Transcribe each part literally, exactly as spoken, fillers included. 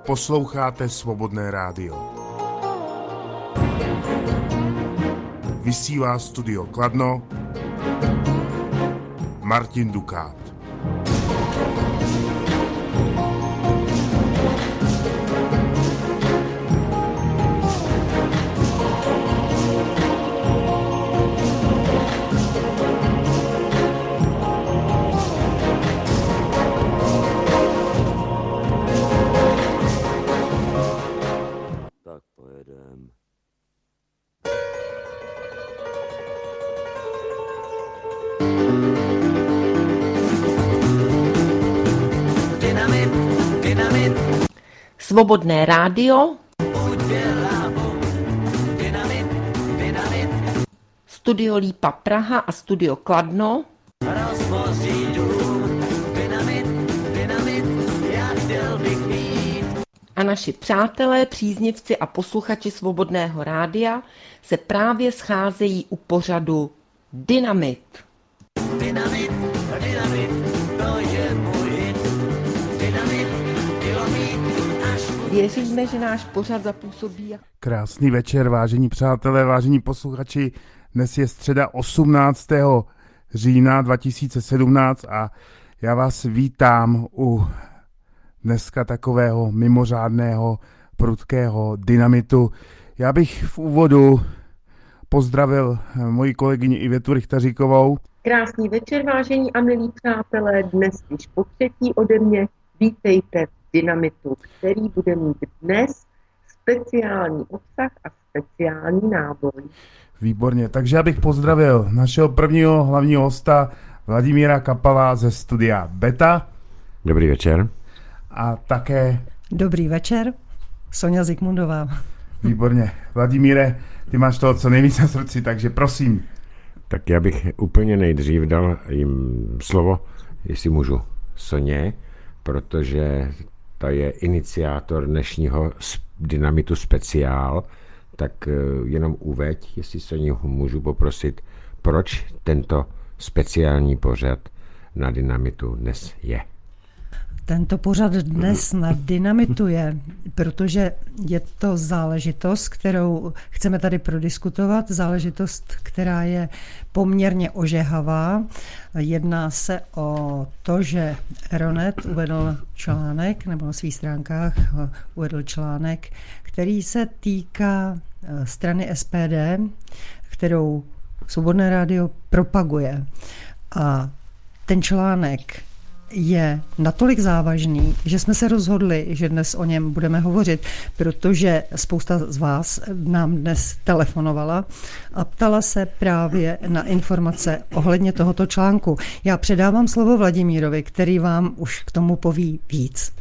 Posloucháte Svobodné rádio. Vysílá studio Kladno Martin Dukát. Tak pojedem. Dynamit, dynamit, Svobodné rádio, udělá bum. Dynamit, dynamit, Studio Lípa Praha a Studio Kladno rozvozí dům. Dynamit, dynamit, já chtěl bych mít. a naši přátelé, příznivci a posluchači Svobodného rádia se právě scházejí u pořadu Dynamit. Dynamit, dynamit, to je můj hit. Dynamit, kilomít, až Věříme, že náš pořad zapůsobí jak Krásný večer, vážení přátelé, vážení posluchači. Dnes je středa osmnáctého října dva tisíce sedmnáct a já vás vítám u dneska takového mimořádného prudkého dynamitu. Já bych v úvodu pozdravil moji kolegyni Ivetu Richtaříkovou. Krásný večer, vážení a milí přátelé, dnes již po třetí ode mě vítejte v Dynamitu, který bude mít dnes speciální obsah a speciální náboj. Výborně, takže já bych pozdravil našeho prvního hlavního hosta Vladimíra Kapala ze studia Beta Dobrý večer. a také, Dobrý večer, Sonja Zikmundová. výborně, Vladimíre, ty máš toho co nejvíc na srdci, takže prosím. Tak já bych úplně nejdřív dal jim slovo, jestli můžu, Soně, protože ta je iniciátor dnešního Dynamitu speciál, tak jenom uveď, jestli Soně můžu poprosit, proč tento speciální pořad na Dynamitu dnes je. Tento pořad dnes na Dynamitu je, protože je to záležitost, kterou chceme tady prodiskutovat, záležitost, která je poměrně ožehavá. Jedná se o to, že Eronet uvedl článek, nebo na svých stránkách uvedl článek, který se týká strany S P D, kterou Svobodné rádio propaguje. A ten článek je natolik závažný, že jsme se rozhodli, že dnes o něm budeme hovořit, protože spousta z vás nám dnes telefonovala a ptala se právě na informace ohledně tohoto článku. Já předávám slovo Vladimírovi, který vám už k tomu poví víc.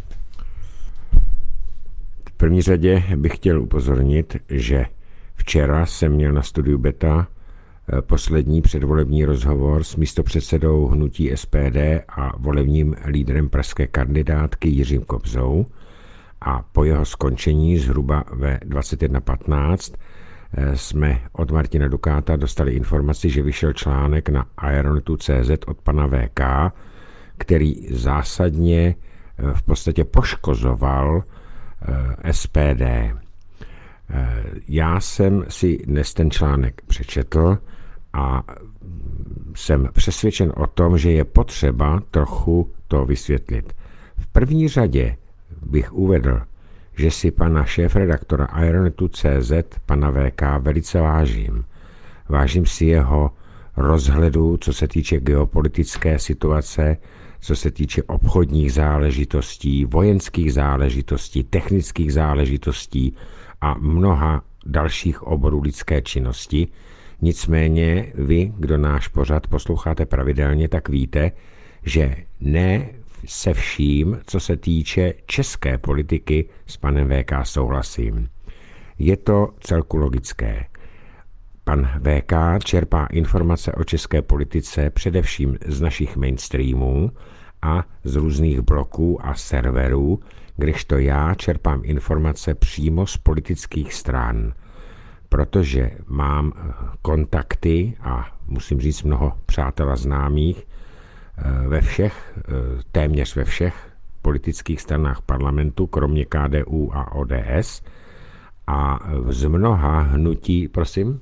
V první řadě bych chtěl upozornit, že včera jsem měl na studiu Beta poslední předvolební rozhovor s místopředsedou hnutí S P D a volebním lídrem pražské kandidátky Jiřím Kobzou a po jeho skončení zhruba ve dvacet jedna patnáct jsme od Martina Dukáta dostali informaci, že vyšel článek na aeronetu tečka cé zet od pana V K, který zásadně v podstatě poškozoval S P D. Já jsem si dnes ten článek přečetl a jsem přesvědčen o tom, že je potřeba trochu to vysvětlit. V první řadě bych uvedl, že si pana šéfredaktora aeronetu tečka cé zet, pana V K, velice vážím. Vážím si jeho rozhledu, co se týče geopolitické situace, co se týče obchodních záležitostí, vojenských záležitostí, technických záležitostí a mnoha dalších oborů lidské činnosti. Nicméně vy, kdo náš pořad posloucháte pravidelně, tak víte, že ne se vším, co se týče české politiky, s panem V K souhlasím. Je to celku logické. Pan V K čerpá informace o české politice především z našich mainstreamů a z různých bloků a serverů, kdežto já čerpám informace přímo z politických stran, protože mám kontakty a musím říct mnoho přátel a známých ve všech, téměř ve všech politických stranách parlamentu, kromě K D U a O D S. A z mnoha hnutí, prosím?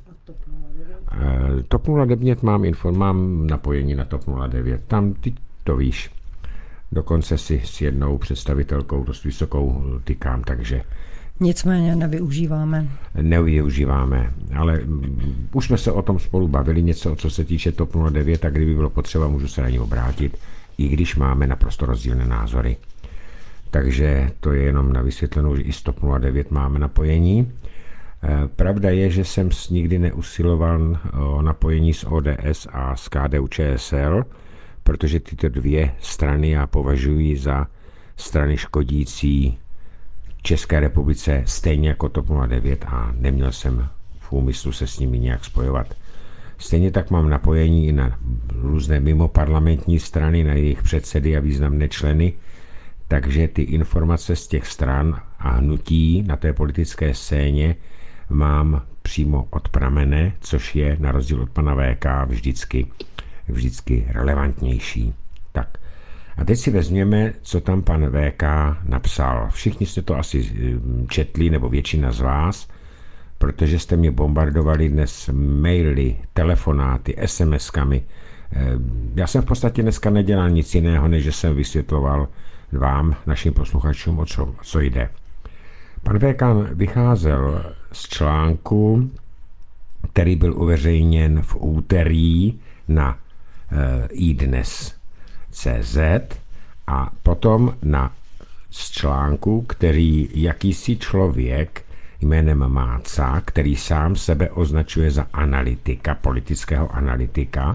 TOP nula devět mám info, mám napojení na TOP nula devět. Tam ty to víš. Dokonce si s jednou představitelkou dost vysokou tykám, takže Nicméně nevyužíváme. Nevyužíváme, ale už jsme se o tom spolu bavili něco, co se týče TOP nula devět, tak kdyby bylo potřeba, můžu se na ní obrátit, i když máme naprosto rozdílné názory. Takže to je jenom na vysvětlenou, že i z TOP nula devět máme napojení. Pravda je, že jsem nikdy neusiloval o napojení s O D S a s K D U Č S L, protože tyto dvě strany já považuji za strany škodící České republice stejně jako TOP nula devět a neměl jsem v úmyslu se s nimi nějak spojovat. Stejně tak mám napojení i na různé mimoparlamentní strany, na jejich předsedy a významné členy, takže ty informace z těch stran a hnutí na té politické scéně mám přímo od pramene, což je na rozdíl od pana V K vždycky, vždycky relevantnější. Tak. A teď si vezměme, co tam pan V K napsal. Všichni jste to asi četli, nebo většina z vás, protože jste mě bombardovali dnes maily, telefonáty, SMSkami. Já jsem v podstatě dneska nedělal nic jiného, než že jsem vysvětloval vám, našim posluchačům, o co, co jde. Pan V K vycházel z článku, který byl uveřejněn v úterý na iDnes tečka cé zet a potom na z článku, který jakýsi člověk jménem Máca, který sám sebe označuje za analytika, politického analytika,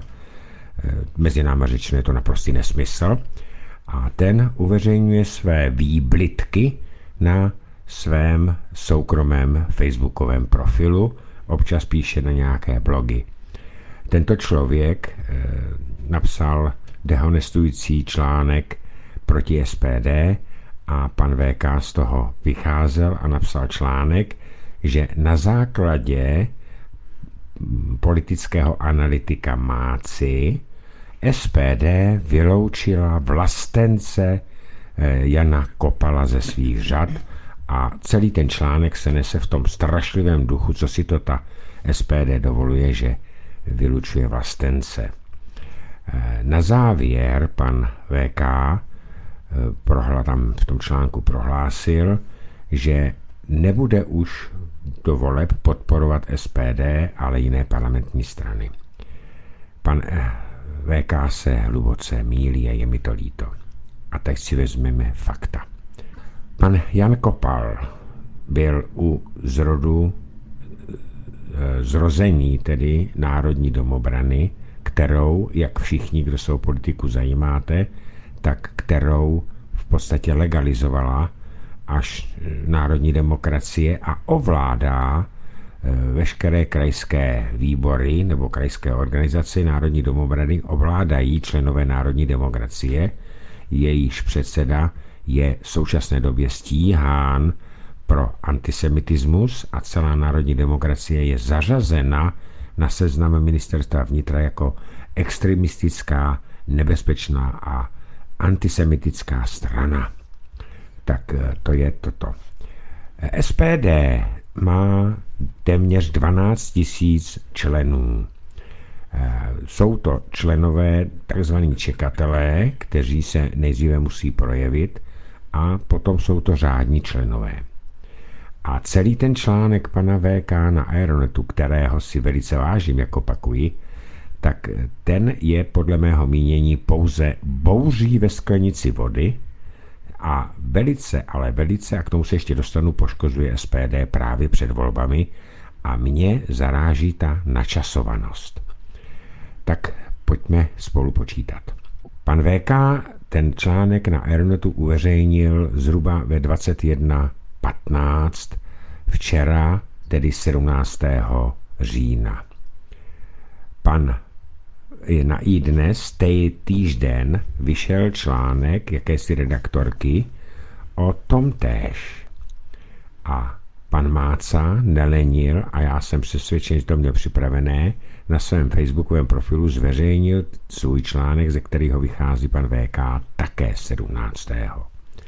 mezi námi řečeno je to naprostý nesmysl, a ten uveřejňuje své výblitky na svém soukromém facebookovém profilu, občas píše na nějaké blogy. Tento člověk e, napsal dehonestující článek proti S P D a pan V K z toho vycházel a napsal článek, že na základě politického analytika Máci S P D vyloučila vlastence Jana Kopala ze svých řad a celý ten článek se nese v tom strašlivém duchu, co si to ta S P D dovoluje, že vylučuje vlastence. Na závěr pan V K prohla, tam v tom článku prohlásil, že nebude už do voleb podporovat S P D, ale jiné parlamentní strany. Pan V K se hluboce mýlí a je mi to líto. A teď si vezmeme fakta. Pan Jan Kopal byl u zrodu zrození, tedy Národní domobrany, kterou, jak všichni, kdo se o politiku zajímáte, tak kterou v podstatě legalizovala až národní demokracie a ovládá veškeré krajské výbory nebo krajské organizace Národní domobrany ovládají členové Národní demokracie. Jejíž předseda je v současné době stíhán pro antisemitismus a celá národní demokracie je zařazena na seznam ministerstva vnitra jako extremistická, nebezpečná a antisemitická strana. Tak to je toto. S P D má téměř dvanáct tisíc členů. Jsou to členové takzvaní čekatelé, kteří se nejdříve musí projevit a potom jsou to řádní členové. A celý ten článek pana V K na Aeronetu, kterého si velice vážím, jak opakuji, tak ten je podle mého mínění pouze bouří ve sklenici vody a velice, ale velice, a k tomu se ještě dostanu, poškozuje S P D právě před volbami a mě zaráží ta načasovanost. Tak pojďme spolu počítat. Pan V K ten článek na Aeronetu uveřejnil zhruba ve dvacet jedna patnáct včera, tedy sedmnáctého října. Pan na iDnes týžden vyšel článek jakési redaktorky o tom též. A pan Máca nelenil, a já jsem přesvědčen, že to měl připravené, na svém facebookovém profilu zveřejnil svůj článek, ze kterého vychází pan V K také sedmnáctého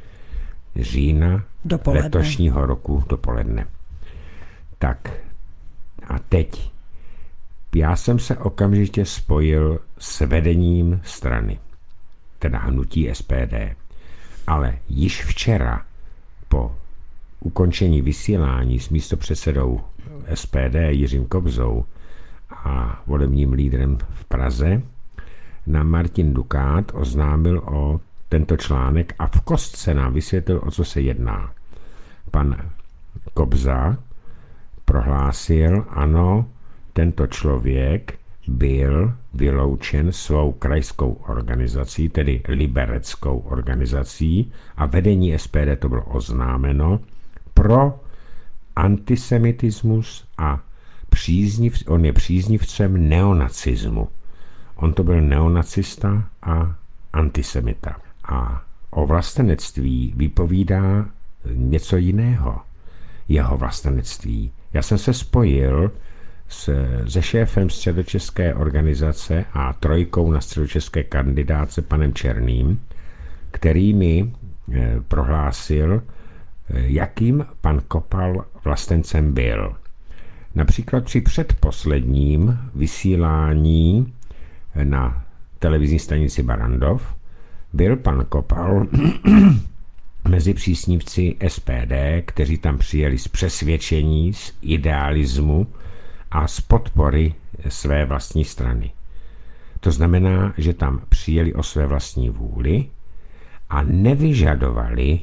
října Dopoledne. letošního roku dopoledne. Tak a teď. Já jsem se okamžitě spojil s vedením strany, teda hnutí S P D. Ale již včera po ukončení vysílání s místopředsedou S P D Jiřím Kobzou a volebním lídrem v Praze nám Martin Dukát oznámil o tento článek a v kostce nám vysvětlil, o co se jedná. Pan Kobza prohlásil, ano, tento člověk byl vyloučen svou krajskou organizací, tedy libereckou organizací, a vedení S P D to bylo oznámeno pro antisemitismus a přízniv, on je příznivcem neonacismu. On to byl neonacista a antisemita. A o vlastenectví vypovídá něco jiného. Jeho vlastenectví. Já jsem se spojil s, se šéfem středočeské organizace a trojkou na středočeské kandidátce panem Černým, který mi eh, prohlásil, eh, jakým pan Kopal vlastencem byl. Například při předposledním vysílání na televizní stanici Barrandov byl pan Kopal mezi příznivci S P D, kteří tam přijeli z přesvědčení, z idealismu a z podpory své vlastní strany. To znamená, že tam přijeli o své vlastní vůli a nevyžadovali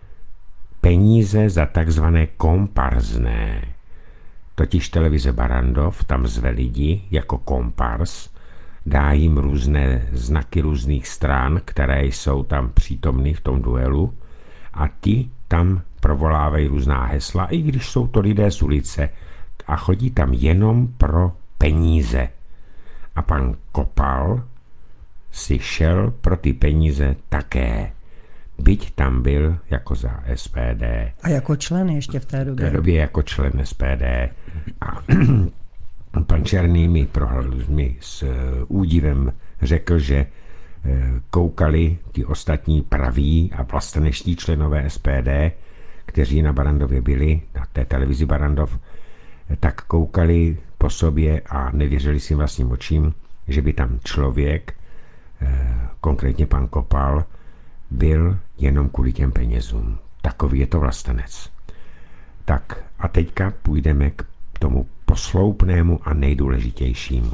peníze za takzvané komparzné. Totiž televize Barrandov tam zve lidi jako kompars, dá jim různé znaky různých stran, které jsou tam přítomny v tom duelu, a ti tam provolávají různá hesla, i když jsou to lidé z ulice, a chodí tam jenom pro peníze. A pan Kopal si šel pro ty peníze také. Byť tam byl jako za S P D. A jako člen ještě v té době. V té době jako člen S P D. A pan Černý mi, prohl, mi s údivem řekl, že koukali ti ostatní praví a vlasteneští členové S P D, kteří na Barrandově byli, na té televizi Barrandov, tak koukali po sobě a nevěřili si vlastním očím, že by tam člověk, konkrétně pan Kopal, byl jenom kvůli těm penězům. Takový je to vlastenec. Tak a teďka půjdeme k tomu posloupnému a nejdůležitějšímu.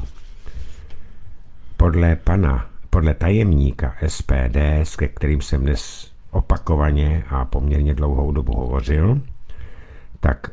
Podle pana, podle tajemníka S P D, s kterým jsem dnes opakovaně a poměrně dlouhou dobu hovořil, tak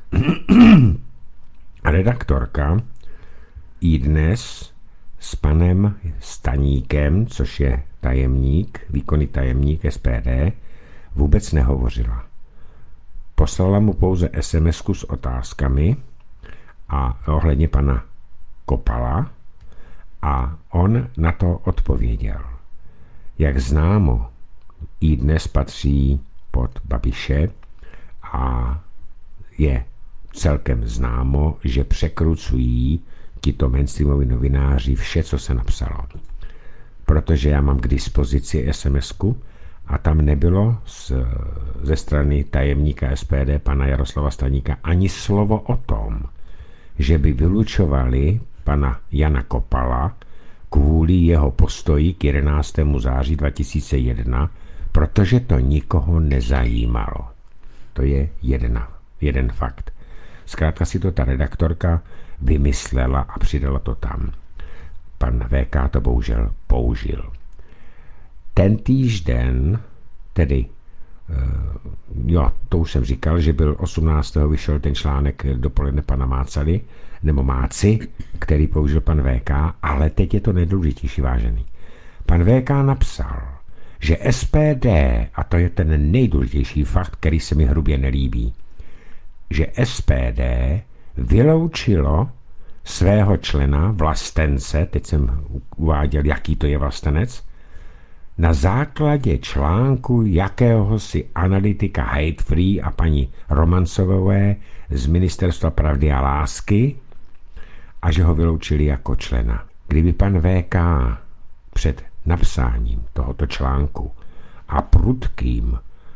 redaktorka iDnes s panem Staníkem, což je tajemník, výkonný tajemník S P D, vůbec nehovořila. Poslala mu pouze es em esku s otázkami a ohledně pana Kopala a on na to odpověděl. Jak známo, iDnes patří pod Babiše a je celkem známo, že překrucují tito mainstreamoví novináři vše, co se napsalo. Protože já mám k dispozici es em esku a tam nebylo z, ze strany tajemníka S P D pana Jaroslava Staníka ani slovo o tom, že by vylučovali pana Jana Kopala kvůli jeho postoji k jedenáctému září dva tisíce jedna, protože to nikoho nezajímalo. To je jedna, jeden fakt. Zkrátka si to ta redaktorka vymyslela a přidala to tam. Pan V K to bohužel použil. Ten týžden, tedy, jo, to už jsem říkal, že byl osmnáctého vyšel ten článek dopoledne pana Mácali, nebo Máci, který použil pan V K, ale teď je to nejdůležitější, vážený. Pan V K napsal, že S P D, a to je ten nejdůležitější fakt, který se mi hrubě nelíbí, že S P D vyloučilo svého člena, vlastence, teď jsem uváděl, jaký to je vlastenec, na základě článku jakéhosi analytika Hate Free a paní Romancové z Ministerstva pravdy a lásky a že ho vyloučili jako člena. Kdyby pan V K před napsáním tohoto článku a prudkým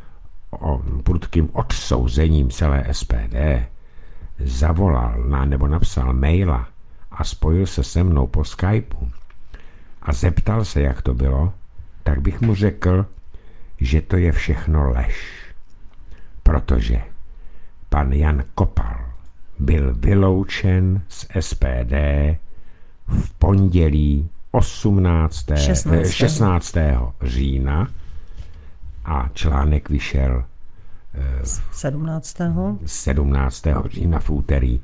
o prudkým odsouzením celé S P D zavolal na, nebo napsal maila a spojil se se mnou po Skypeu a zeptal se, jak to bylo, tak bych mu řekl, že to je všechno lež. Protože pan Jan Kopal byl vyloučen z S P D v pondělí osmnáctého šestnáctého října a článek vyšel sedmnáctého sedmnáctého října v úterý.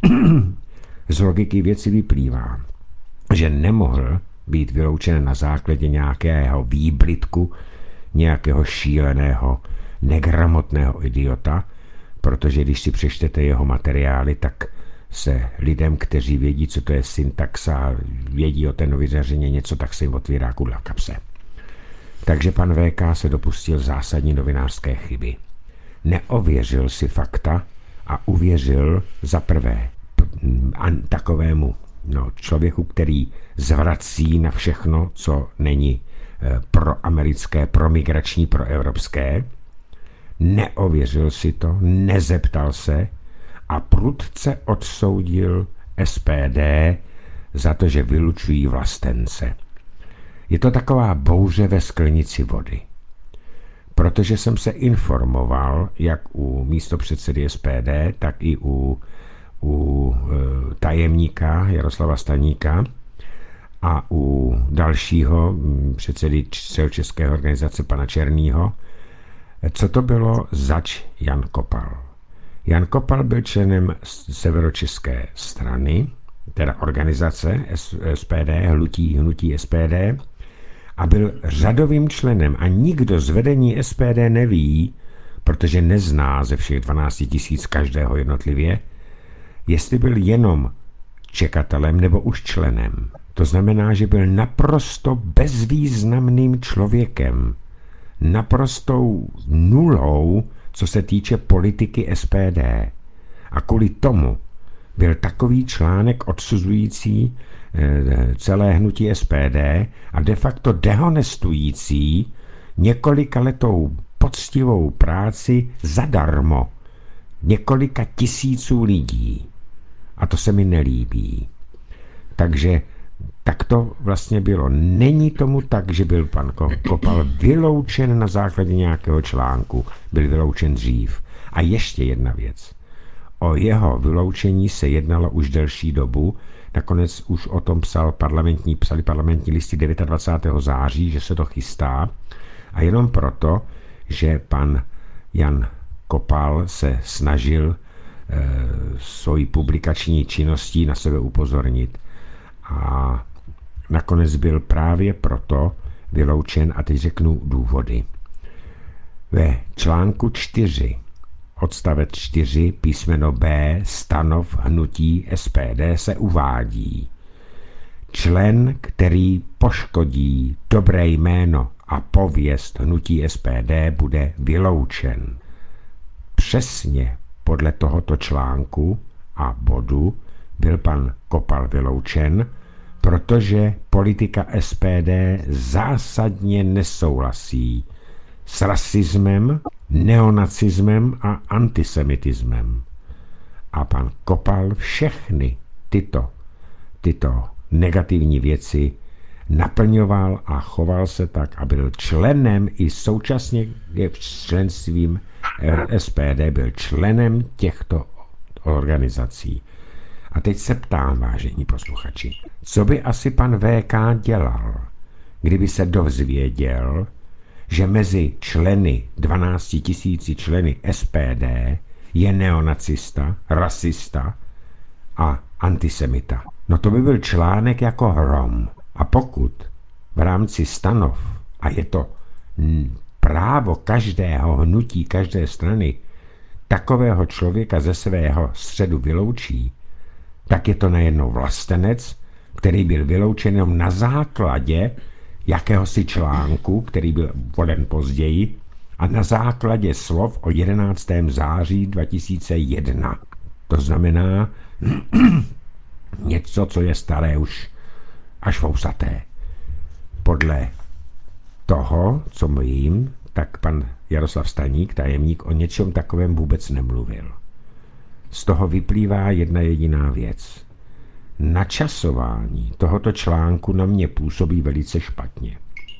Z logiky věci vyplývá, že nemohl být vyloučen na základě nějakého výblitku, nějakého šíleného, negramotného idiota, protože když si přečtete jeho materiály, tak se lidem, kteří vědí, co to je syntaxa, vědí o té novizařině něco, tak se jim otvírá kudla v kapse. Takže pan V K se dopustil zásadní novinářské chyby. Neověřil si fakta a uvěřil za prvé takovému no, člověku, který zvrací na všechno, co není proamerické, promigrační, proevropské. Neověřil si to, nezeptal se a prudce odsoudil S P D za to, že vylučují vlastence. Je to taková bouře ve sklenici vody. Protože jsem se informoval, jak u místopředsedy S P D, tak i u, u e, tajemníka Jaroslava Staníka a u dalšího předsedy Středočeské organizace pana Černýho, co to bylo zač Jan Kopal. Jan Kopal byl členem Severočeské strany, teda organizace S P D, hnutí, hnutí S P D, a byl řadovým členem a nikdo z vedení S P D neví, protože nezná ze všech dvanácti tisíc každého jednotlivě, jestli byl jenom čekatelem nebo už členem. To znamená, že byl naprosto bezvýznamným člověkem, naprostou nulou, co se týče politiky S P D. A kvůli tomu byl takový článek odsuzující celé hnutí S P D a de facto dehonestující několikaletou poctivou práci zadarmo několika tisíců lidí. A to se mi nelíbí. Takže tak to vlastně bylo. Není tomu tak, že byl pan Kopal vyloučen na základě nějakého článku. Byl vyloučen dřív. A ještě jedna věc. O jeho vyloučení se jednalo už delší dobu. Nakonec už o tom psal parlamentní, psali parlamentní listy dvacátého devátého září, že se to chystá. A jenom proto, že pan Jan Kopal se snažil e, svojí publikační činností na sebe upozornit. A nakonec byl právě proto vyloučen, a teď řeknu důvody. Ve článku čtyři, odstavec čtyři, písmeno B, stanov hnutí S P D se uvádí: člen, který poškodí dobré jméno a pověst hnutí S P D, bude vyloučen. Přesně podle tohoto článku a bodu byl pan Kopal vyloučen, protože politika S P D zásadně nesouhlasí s rasismem, neonacismem a antisemitismem. A pan Kopal všechny tyto, tyto negativní věci naplňoval a choval se tak a byl členem i současně členstvím S P D byl členem těchto organizací. A teď se ptám, vážení posluchači, co by asi pan V K dělal, kdyby se dozvěděl, že mezi členy, dvanácti tisíci členy S P D je neonacista, rasista a antisemita. No to by byl článek jako hrom. A pokud v rámci stanov, a je to právo každého hnutí, každé strany, takového člověka ze svého středu vyloučí, tak je to najednou vlastenec, který byl vyloučen jenom na základě jakéhosi článku, který byl poden později, a na základě slov o jedenáctého září dva tisíce jedna. To znamená něco, co je staré už až fousaté. Podle toho, co mluvím, tak pan Jaroslav Staník, tajemník, o něčem takovém vůbec nemluvil. Z toho vyplývá jedna jediná věc. Načasování tohoto článku na mě působí velice špatně.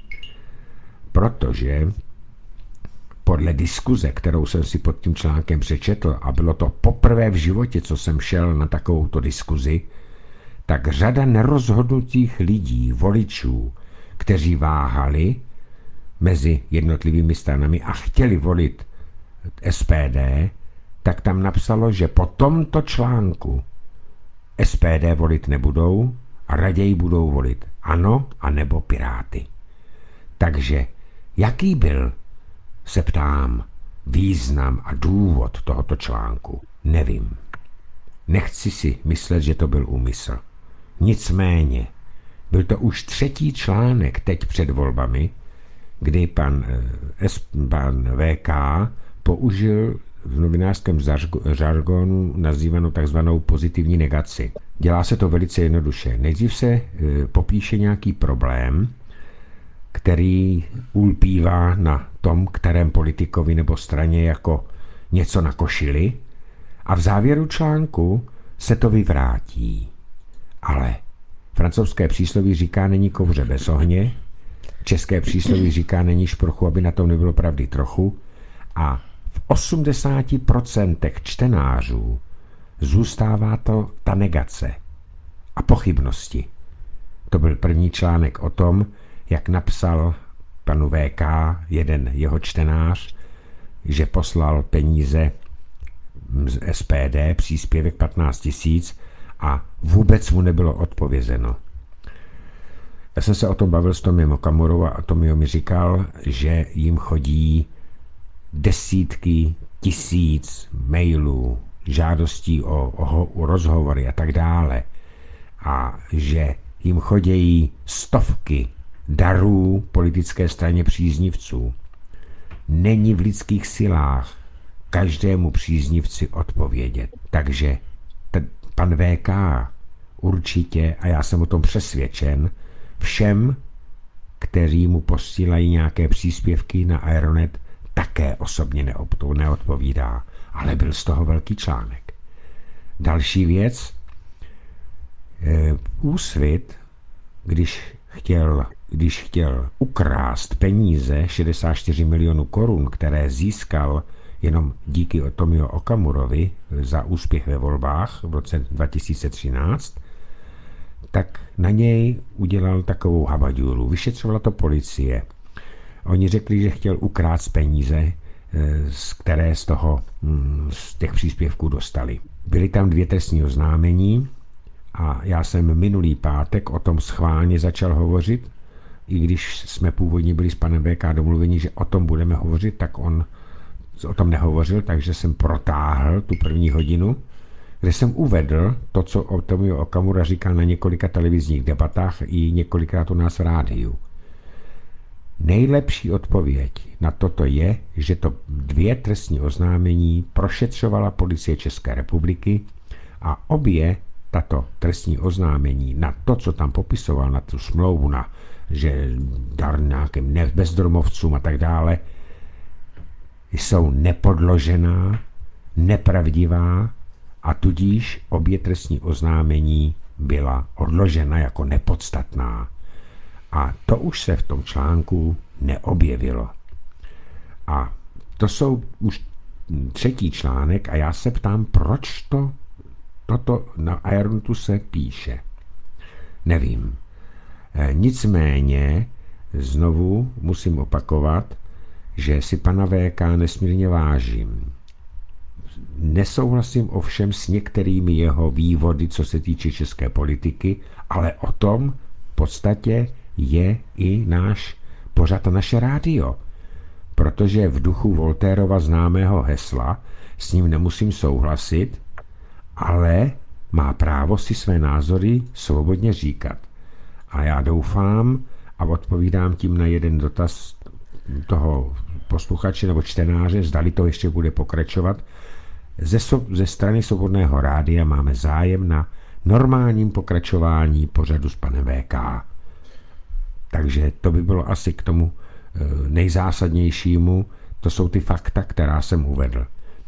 Protože podle diskuze, kterou jsem si pod tím článkem přečetl, a bylo to poprvé v životě, co jsem šel na takovouto diskuzi, tak řada nerozhodnutých lidí, voličů, kteří váhali mezi jednotlivými stranami a chtěli volit S P D, tak tam napsalo, že po tomto článku S P D volit nebudou a raději budou volit ANO anebo Piráty. Takže jaký byl, se ptám, význam a důvod tohoto článku? Nevím. Nechci si myslet, že to byl úmysl. Nicméně, byl to už třetí článek teď před volbami, kdy pan, pan V K použil v novinářském žargonu nazývanou takzvanou pozitivní negaci. Dělá se to velice jednoduše. Nejdřív se popíše nějaký problém, který ulpívá na tom, kterém politikovi nebo straně jako něco nakošili, a v závěru článku se to vyvrátí. Ale francouzské přísloví říká, není kouře bez ohně, české přísloví říká, není šprochu, aby na tom nebylo pravdy trochu, a v osmdesáti procentech čtenářů zůstává to ta negace a pochybnosti. To byl první článek o tom, jak napsal panu V K jeden jeho čtenář, že poslal peníze z S P D, příspěvek patnáct tisíc, a vůbec mu nebylo odpovězeno. Já jsem se o tom bavil s Tomiem Okamurou a Tomio mi říkal, že jim chodí desítky tisíc mailů, žádostí o, o, o rozhovory a tak dále, a že jim chodí stovky darů politické straně příznivců. Není v lidských silách každému příznivci odpovědět. Takže t- pan V K určitě, a já jsem o tom přesvědčen, všem, kteří mu posílají nějaké příspěvky na Aeronet, také osobně neodpovídá. Ale byl z toho velký článek. Další věc. Úsvit, když chtěl, když chtěl ukrást peníze šedesát čtyři milionů korun, které získal jenom díky Tomio Okamurovi za úspěch ve volbách v roce dva tisíce třináct, tak na něj udělal takovou habaďůru. Vyšetřovala to policie. Oni řekli, že chtěl ukrást peníze, které z toho, z těch příspěvků dostali. Byly tam dvě trestní oznámení a já jsem minulý pátek o tom schválně začal hovořit, i když jsme původně byli s panem V K domluveni, že o tom budeme hovořit, tak on o tom nehovořil, takže jsem protáhl tu první hodinu, kde jsem uvedl to, co o Tomio Okamura říká na několika televizních debatách i několikrát u nás v rádiu. Nejlepší odpověď na toto je, že to dvě trestní oznámení prošetřovala policie České republiky a obě tato trestní oznámení na to, co tam popisoval, na tu smlouvu, na že dar nějakým bezdomovcům a tak dále, jsou nepodložená, nepravdivá, a tudíž obě trestní oznámení byla odložena jako nepodstatná. A to už se v tom článku neobjevilo. A to jsou už třetí článek a já se ptám, proč to toto na Aeronetu se píše. Nevím. E, nicméně znovu musím opakovat, že si pana V K nesmírně vážím. Nesouhlasím ovšem s některými jeho vývody, co se týče české politiky, ale o tom v podstatě je i náš pořad, naše rádio. Protože v duchu Voltairova známého hesla s ním nemusím souhlasit, ale má právo si své názory svobodně říkat. A já doufám a odpovídám tím na jeden dotaz toho posluchače nebo čtenáře, zdali to ještě bude pokračovat. Ze, so, ze strany Svobodného rádia máme zájem na normálním pokračování pořadu s panem V K. Takže to by bylo asi k tomu nejzásadnějšímu, To jsou ty fakta, která jsem uvedl.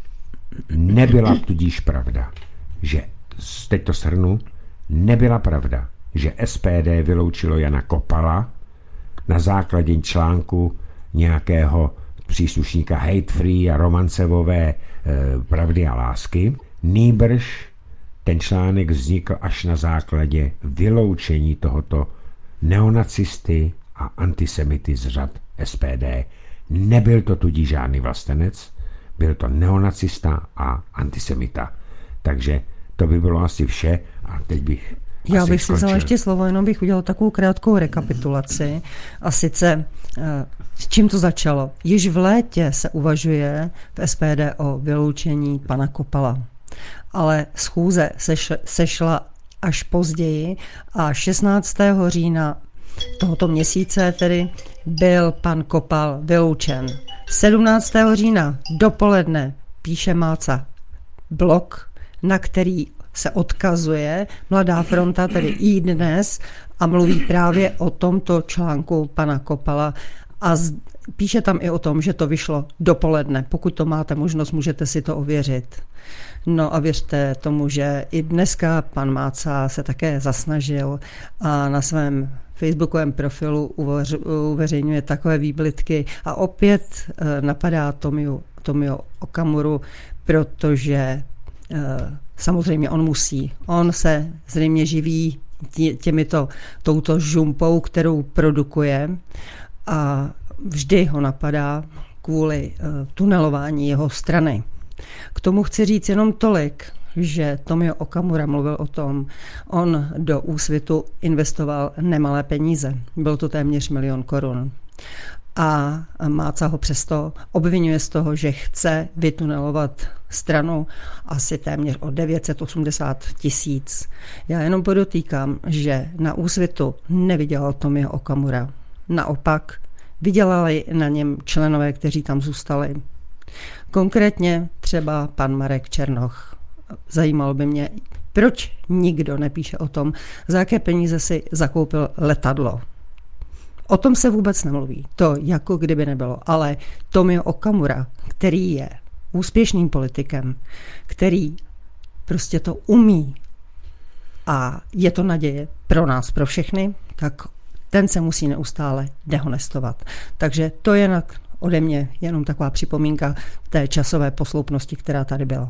Nebyla tudíž pravda, že, teď to shrnu, nebyla pravda, že S P D vyloučilo Jana Kopala na základě článku nějakého příslušníka hate free a romancevové e, pravdy a lásky. Nýbrž ten článek vznikl až na základě vyloučení tohoto neonacisty a antisemity z řad S P D. Nebyl to tudíž žádný vlastenec, byl to neonacista a antisemita. Takže to by bylo asi vše a teď bych Já asi bych si skončil. vzala ještě slovo, jenom bych udělal takovou krátkou rekapitulaci. A sice, s čím to začalo? Již v létě se uvažuje v S P D o vyloučení pana Kopala. Ale schůze seš, sešla až později a šestnáctého října tohoto měsíce tedy byl pan Kopal vyloučen. sedmnáctého října dopoledne píše Máca blog, na který se odkazuje Mladá fronta, tedy i dnes, a mluví právě o tomto článku pana Kopala a z, píše tam i o tom, že to vyšlo dopoledne. Pokud to máte možnost, můžete si to ověřit. No a věřte tomu, že i dneska pan Máca se také zasnažil a na svém facebookovém profilu uvař, uveřejňuje takové výblitky a opět e, napadá Tomio, Tomio Okamuru, protože e, samozřejmě on musí. On se zřejmě živí tě, těmito, touto žumpou, kterou produkuje a vždy ho napadá kvůli e, tunelování jeho strany. K tomu chci říct jenom tolik, že Tomio Okamura mluvil o tom, on do Úsvitu investoval nemalé peníze. Byl to téměř milion korun. A Máca ho přesto obvinuje z toho, že chce vytunelovat stranu asi téměř o devět set osmdesát tisíc. Já jenom podotýkám, že na Úsvitu nevydělal Tomio Okamura. Naopak vydělali na něm členové, kteří tam zůstali. Konkrétně třeba pan Marek Černoch. Zajímalo by mě, proč nikdo nepíše o tom, za jaké peníze si zakoupil letadlo. O tom se vůbec nemluví. To jako kdyby nebylo. Ale Tomio Okamura, který je úspěšným politikem, který prostě to umí a je to naděje pro nás, pro všechny, tak ten se musí neustále dehonestovat. Takže to je ode mě jenom taková připomínka té časové posloupnosti, která tady byla.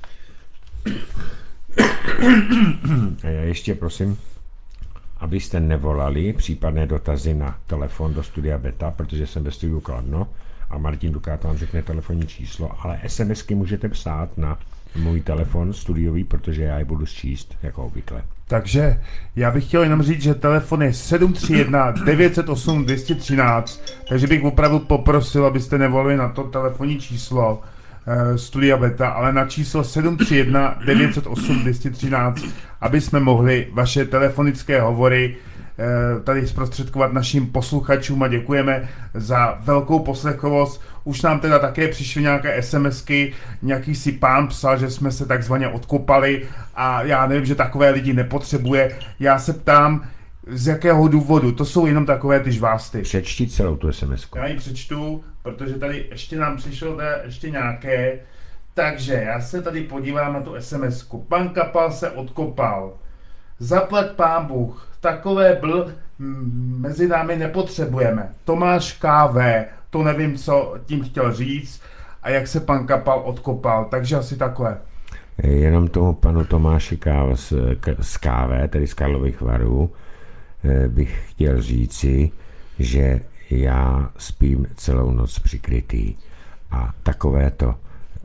A já ještě prosím, abyste nevolali případné dotazy na telefon do studia Beta, protože jsem ve studiu Kladno a Martin Dukát vám řekne telefonní číslo, ale SMSky můžete psát na můj telefon studiový, protože já je budu sčíst, jako obvykle. Takže já bych chtěl jenom říct, že telefon je sedm tři jedna devět nula osm dvě jedna tři, takže bych opravdu poprosil, abyste nevolili na to telefonní číslo uh, Studia Beta, ale na číslo sedm tři jedna devět nula osm dvě jedna tři, aby jsme mohli vaše telefonické hovory uh, tady zprostředkovat našim posluchačům a děkujeme za velkou poslechovost. Už nám teda také přišly nějaké SMSky, nějaký si pán psal, že jsme se takzvaně odkopali a já nevím, že takové lidi nepotřebuje. Já se ptám, z jakého důvodu, to jsou jenom takové ty žvásty. Přečti celou tu SMSku. Já ji přečtu, protože tady ještě nám přišlo teda ještě nějaké. Takže já se tady podívám na tu SMSku. Pan Kapal se odkopal. Zaplať pán Bůh, takové bl m, mezi námi nepotřebujeme. Tomáš K V, to nevím, co tím chtěl říct a jak se pan Kapal odkopal, takže asi takhle. Jenom tomu panu Tomáši Káv z, z K V, tedy z Karlových Varů, bych chtěl říci, že já spím celou noc přikrytý a takovéto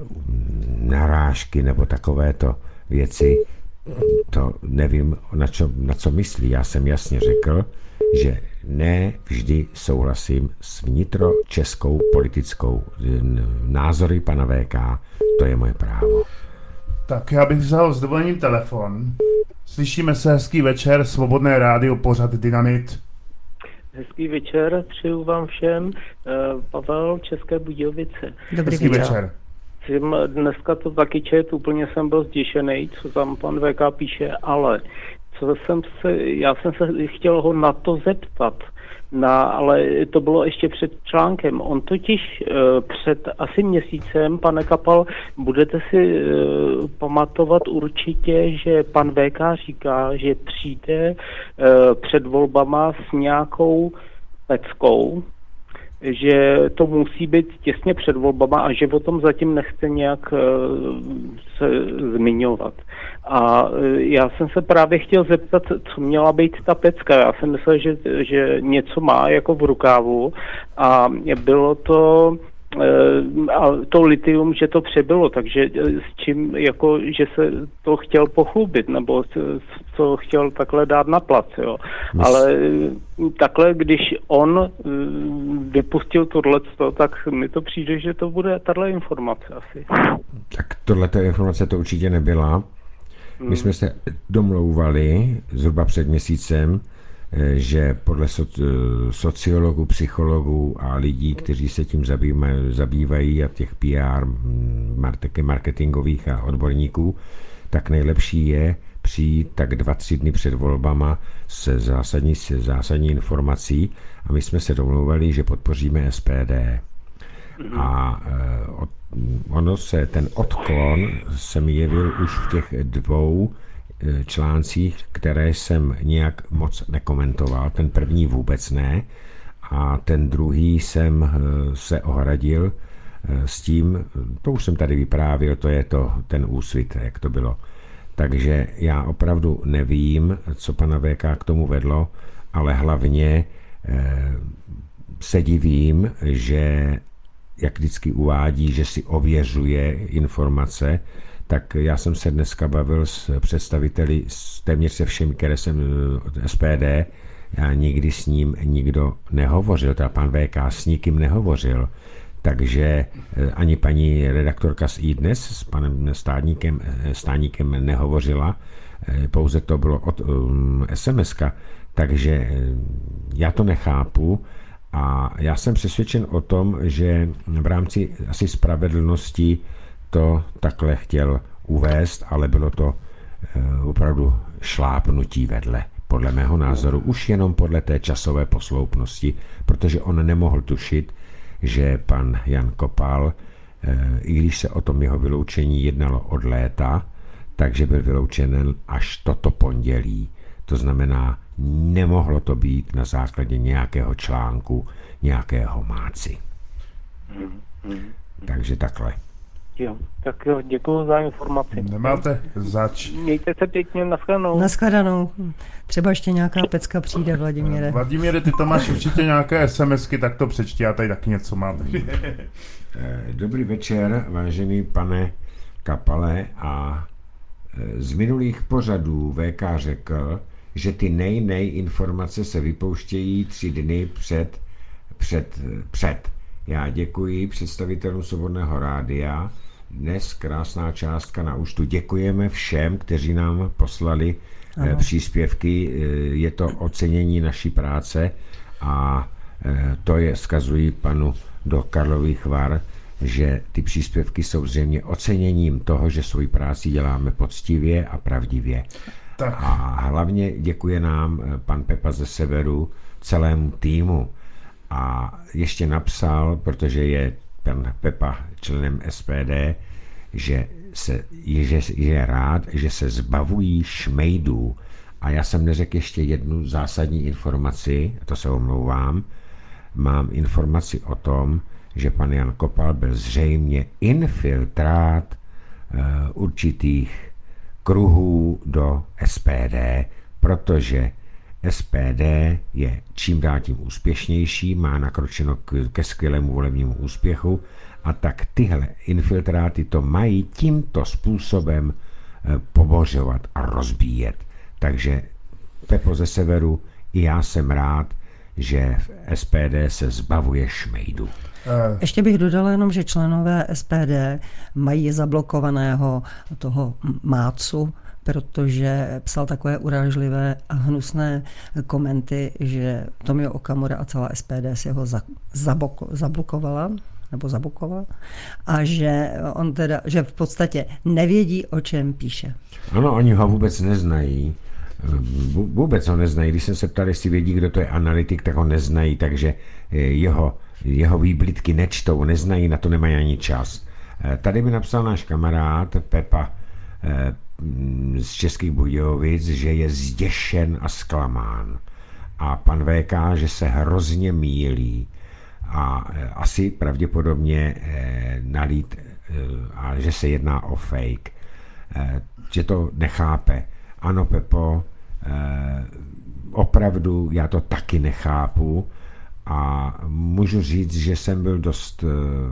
narážky nebo takovéto věci, to nevím, na, čo, na co myslí. Já jsem jasně řekl, že ne vždy souhlasím s vnitročeskou politickou názory pana V K, to je moje právo. Tak já bych vzal s dovolením telefon. Slyšíme se, hezký večer, Svobodné rádio, pořad Dynamit. Hezký večer, přeju vám všem. Pavel, České Budějovice. Dobrý Hezký večer. večer. Jsem dneska to taky čet, úplně jsem byl zděšený, co tam pan V K píše, ale co jsem se, já jsem se chtěl ho na to zeptat, na, ale to bylo ještě před článkem. On totiž e, před asi měsícem, pane Kapal, budete si e, pamatovat určitě, že pan V K říká, že přijde e, před volbama s nějakou peckou, že to musí být těsně před volbama a že o tom zatím nechce nějak uh, se zmiňovat. A uh, já jsem se právě chtěl zeptat, co měla být ta pecka. Já jsem myslel, že, že něco má jako v rukávu a bylo to uh, a to litium, že to přebylo, takže s čím, jako, že se to chtěl pochlubit, nebo co chtěl takhle dát na plac, jo. Ale takhle, když on vypustil tohleto, tak mi to přijde, že to bude tato informace asi. Tak tohleto informace to určitě nebyla. My jsme se domlouvali zhruba před měsícem, že podle soci, sociologů, psychologů a lidí, kteří se tím zabývají, zabývají a těch P R, marketingových a odborníků, tak nejlepší je přijít tak dva, tři dny před volbama se zásadní, se zásadní informací a my jsme se domlouvali, že podpoříme S P D. A od, ono se, ten odklon se mi jevil už v těch dvou článcích, které jsem nějak moc nekomentoval. Ten první vůbec ne a ten druhý jsem se ohradil s tím, to už jsem tady vyprávěl, to je to, ten Úsvit, jak to bylo. Takže já opravdu nevím, co pana V K k tomu vedlo, ale hlavně eh, se divím, že jak vždycky uvádí, že si ověřuje informace, tak já jsem se dneska bavil s představiteli s téměř se všemi, které jsem od S P D, já nikdy s ním nikdo nehovořil, teda pan V K s nikým nehovořil, takže ani paní redaktorka z iDnes s panem Státníkem, Státníkem nehovořila, pouze to bylo od um, es em eska, takže já to nechápu a já jsem přesvědčen o tom, že v rámci asi spravedlnosti to takhle chtěl uvést, ale bylo to uh, opravdu šlápnutí vedle, podle mého názoru, už jenom podle té časové posloupnosti, protože on nemohl tušit, že pan Jan Kopal, uh, i když se o tom jeho vyloučení jednalo od léta, takže byl vyloučen až toto pondělí. To znamená, nemohlo to být na základě nějakého článku, nějakého máci. Takže takhle. Jo, tak jo, děkuji za informaci. Nemáte zač. Mějte se pěkně, nashledanou. Nashledanou. Třeba ještě nějaká pecka přijde, Vladimíre. Vladimíre, ty tam máš určitě nějaké SMSky, tak to přečti, já tady taky něco mám. Dobrý večer, vážený pane Kapale, a z minulých pořadů V K řekl, že ty nej-nej informace se vypouštějí tři dny před, před, před. Já děkuji představitelům Svobodného rádia. Dnes krásná částka na účtu. Děkujeme všem, kteří nám poslali ano. příspěvky. Je to ocenění naší práce a to je, vzkazuji panu do Karlových Var, že ty příspěvky jsou zřejmě oceněním toho, že svou práci děláme poctivě a pravdivě. Tak. A hlavně děkuje nám pan Pepa ze Severu, celému týmu. A ještě napsal, protože je pan Pepa členem S P D, že, se, že, že je rád, že se zbavují šmejdů. A já jsem neřekl ještě jednu zásadní informaci, to se omlouvám. Mám informaci o tom, že pan Jan Kopal byl zřejmě infiltrát uh, určitých kruhů do S P D, protože S P D je čím dál tím úspěšnější, má nakročeno k, ke skvělému volebnímu úspěchu a tak tyhle infiltráty to mají tímto způsobem uh, pobořovat a rozbíjet. Takže Pepo ze Severu, i já jsem rád, že v S P D se zbavuje šmejdu. Ještě bych dodala jenom, že členové S P D mají zablokovaného toho Mácu, protože psal takové urážlivé a hnusné komenty, že Tomio Okamura a celá S P D si ho zablokovala, nebo zablokovala, a že on teda, že v podstatě nevědí, o čem píše. Ano, oni ho vůbec neznají vůbec ho neznají. Když jsem se ptal, jestli vědí, kdo to je analytik, tak ho neznají, takže jeho, jeho výblitky nečtou, neznají, na to nemají ani čas. Tady mi napsal náš kamarád Pepa z Českých Budějovic, že je zděšen a zklamán. A pan V K, že se hrozně mýlí a asi pravděpodobně nalít, a že se jedná o fake, že to nechápe. Ano, Pepo, opravdu já to taky nechápu a můžu říct, že jsem byl dost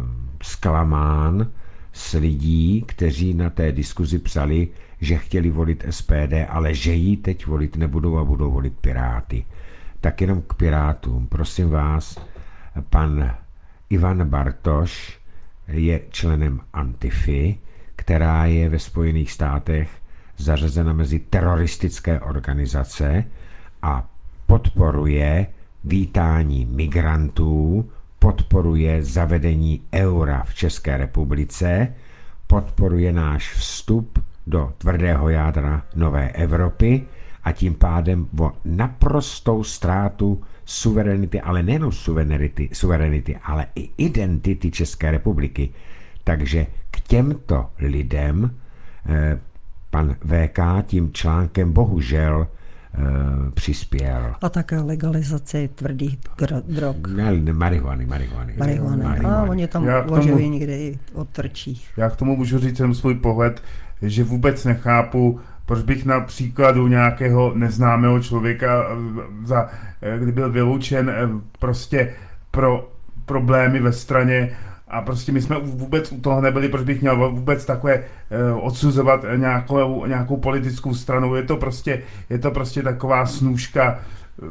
zklamán s lidí, kteří na té diskuzi psali, že chtěli volit S P D, ale že ji teď volit nebudou a budou volit Piráty. Tak jenom k Pirátům. Prosím vás, pan Ivan Bartoš je členem Antify, která je ve Spojených státech zařazena mezi teroristické organizace a podporuje vítání migrantů, podporuje zavedení eura v České republice, podporuje náš vstup do tvrdého jádra nové Evropy a tím pádem o naprostou ztrátu suverenity, ale nejenom suverenity, suverenity, ale i identity České republiky. Takže k těmto lidem eh, pan V K tím článkem bohužel eh, přispěl. A také legalizaci tvrdých gro- drog. Ne, ne, marihuany, marihuany. Marihuany. A oni tam Já k uvažují tomu- někdy i o trčích. Já k tomu můžu říct jenom svůj pohled, že vůbec nechápu, proč bych na příkladu nějakého neznámého člověka, za, kdy byl vyloučen prostě pro problémy ve straně a prostě my jsme vůbec u toho nebyli, proč bych měl vůbec takové odsuzovat nějakou, nějakou politickou stranu. Je to prostě, je to prostě taková snůška,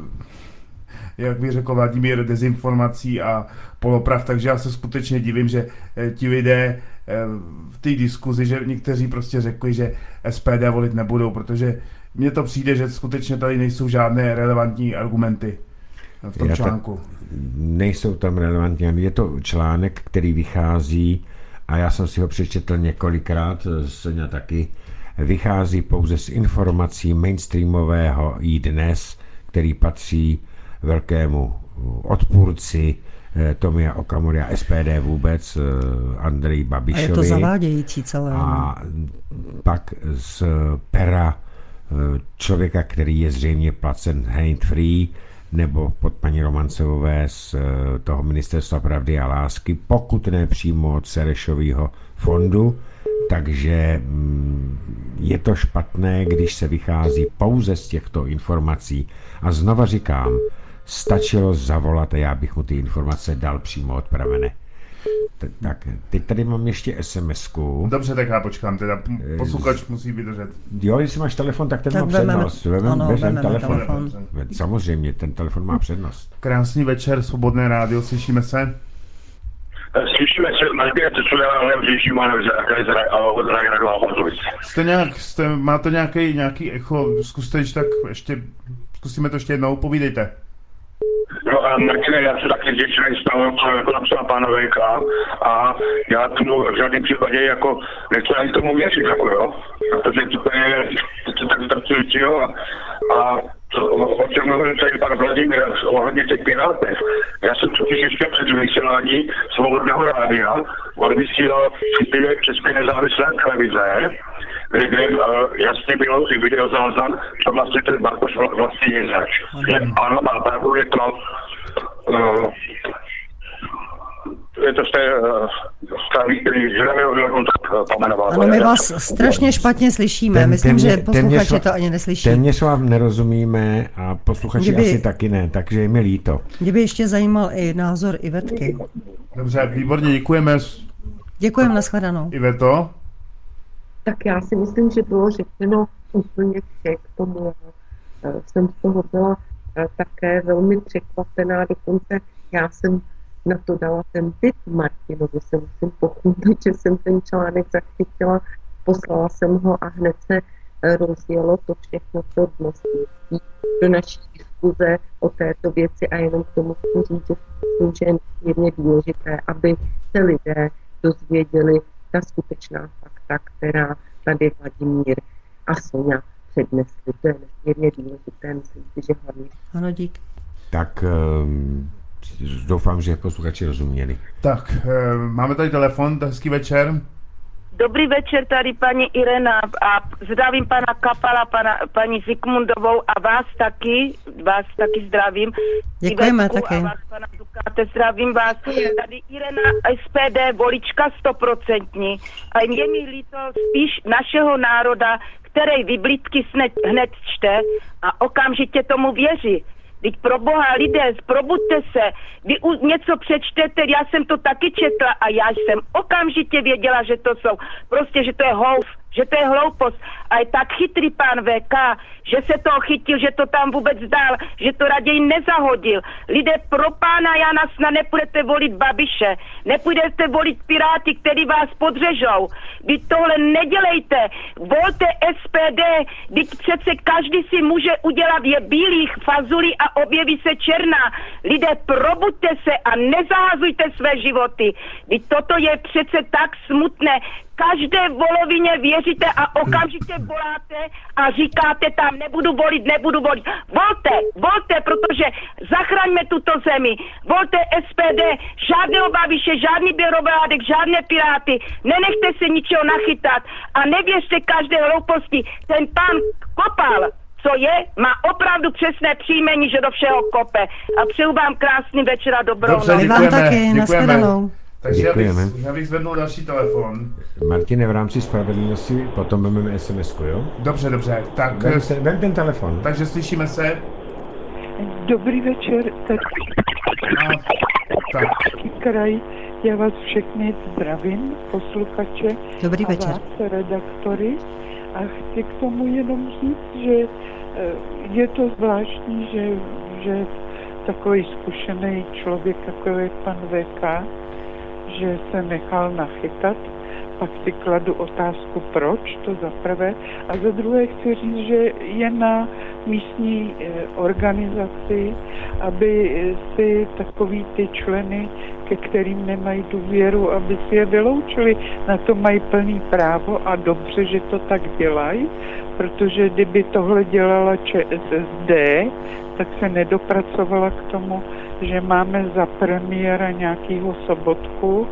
jak by řekl Vladimír, dezinformací a poloprav, takže já se skutečně divím, že ti lidé v té diskuzi, že někteří prostě řekli, že S P D volit nebudou, protože mně to přijde, že skutečně tady nejsou žádné relevantní argumenty v tom Já článku. Ta, nejsou tam relevantní, je to článek, který vychází, a já jsem si ho přečetl několikrát, Sonja taky, vychází pouze z informací mainstreamového iDnes, který patří velkému odpůrci Tomia Okamury a S P D vůbec, Andreji Babišovi. A je to zavádějící celé. A pak z pera člověka, který je zřejmě placen hate-free, nebo pod paní Romancové z toho Ministerstva pravdy a lásky, pokud ne přímo od Serešového fondu. Takže je to špatné, když se vychází pouze z těchto informací. A znova říkám, stačilo zavolat a já bych mu ty informace dal přímo od pramene. Tak, teď tady mám ještě SMSku. Dobře, tak já počkám, teda posluchač musí vydržet. Jo, jestli máš telefon, tak ten Tak má vememe- přednost. Vememe, ano, vezmeme vememe telefon. telefon. Samozřejmě, ten telefon má přednost. Krásný večer, Svobodné rádio, slyšíme se? Slyšíme se, Martina Tecová, ale Bříží má od Radiola Horzovic. Jste nějak, jste, máte nějaký, nějaký echo, zkuste, když tak ještě, zkusíme to ještě jednou, povídejte. No a Martine, já se taky vděčný z toho, co jako napsal pán V K a já tomu v žádném případě jako nechci ani tomu věřit, jako jo, protože to je to tak ztracující, jo, a, a to, o čem mluvil tady pan Vladimír ohledně těch Pirátech. Já jsem totiž ještě před vysílání Svobodného rádia odvysílal příspěvek České nezávislé televize, kde uh, jasně bylo i videozáznam, co vlastně ten Bartoš vlastně je zač. Ano, má pravdu, je to uh, je to z té uh, stavy, který želeme, on to pomenoval. Ano, my vás strašně špatně slyšíme. Ten- Myslím, téměř- že posluchači téměř- to ani neslyší. Téměř vám nerozumíme a posluchači Kdyby- asi taky ne, takže je mi líto. Mě by ještě zajímal i názor Ivetky. Dobře, výborně, děkujeme. Děkujeme, nashledanou. Iveto? Tak já si myslím, že bylo řečeno úplně vše k tomu. Já jsem z toho byla eh, také velmi překvapená, dokonce já jsem na to dala ten tip Martinovi, se musím pochůdit, že jsem ten článek zachytila, poslala jsem ho a hned se eh, rozjelo to všechno, co dnes je do naší diskuze o této věci a jenom k tomu chci říct, že myslím, že je nesmírně důležité, aby se lidé dozvěděli ta skutečná fakta, která tady Vladimír a Sonja přednesli. To je nesmírně důležité, myslím si, že hlavně. Ano, dík. Tak um, doufám, že posluchači rozuměli. Tak, eh, máme tady telefon, hezký večer. Dobrý večer, tady paní Irena a zdravím pana Kapala, pana, paní Zikmundovou a vás taky, vás taky zdravím. Děkujeme Ivetku taky. A vás, pana Dukáte, zdravím vás. Tady Irena S P D, volička stoprocentní a je mi líto spíš našeho národa, který vyblídky snad hned čte a okamžitě tomu věří. Vždyť pro boha lidé, probuďte se, vy u, něco přečtete, já jsem to taky četla a já jsem okamžitě věděla, že to jsou, prostě, že to je houf, že to je hloupost a je tak chytrý pán V K, že se toho chytil, že to tam vůbec dal, že to raději nezahodil. Lidé, pro pána Jana snad nepůjdete volit Babiše, nepůjdete volit Piráty, který vás podřežou. Vy tohle nedělejte, volte S P D, vždyť přece každý si může udělat je bílých fazulí a objeví se černá. Lidé, probuďte se a nezahazujte své životy. Vždyť toto je přece tak smutné. Každé volovině věříte a okamžitě voláte a říkáte tam nebudu volit, nebudu volit. Volte, volte, protože zachraňme tuto zemi. Volte S P D, žádného Babiše, žádný Bělobrádek, žádné Piráty. Nenechte se ničeho nachytat a nevěřte každé hlouposti. Ten pán Kopal, co je, má opravdu přesné příjmení, že do všeho kope. A přeju vám krásný večer a dobrou Dobře, noc. My vám děkujeme, taky, děkujeme. nashledanou. Takže já bych, Děkujeme. já bych zvednul další telefon. Martine, v rámci spravedlnosti potom máme es em esku, jo? Dobře, dobře, tak, Vem, se, vem ten telefon. takže slyšíme se. Dobrý večer, tak A, tak, kraj, já vás všechny zdravím, posluchače Dobrý a večer. vás, redaktory. A chci k tomu jenom říct, že eh, je to zvláštní, že, že takový zkušený člověk, jako je pan V K, že se nechal nachytat. Pak si kladu otázku, proč, to za prvé. A za druhé chci říct, že je na místní eh, organizaci, aby si takový ty členy, ke kterým nemají důvěru, aby si je vyloučili. Na to mají plný právo a dobře, že to tak dělají, protože kdyby tohle dělala Č S S D, tak se nedopracovala k tomu, že máme za premiéra nějakýho Sobotku,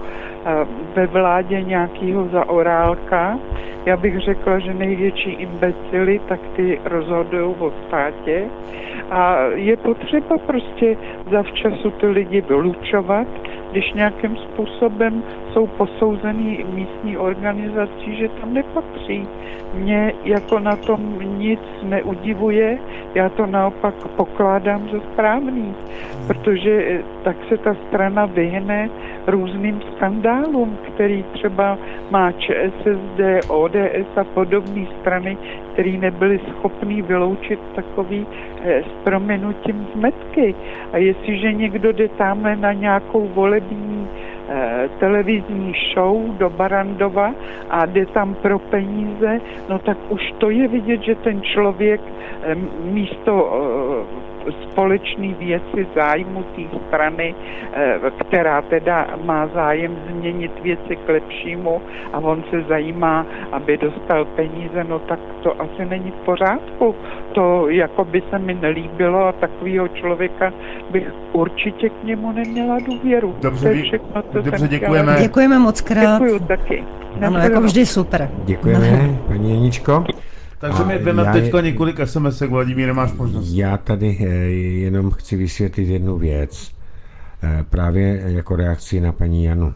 ve vládě nějakýho Zaorálka. Já bych řekla, že největší imbecily, tak ty rozhodují o státě. A je potřeba prostě zavčasu ty lidi vylučovat, když nějakým způsobem jsou posouzený místní organizací, že tam nepatří. Mě jako na tom nic neudivuje, já to naopak pokládám za správný, protože tak se ta strana vyhne různým skandálům, který třeba má Č S S D, O D S a podobné strany, které nebyly schopný vyloučit takový eh, s prominutím zmetky. A jestliže někdo jde tamhle na nějakou volební eh, televizní show do Barandova a jde tam pro peníze, no tak už to je vidět, že ten člověk eh, místo eh, společné věci zájmu té strany, která teda má zájem změnit věci k lepšímu a on se zajímá, aby dostal peníze, no tak to asi není v pořádku. To jako by se mi nelíbilo a takového člověka bych určitě k němu neměla důvěru. Dobře, to je vy- všechno, co dobře, jsem děkujeme. chtěla. Děkujeme moc krát. Děkuju taky. Ano, jako vždy super. Děkujeme, paní Janičko. takže A mi jdeme já teďka je- několik es em esek, Vladimír, máš možnost. Já tady eh, jenom chci vysvětlit jednu věc, eh, právě jako reakci na paní Janu.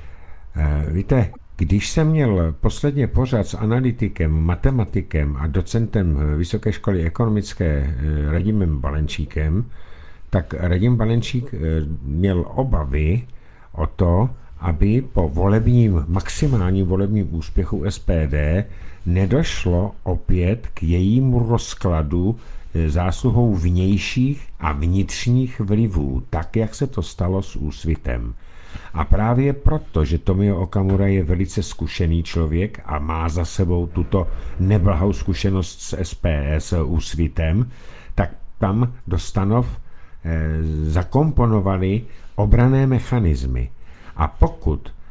Eh, Víte, když jsem měl posledně pořád s analytikem, matematikem a docentem Vysoké školy ekonomické eh, Radimem Balenčíkem, tak Radim Balenčík eh, měl obavy o to, aby po volebním, maximálním volebním úspěchu S P D nedošlo opět k jejímu rozkladu eh, zásluhou vnějších a vnitřních vlivů, tak jak se to stalo s Úsvitem. A právě proto, že Tomio Okamura je velice zkušený člověk a má za sebou tuto neblahou zkušenost s S P S Úsvitem, tak tam do stanov eh, zakomponovali obranné mechanismy. A pokud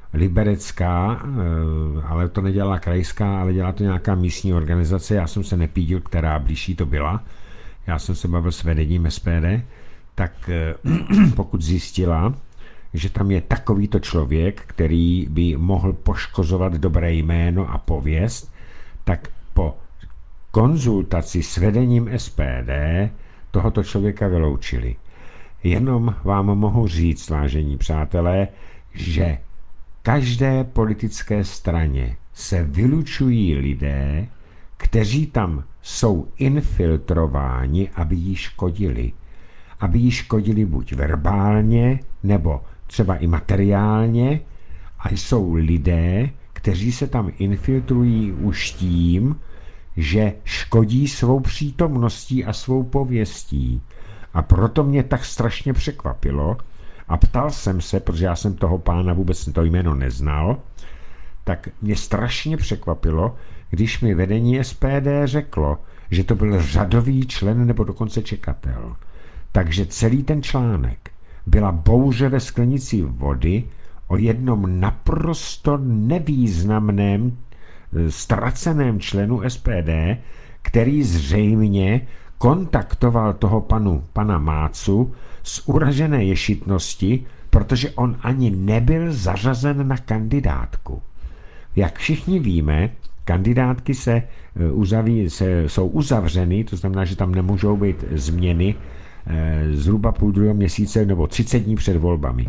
liberecká, ale to nedělala krajská, ale dělá to nějaká místní organizace. Já jsem se nepídil, která blížší to byla. Já jsem se bavil s vedením S P D, tak pokud zjistila, že tam je takovýto člověk, který by mohl poškozovat dobré jméno a pověst, tak po konzultaci s vedením S P D tohoto člověka vyloučili. Jenom vám mohu říct, vážení přátelé, že každé politické straně se vylučují lidé, kteří tam jsou infiltrováni, aby jí škodili. Aby jí škodili buď verbálně, nebo třeba i materiálně, a jsou lidé, kteří se tam infiltrují už tím, že škodí svou přítomností a svou pověstí. A proto mě tak strašně překvapilo a ptal jsem se, protože já jsem toho pána vůbec to jméno neznal, tak mě strašně překvapilo, když mi vedení S P D řeklo, že to byl řadový člen nebo dokonce čekatel. Takže celý ten článek byla bouře ve sklenici vody o jednom naprosto nevýznamném ztraceném členu S P D, který zřejmě kontaktoval toho panu, pana Mácu z uražené ješitnosti, protože on ani nebyl zařazen na kandidátku. Jak všichni víme, kandidátky se, uzaví, se jsou uzavřeny, to znamená, že tam nemůžou být změny zhruba půl druhého měsíce nebo třicet dní před volbami.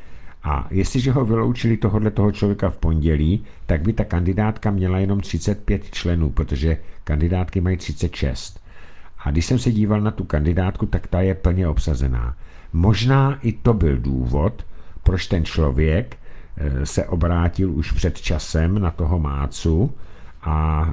A jestliže ho vyloučili tohohle toho člověka v pondělí, tak by ta kandidátka měla jenom třicet pět členů, protože kandidátky mají třicet šest. A když jsem se díval na tu kandidátku, tak ta je plně obsazená. Možná i to byl důvod, proč ten člověk se obrátil už před časem na toho Mácu a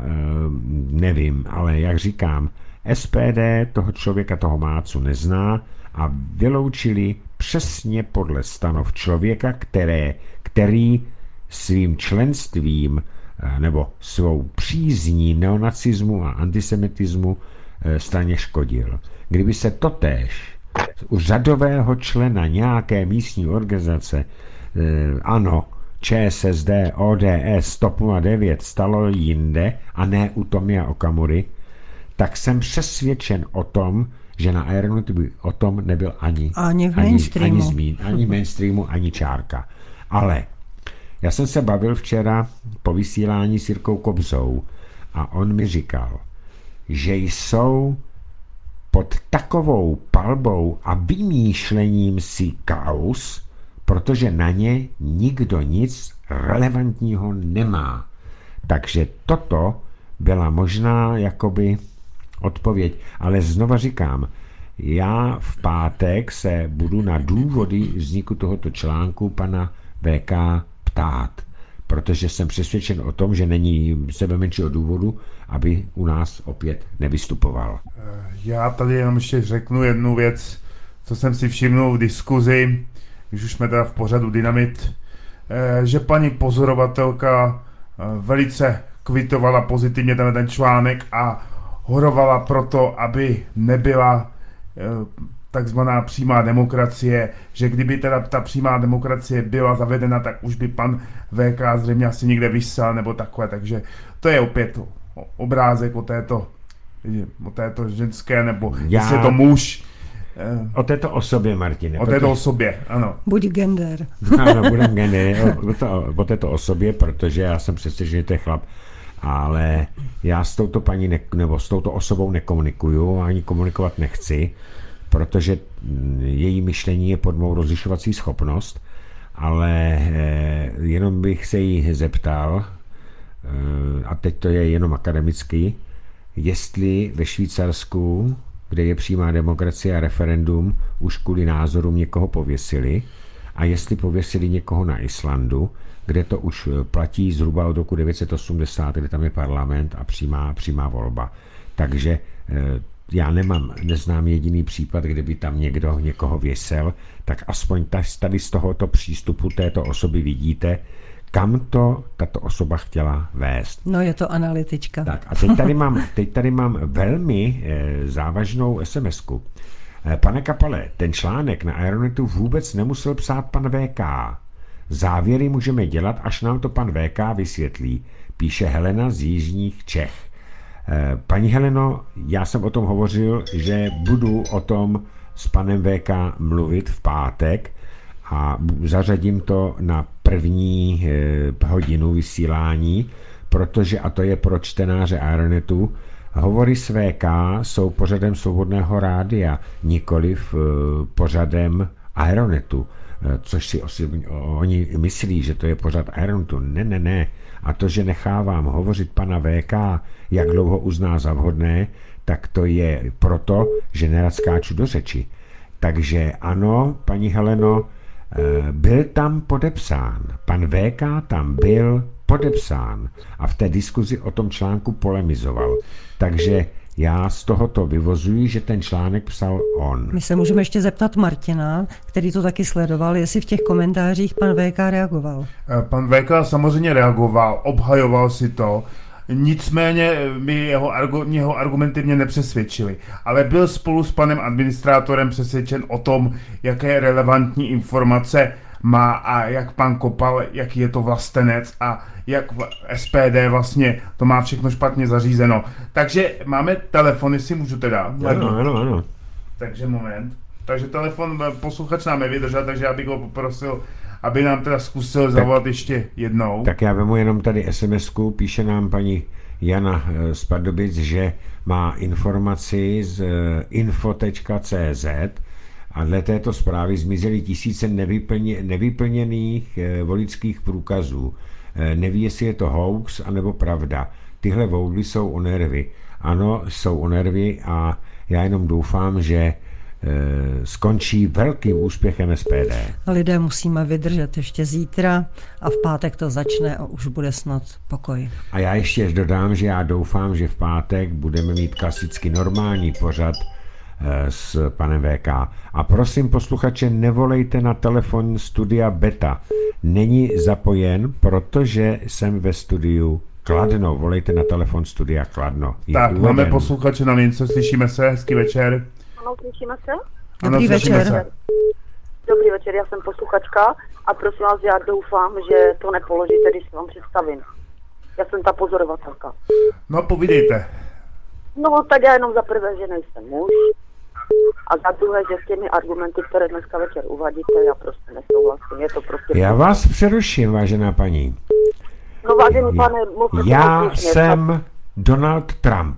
nevím, ale jak říkám, S P D toho člověka, toho Mácu nezná a vyloučili přesně podle stanov člověka, které, který svým členstvím nebo svou přízní neonacismu a antisemitismu straně škodil. Kdyby se totéž u řadového člena nějaké místní organizace, ANO, ČSSD, O D S, TOP nula devět stalo jinde a ne u Tomia Okamury, tak jsem přesvědčen o tom, že na Aeronetu by o tom nebyl ani, ani v ani, mainstreamu. Ani, zmín, ani mainstreamu, ani čárka. Ale já jsem se bavil včera po vysílání s Jirkou Kobzou a on mi říkal, že jsou pod takovou palbou a vymýšlením si kaus, protože na ně nikdo nic relevantního nemá. Takže toto byla možná jakoby odpověď. Ale znova říkám, já v pátek se budu na důvody vzniku tohoto článku pana V K ptát, protože jsem přesvědčen o tom, že není sebe menšího důvodu, aby u nás opět nevystupoval. Já tady jenom ještě řeknu jednu věc, co jsem si všimnul v diskuzi, když už jsme teda v pořadu Dynamit, že paní pozorovatelka velice kvitovala pozitivně ten, ten článek a horovala proto, aby nebyla takzvaná přímá demokracie, že kdyby teda ta přímá demokracie byla zavedena, tak už by pan V K zřejmě asi někde vysel nebo takhle, takže to je opět obrázek o této, o této ženské, nebo Já... jestli je to muž. O této osobě, Martine. O této osobě, ano. Buď gender. Ano, budem gender. O, to, o této osobě, protože já jsem přesvědčen, že to je chlap. Ale já s touto paní ne, nebo s touto osobou nekomunikuju, ani komunikovat nechci, protože její myšlení je pod mou rozlišovací schopnost, ale eh, jenom bych se jí zeptal, eh, a teď to je jenom akademicky, jestli ve Švýcarsku, kde je přímá demokracie a referendum, už kvůli názorům někoho pověsili, a jestli pověsili někoho na Islandu, kde to už platí zhruba od roku devět set osmdesát, kde tam je parlament a přímá, přímá volba. Takže já nemám, neznám jediný případ, kde by tam někdo někoho věsel, tak aspoň tady z tohoto přístupu této osoby vidíte, kam to tato osoba chtěla vést. No, je to analytička. Tak a teď tady mám, teď tady mám velmi e, závažnou es em esku. E, pane Kapale, ten článek na Aeronetu vůbec nemusel psát pan V K. Závěry můžeme dělat, až nám to pan V K vysvětlí, píše Helena z Jižních Čech. Paní Heleno, já jsem o tom hovořil, že budu o tom s panem V K mluvit v pátek a zařadím to na první hodinu vysílání, protože, a to je pro čtenáře Aeronetu, hovory s V K jsou pořadem Svobodného rádia, nikoliv pořadem Aeronetu, což si osi, oni myslí, že to je pořad Aeronetu. Ne, ne, ne. A to, že nechávám hovořit pana V K, jak dlouho uzná za vhodné, tak to je proto, že nerad skáču do řeči. Takže ano, paní Heleno, byl tam podepsán. Pan V K tam byl podepsán a v té diskuzi o tom článku polemizoval. Takže já z tohoto vyvozuji, že ten článek psal on. My se můžeme ještě zeptat Martina, který to taky sledoval, jestli v těch komentářích pan V K reagoval. Pan V K samozřejmě reagoval, obhajoval si to, nicméně mi jeho, jeho argumenty mě nepřesvědčily. Ale byl spolu s panem administrátorem přesvědčen o tom, jaké relevantní informace má a jak pan Kopal, jaký je to vlastenec a jak v S P D vlastně to má všechno špatně zařízeno. Takže máme telefon, jestli můžu teda. Ano, ano, ano. Takže moment. Takže telefon posluchač nám nevydržel, takže já bych ho poprosil, aby nám teda zkusil zavolat ještě jednou. Tak já vemu jenom tady es em esku, píše nám paní Jana z Pardubic, že má informaci z info tečka cé zet a dle této zprávy zmizely tisíce nevyplně, nevyplněných voličských průkazů. Neví, jestli je to hoax, anebo pravda. Tyhle voudly jsou o nervy. Ano, jsou o nervy a já jenom doufám, že e, skončí velkým úspěchem S P D. Lidé musíme vydržet ještě zítra a v pátek to začne a už bude snad pokoj. A já ještě dodám, že já doufám, že v pátek budeme mít klasicky normální pořad e, s panem V K. A prosím posluchače, nevolejte na telefon studia Beta. Není zapojen, protože jsem ve studiu Kladno. Volejte na telefon studia Kladno. Je tak, uveden. Máme posluchače na lince, slyšíme se, hezký večer. Ano, slyšíme se? Ano, Dobrý slyšíme večer. se. Dobrý večer, já jsem posluchačka a prosím vás, já doufám, že to nepoložíte, když se vám představím. Já jsem ta pozorovatelka. No, povídejte. No, tak já jenom za prvé, že nejsem muž a za druhé, že s těmi argumenty, které dneska večer uvadíte, já prostě nesouhlasím. Je to prostě... Já vás přeruším, vážená paní. No, vážený pane, mluvte Já slušně. jsem Donald Trump.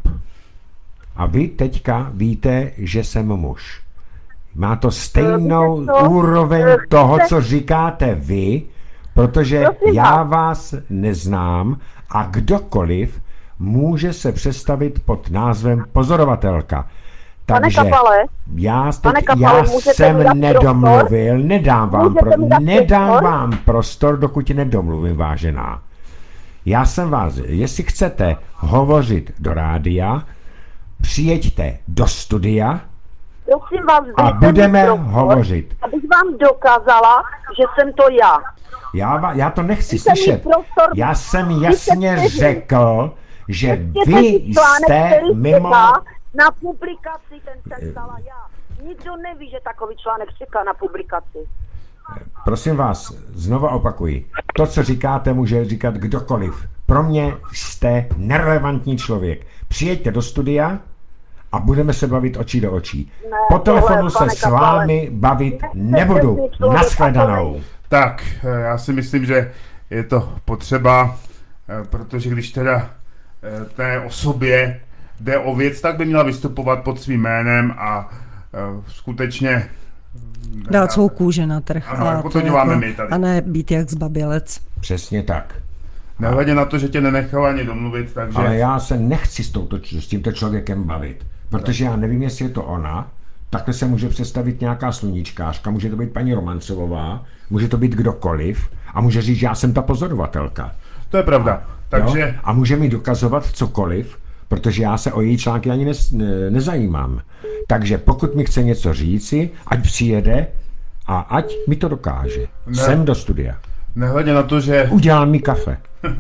A vy teďka víte, že jsem muž. Má to stejnou Víte co? úroveň Víte- toho, co říkáte vy, protože Prosím já vás. vás neznám a kdokoliv může se představit pod názvem pozorovatelka. Pane Takže Kapale, já, teď, pane Kapale, já můžete jsem mi dát nedomluvil, nedám vám, Můžete pro, mi dát nedám prostor? vám prostor, dokud nedomluvím, vážená. Já jsem vás, jestli chcete hovořit do rádia, přijeďte do studia prosím vás, a dejte mi budeme prostor, hovořit. abych vám dokázala, že jsem to já. Já, va- já to nechci Dejte mi slyšet. prostor. Já jsem Dejte jasně mi- řekl, že Přečtěte vy si článek, jste který mimo... čeká na publikaci, ten jsem psala já. Nikdo neví, že takový článek čeká na publikaci. Prosím vás, znova opakuji. To, co říkáte, může říkat kdokoliv. Pro mě jste nerelevantní člověk. Přijeďte do studia a budeme se bavit očí do očí. Ne, Po telefonu tohle, se pane s Kapale, vámi bavit nechcete nebudu. si člověk Naschledanou. takovej. Tak, eh, já si myslím, že je to potřeba, eh, protože když teda eh, té osobě jde o věc, tak by měla vystupovat pod svým jménem a eh, skutečně Dát svou kůži na trh. Ano, jako to to děláme my tady. A ne být jak zbabělec. Přesně tak. nehledě na to, že tě nenechal ani domluvit, takže... Ale já se nechci s, touto, s tímto člověkem bavit, protože já nevím, jestli je to ona. Takhle se může představit nějaká sluníčkářka, může to být paní Romancová, může to být kdokoliv a může říct, že já jsem ta pozorovatelka. To je pravda. Takže... Jo? A může mi dokazovat cokoliv, protože já se o její články ani ne, ne, nezajímám. Takže pokud mi chce něco říci, ať přijede a ať mi to dokáže. Ne. Sem do studia. Nehledě na to, že... Udělám mi kafe.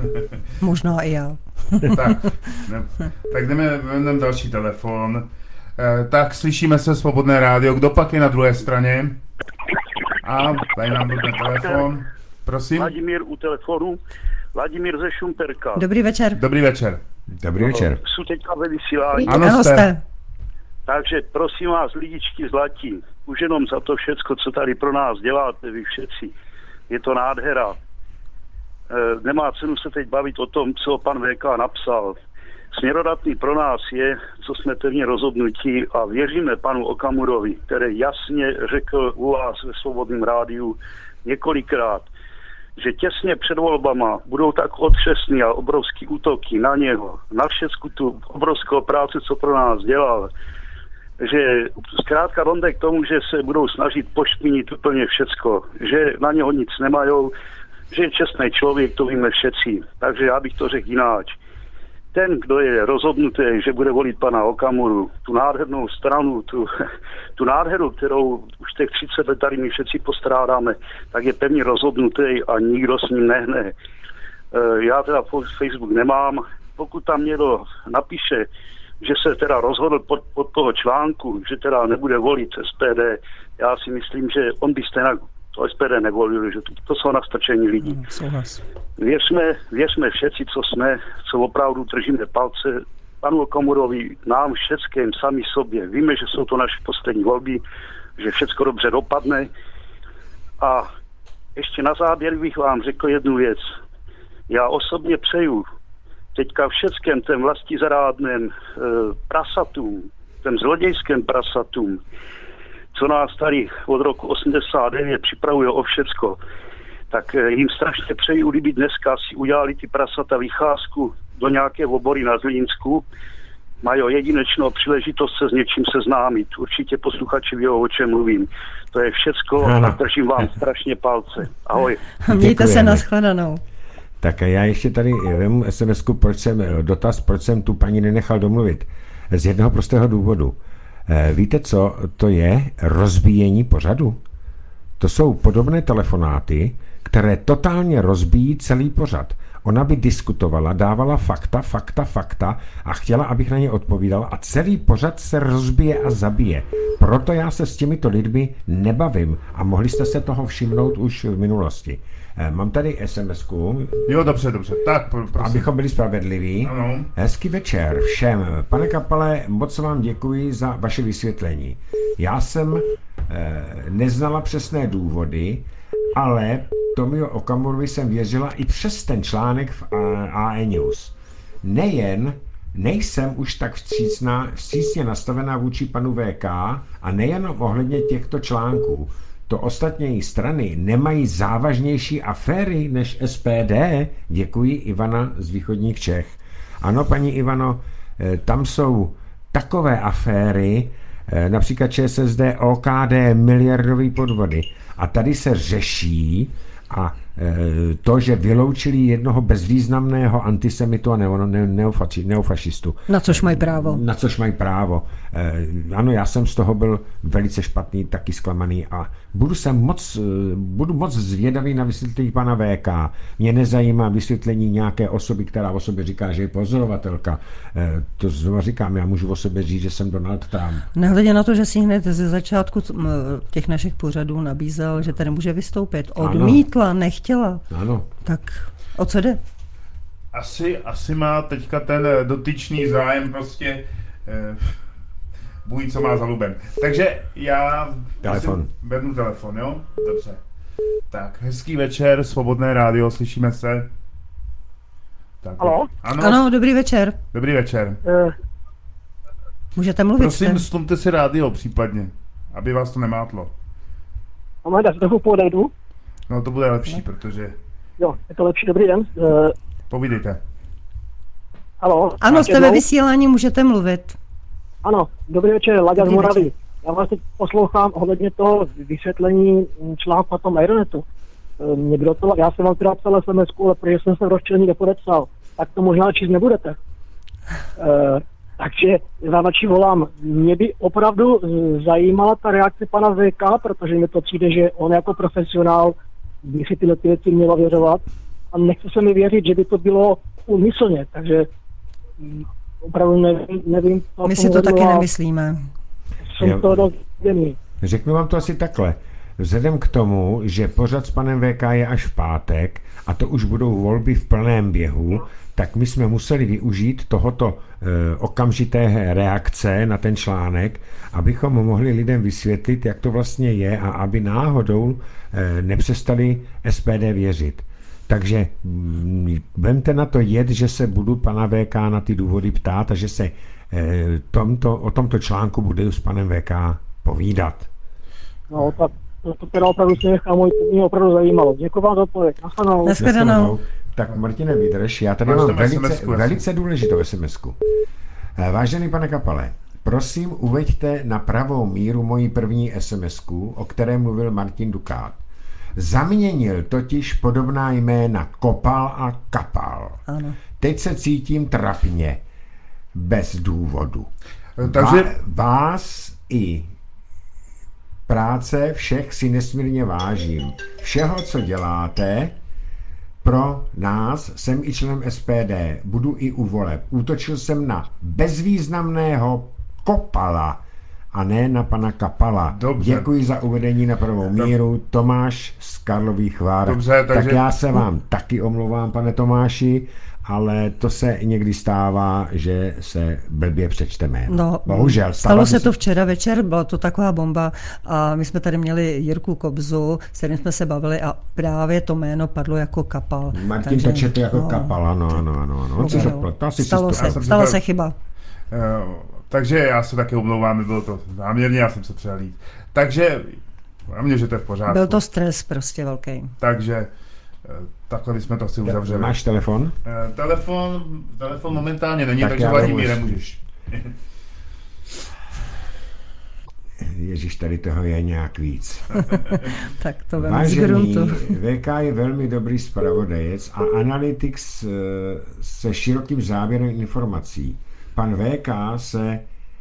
Možná i já. tak, ne, tak jdeme, jdeme další telefon. Eh, tak slyšíme se Svobodné rádio. Kdo pak je na druhé straně? A tady nám bude telefon. Prosím. Vladimír u telefonu. Vladimír ze Šumperka. Dobrý večer. Dobrý večer. Dobrý večer. Jsou teďka ve vysílání. Ano, Ano, jste. jste. Takže prosím vás, lidičky zlatí, už jenom za to všecko, co tady pro nás děláte, vy všetci. Je to nádhera. E, nemá cenu se teď bavit o tom, co pan V K napsal. Směrodatný pro nás je, co jsme pevně rozhodnutí a věříme panu Okamurovi, který jasně řekl u vás ve Svobodném rádiu několikrát, že těsně před volbama budou tak otřesný a obrovský útoky na něho, na všecku tu obrovskou práci, co pro nás dělal, že zkrátka ronde k tomu, že se budou snažit pošpinit úplně všecko, že na něho nic nemajou, že je čestný člověk, to víme všetci. Takže já bych to řekl jináč. Ten, kdo je rozhodnutý, že bude volit pana Okamuru, tu nádhernou stranu, tu, tu nádheru, kterou už těch třicet let tady my všetci postrádáme, tak je pevně rozhodnutý a nikdo s ním nehne. Já teda Facebook nemám. Pokud tam někdo napíše, že se teda rozhodl pod, pod toho článku, že teda nebude volit S P D, já si myslím, že on by stejně to S P D nevolil, že to, to jsou nastrčení lidí. Souhlas. Věřme, věřme všetci, co jsme, co opravdu držíme palce panu Okamurovi, nám všetkým, sami sobě. Víme, že jsou to naše poslední volby, že všecko dobře dopadne. A ještě na závěr bych vám řekl jednu věc. Já osobně přeju teďka všeckém těm vlastizarádným e, prasatům, těm zlodějským prasatům, co nás tady od roku osmdesát devět připravuje o všecko, tak jim strašně přeju, kdyby dneska si udělali ty prasata vycházku do nějaké obory na Zlínsku, mají jedinečnou příležitost se s něčím seznámit. Určitě posluchači ví, o čem mluvím. To je všecko a držím vám strašně palce. Ahoj. Mějte Děkujeme. se, nashledanou. Tak a já ještě tady vemu es em esku, proč jsem, dotaz, proč jsem tu paní nenechal domluvit. Z jednoho prostého důvodu. Víte co, to je rozbíjení pořadu. To jsou podobné telefonáty, které totálně rozbíjí celý pořad. Ona by diskutovala, dávala fakta, fakta, fakta a chtěla, abych na ně odpovídal a celý pořad se rozbije a zabije. Proto já se s těmito lidmi nebavím a mohli jste se toho všimnout už v minulosti. Mám tady es em esku. Jo, dobře, dobře. Tak, prosím. Abychom byli spravedliví. Ano. Hezký večer všem. Pane Kapale, moc vám děkuji za vaše vysvětlení. Já jsem eh, neznala přesné důvody, ale Tomio Okamurovi jsem věřila i přes ten článek v A E News. Nejen nejsem už tak vstřícná, vstřícně nastavená vůči panu V K a nejenom ohledně těchto článků. To ostatní strany nemají závažnější aféry než S P D? Děkuji, Ivana z východních Čech. Ano, paní Ivano, tam jsou takové aféry, například Č S S D, O K D, miliardové podvody. A tady se řeší a to, že vyloučili jednoho bezvýznamného antisemitu a neo, ne, neofači, neofašistu. Na což mají právo. Na což mají právo. Ano, já jsem z toho byl velice špatný, taky zklamaný a budu se moc, budu moc zvědavý na vysvětlení pana V K. Mě nezajímá vysvětlení nějaké osoby, která o sobě říká, že je pozorovatelka. To znovu říkám, já můžu o sobě říct, že jsem Donald Trump. Nehledě na to, že si hned ze začátku těch našich pořadů nabízel, že tady může vystoupit. Odmítla, ano. Nechtěla. Ano. Tak o co jde? Asi, asi má teďka ten dotyčný zájem prostě eh, bůj, co má za lubem. Takže já telefon. Vednu telefon, jo? Dobře. Tak, hezký večer, Svobodné rádio, slyšíme se. Tak, Halo? Ano, ano, dobrý večer. Dobrý večer. Uh, Můžete mluvit? Prosím, stlumte si rádio případně, aby vás to nemátlo. Máme dát trochu podejdu. No to bude lepší, ne? Protože... Jo, je to lepší, dobrý den. Uh, Povídejte. Halo? Ano, jste ve vysílání, můžete mluvit. Ano, dobrý večer, Laďa z Moravy. Já vás teď poslouchám ohledně toho vysvětlení článku na tom Aeronetu. Uh, někdo to, já jsem vám teda psal es em esku, ale protože jsem se v rozčilení nepodepsal, tak to možná číst nebudete. Uh, takže za nači volám. Mě by opravdu zajímala ta reakce pana V K, protože mi to přijde, že on jako profesionál by si tyhle ty věci měla věřovat a nechce se mi věřit, že by to bylo úmyslně, takže opravdu nevím, nevím My si to taky nemyslíme. Jsem to dost děný. Řeknu vám to asi takhle. vzhledem k tomu, že pořad s panem V K je až v pátek a to už budou volby v plném běhu, tak my jsme museli využít tohoto e, okamžité reakce na ten článek, abychom mohli lidem vysvětlit, jak to vlastně je a aby náhodou e, nepřestali S P D věřit. Takže mm, vemte na to jed, že se budu pana V K na ty důvody ptát a že se e, tomto, o tomto článku budu s panem V K povídat. No, tak to, to teda opravdu se nechá, můj, to mě opravdu zajímalo. Děkuji vám za odpověď. Nashledanou. Nashledanou. Tak Martine, vydrž, já tady Máš mám tam velice, SMSku, velice důležitou SMSku. Vážený pane Kapale, prosím uveďte na pravou míru moji první SMSku, o které mluvil Martin Dukát. Zaměnil totiž podobná jména Kopal a Kapal. Ano. Teď se cítím trapně, bez důvodu. Takže... Vá, vás i práce všech si nesmírně vážím. Všeho, co děláte pro nás, jsem i členem S P D, budu i u voleb. Útočil jsem na bezvýznamného Kopala a ne na pana Kapala. Dobře. Děkuji za uvedení na pravou míru. Tomáš z Karlových Vár. Dobře, takže... Tak já se vám taky omlouvám, pane Tomáši, ale to se někdy stává, že se blbě přečteme. No, bohužel. Stalo se to včera večer, byla to taková bomba a my jsme tady měli Jirku Kobzu, s kterým jsme se bavili a právě to jméno padlo jako Kapal. Martin takže, to četl jako no, Kapal, ano, ano, ano. ano. On si to pletl, asi stalo si se, to... stalo se chyba. Uh, takže já se taky omlouvám, nebylo to záměrně, já jsem se přehlíd. Takže, a mě, že to je v pořádku. Byl to stres prostě velký. Takže, uh, takhle bychom to asi uzavřeli. Máš telefon? Uh, telefon, telefon momentálně není, Tak takže já Vladimíre, vůbec. můžeš. Ježíš, tady toho je nějak víc. Tak to vem z Vážený, gruntu. V K je velmi dobrý zpravodajec a analytics se širokým záběrem informací. Pan V K se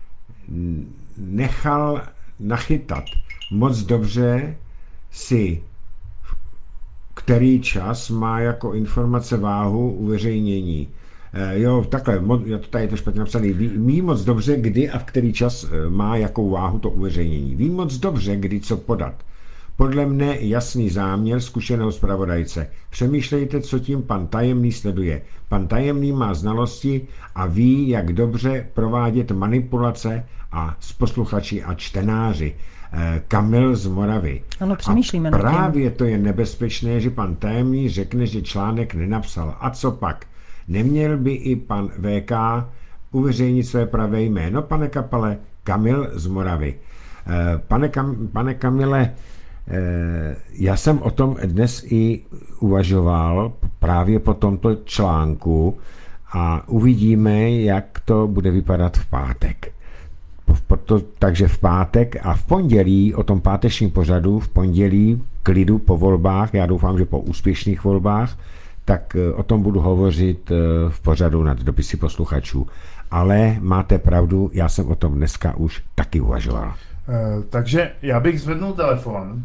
nechal nachytat. Moc dobře si který čas má jako informace váhu uveřejnění. E, jo, takhle, jo, tady je to špatně napsaný. Ví, ví moc dobře, kdy a v který čas má jakou váhu to uveřejnění. Ví moc dobře, kdy co podat. Podle mne jasný záměr zkušeného zpravodajce. Přemýšlejte, co tím pan Tajemný sleduje. Pan Tajemný má znalosti a ví, jak dobře provádět manipulace a s posluchači a čtenáři. Kamil z Moravy. Ano, přemýšlíme a nad tím. právě to je nebezpečné, že pan Tajemný řekne, že článek nenapsal. A co pak? Neměl by i pan V K uveřejnit své pravé jméno, pane Kapale? Kamil z Moravy. Pane, Kam, pane Kamile, já jsem o tom dnes i uvažoval právě po tomto článku a uvidíme, jak to bude vypadat v pátek. Proto, takže v pátek a v pondělí, o tom pátečním pořadu, v pondělí klidu po volbách, já doufám, že po úspěšných volbách, tak o tom budu hovořit v pořadu nad dopisy posluchačů. Ale máte pravdu, já jsem o tom dneska už taky uvažoval. Uh, takže já bych zvednul telefon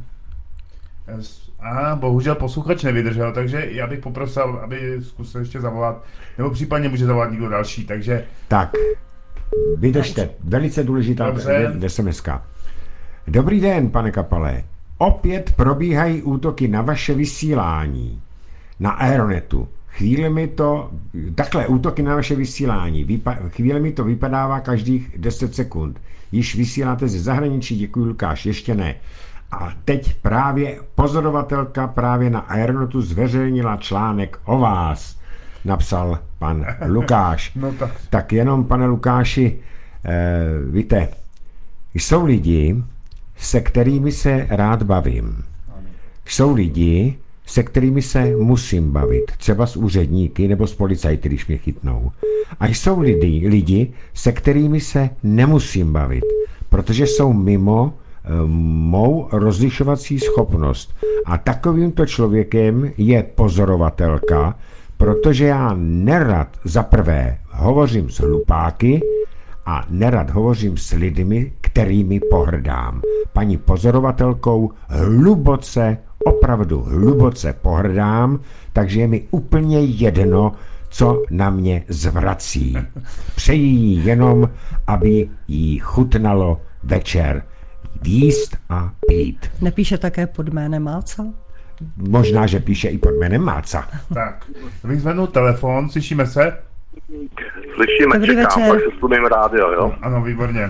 a bohužel posluchač nevydržel, takže já bych poprosil, aby zkusil ještě zavolat, nebo případně může zavolat někdo další, takže... Tak, vydržte, velice důležitá es em eska. Dobrý den, pane Kapale. Opět probíhají útoky na vaše vysílání na Aeronetu. Chvíli mi to, takhle útoky na vaše vysílání, vypa, chvíli mi to vypadává každých deset sekund. Již vysíláte ze zahraničí, děkuji Lukáš, ještě ne. A teď právě pozorovatelka právě na Aeronetu zveřejnila článek o vás, napsal pan Lukáš. No tak. tak jenom, pane Lukáši, eh, víte, jsou lidi, se kterými se rád bavím. Jsou lidi, se kterými se musím bavit, třeba s úředníky nebo s policajty, když mě chytnou. A jsou lidi, lidi, se kterými se nemusím bavit, protože jsou mimo e, mou rozlišovací schopnost. A takovýmto člověkem je pozorovatelka, protože já nerad za prvé hovořím s hlupáky a nerad hovořím s lidmi, kterými pohrdám. Paní pozorovatelkou hluboce, opravdu hluboce pohrdám, takže je mi úplně jedno, co na mě zvrací. Přeji jí jenom, aby jí chutnalo večer jíst a pít. Nepíše také pod jménem Máca? Možná, že píše i pod jménem Máca. Tak, bych zvednul telefon, slyšíme se? Slyšíme, Dobrý čekám, večer. pak se slumím rádio, jo? Ano, výborně.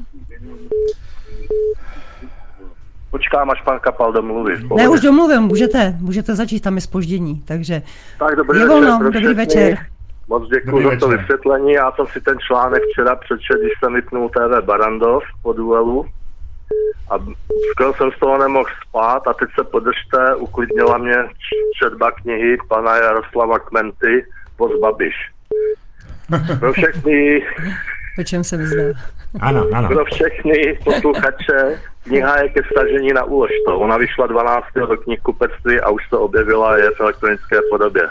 Počkám, až pan Kapal domluví. Ne, už domluvím, můžete, můžete začít, tam je zpoždění, takže Tak dobrý je večer volno, pro dobrý všechny. večer. Moc děkuji Dobrý za to večer. vysvětlení. Já jsem si ten článek včera přečetl, když jsem vypnul T V Barandov po duelu. A skoro jsem z toho nemohl spát a teď se podržte, uklidnila mě četba knihy pana Jaroslava Kmenty Post Babiš. Pro všechny, O čem se mi zdá? Ano, ano. pro všechny posluchače kniha je ke stažení na úlož to. Ona vyšla dvanáctého do knihkupectví a už se objevila, je v elektronické podobě.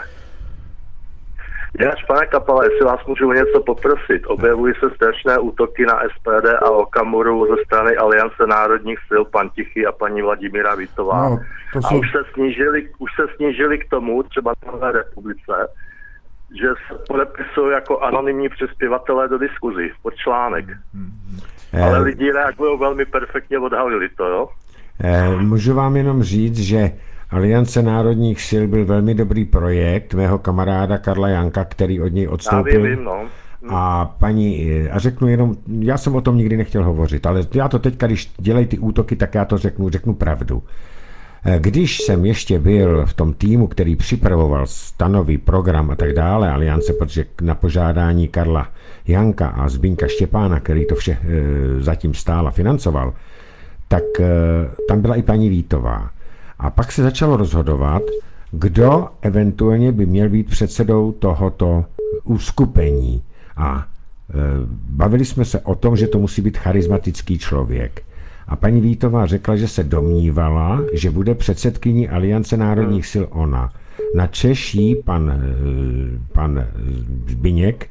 Jinak, pane Kapale, jestli vás můžu něco poprosit, objevují se strašné útoky na S P D a Okamuru ze strany Aliance národních sil, pan Tichý a paní Vladimíra Vítová. No, to A jsou... už se snížili, už se snížili k tomu, třeba na Nové republice, že se podepisují jako anonymní přispěvatelé do diskuzí pod článek. Ale Eh, lidi reagují velmi perfektně, odhalili to, jo? eh, můžu vám jenom říct, že Aliance národních sil byl velmi dobrý projekt mého kamaráda Karla Janka, který od něj Já vím, odstoupil. vím, no. A paní, a řeknu jenom, já jsem o tom nikdy nechtěl hovořit, ale já to teďka, když dělají ty útoky, tak já to řeknu, řeknu pravdu. Když jsem ještě byl v tom týmu, který připravoval stanový program a tak dále, Aliance, protože na požádání Karla Janka a Zbyňka Štěpána, který to vše e, zatím stál a financoval, tak e, tam byla i paní Vítová. A pak se začalo rozhodovat, kdo eventuálně by měl být předsedou tohoto uskupení. A e, bavili jsme se o tom, že to musí být charismatický člověk. A paní Vítová řekla, že se domnívala, že bude předsedkyní Aliance národních sil ona. Na Češí pan, pan Zbyněk,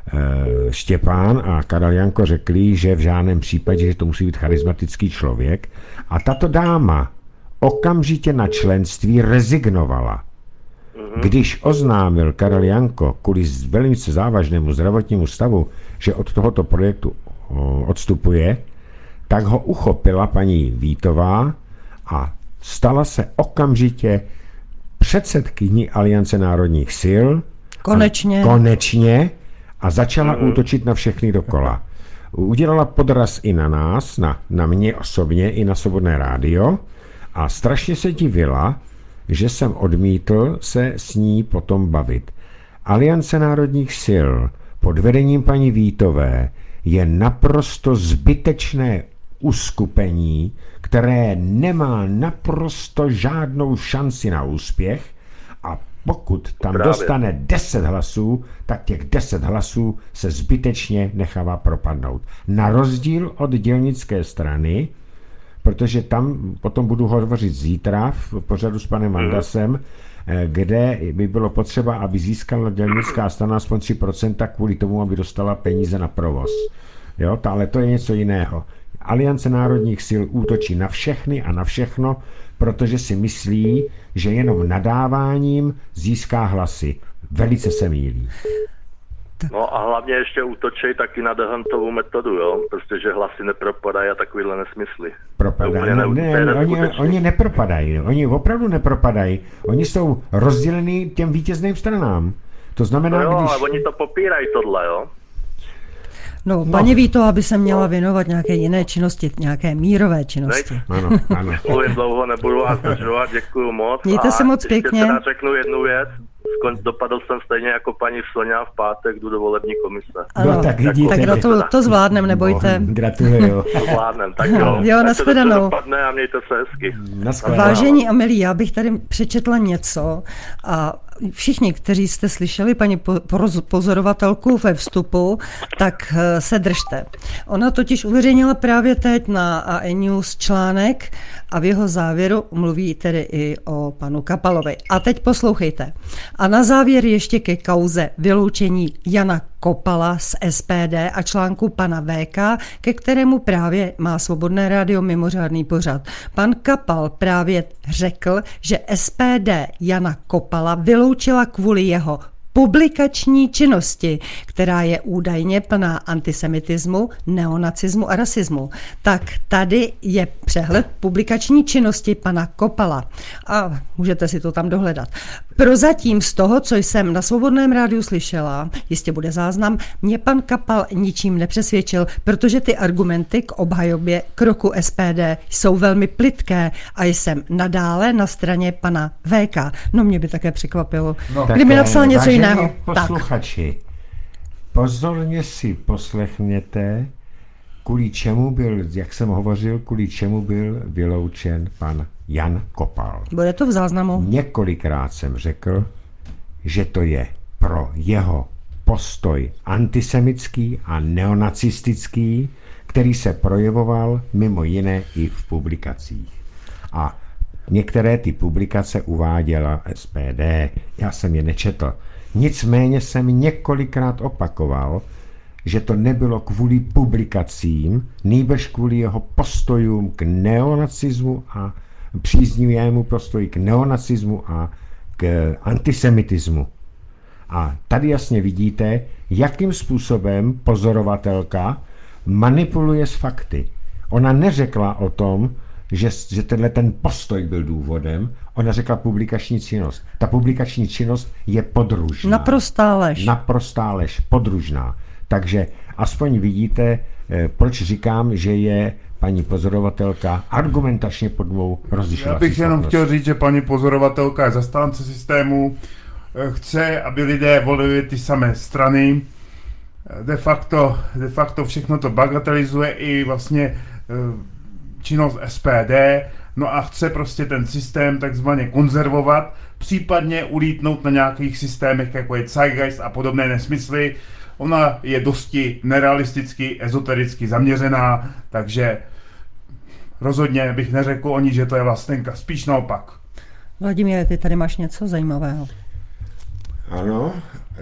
Štěpán a Karel Janko řekli, že v žádném případě, že to musí být charismatický člověk. A tato dáma okamžitě na členství rezignovala. Když oznámil Karel Janko kvůli velmi závažnému zdravotnímu stavu, že od tohoto projektu odstupuje, tak ho uchopila paní Vítová a stala se okamžitě předsedkyní Aliance národních sil. Konečně. A, konečně a začala Mhm. útočit na všechny dokola. Udělala podraz i na nás, na, na mě osobně, i na Svobodné rádio a strašně se divila, že jsem odmítl se s ní potom bavit. Aliance národních sil pod vedením paní Vítové je naprosto zbytečné uskupení, které nemá naprosto žádnou šanci na úspěch a pokud tam Právě. dostane deset hlasů, tak těch deset hlasů se zbytečně nechává propadnout. Na rozdíl od dělnické strany, protože tam potom budu hovořit zítra v pořadu s panem Mandasem, kde by bylo potřeba, aby získala dělnická strana aspoň tři procenta kvůli tomu, aby dostala peníze na provoz. Jo, to, ale to je něco jiného. Aliance národních sil útočí na všechny a na všechno, protože si myslí, že jenom nadáváním získá hlasy. Velice se mýlí. No a hlavně ještě útočej taky na Dehantovou metodu, jo? Protože hlasy nepropadají a takovýhle nesmysly. Propadají. Úplně Ne, ne- ne, to je ne, oni, neskutečný. oni nepropadají. Oni opravdu nepropadají. Oni jsou rozdělení těm vítězným stranám. To znamená, No jo, když... ale oni to popírají tohle, jo? No, paní Víto, aby se měla věnovat nějaké jiné činnosti, nějaké mírové činnosti. Ano, ano. Mluvím dlouho, nebudu vás zdržovat, děkuju moc. Mějte A se moc ještě pěkně. teda řeknu jednu věc. Skon, dopadl jsem stejně jako paní Soňa v pátek, jdu do volební komise. Ano, No, tak vidíte. tak gratuluju, to zvládnem, nebojte. No, gratuluju. To zvládnem, tak jo. Jo, Ať se nashledanou. to dopadne a mějte se hezky. Nashledanou. Vážení a milí, já bych tady přečetla něco a všichni, kteří jste slyšeli paní po- poroz- pozorovatelku ve vstupu, tak eh, se držte. Ona totiž uveřejnila právě teď na A E News článek a v jeho závěru mluví tedy i o panu Kapalovi. A teď poslouchejte. A na závěr ještě ke kauze vyloučení Jana Kopala z S P D a článku pana V K, ke kterému právě má Svobodné rádio mimořádný pořad. Pan Kapal právě řekl, že S P D Jana Kopala vyloučila kvůli jeho publikační činnosti, která je údajně plná antisemitismu, neonacismu a rasismu. Tak tady je přehled publikační činnosti pana Kopala. A můžete si to tam dohledat. Prozatím z toho, co jsem na Svobodném rádiu slyšela, jistě bude záznam, mě pan Kapal ničím nepřesvědčil, protože ty argumenty k obhajobě kroku S P D jsou velmi plytké a jsem nadále na straně pana V K. No mě by také překvapilo, no, kdyby napsal něco jiného. Posluchači, tak. Pozorně si poslechněte, kvůli čemu byl, jak jsem hovořil, kvůli čemu byl vyloučen pan Jan Kopal. Bude to v záznamu. Několikrát jsem řekl, že to je pro jeho postoj antisemický a neonacistický, který se projevoval mimo jiné i v publikacích. A některé ty publikace uváděla S P D, já jsem je nečetl. Nicméně jsem několikrát opakoval, že to nebylo kvůli publikacím, nýbrž kvůli jeho postojům k neonacismu a příznivému postoji k neonacismu a k antisemitismu. A tady jasně vidíte, jakým způsobem pozorovatelka manipuluje s fakty. Ona neřekla o tom, že, že tenhle ten postoj byl důvodem, ona řekla publikační činnost. Ta publikační činnost je podružná. Naprostá lež. Naprostá lež, podružná. Takže aspoň vidíte, proč říkám, že je paní pozorovatelka argumentačně pod mou rozlišovací. Já bych jenom chtěl říct, že paní pozorovatelka je zastánce systému, chce, aby lidé volili ty samé strany. De facto, de facto všechno to bagatelizuje i vlastně činnost S P D, no a chce prostě ten systém takzvaně konzervovat, případně ulítnout na nějakých systémech, jako je Zeitgeist a podobné nesmysly. Ona je dosti nerealisticky, ezotericky zaměřená, takže rozhodně bych neřekl o ní, že to je vlastenka, spíš naopak. Vladimíre, ty tady máš něco zajímavého. Ano,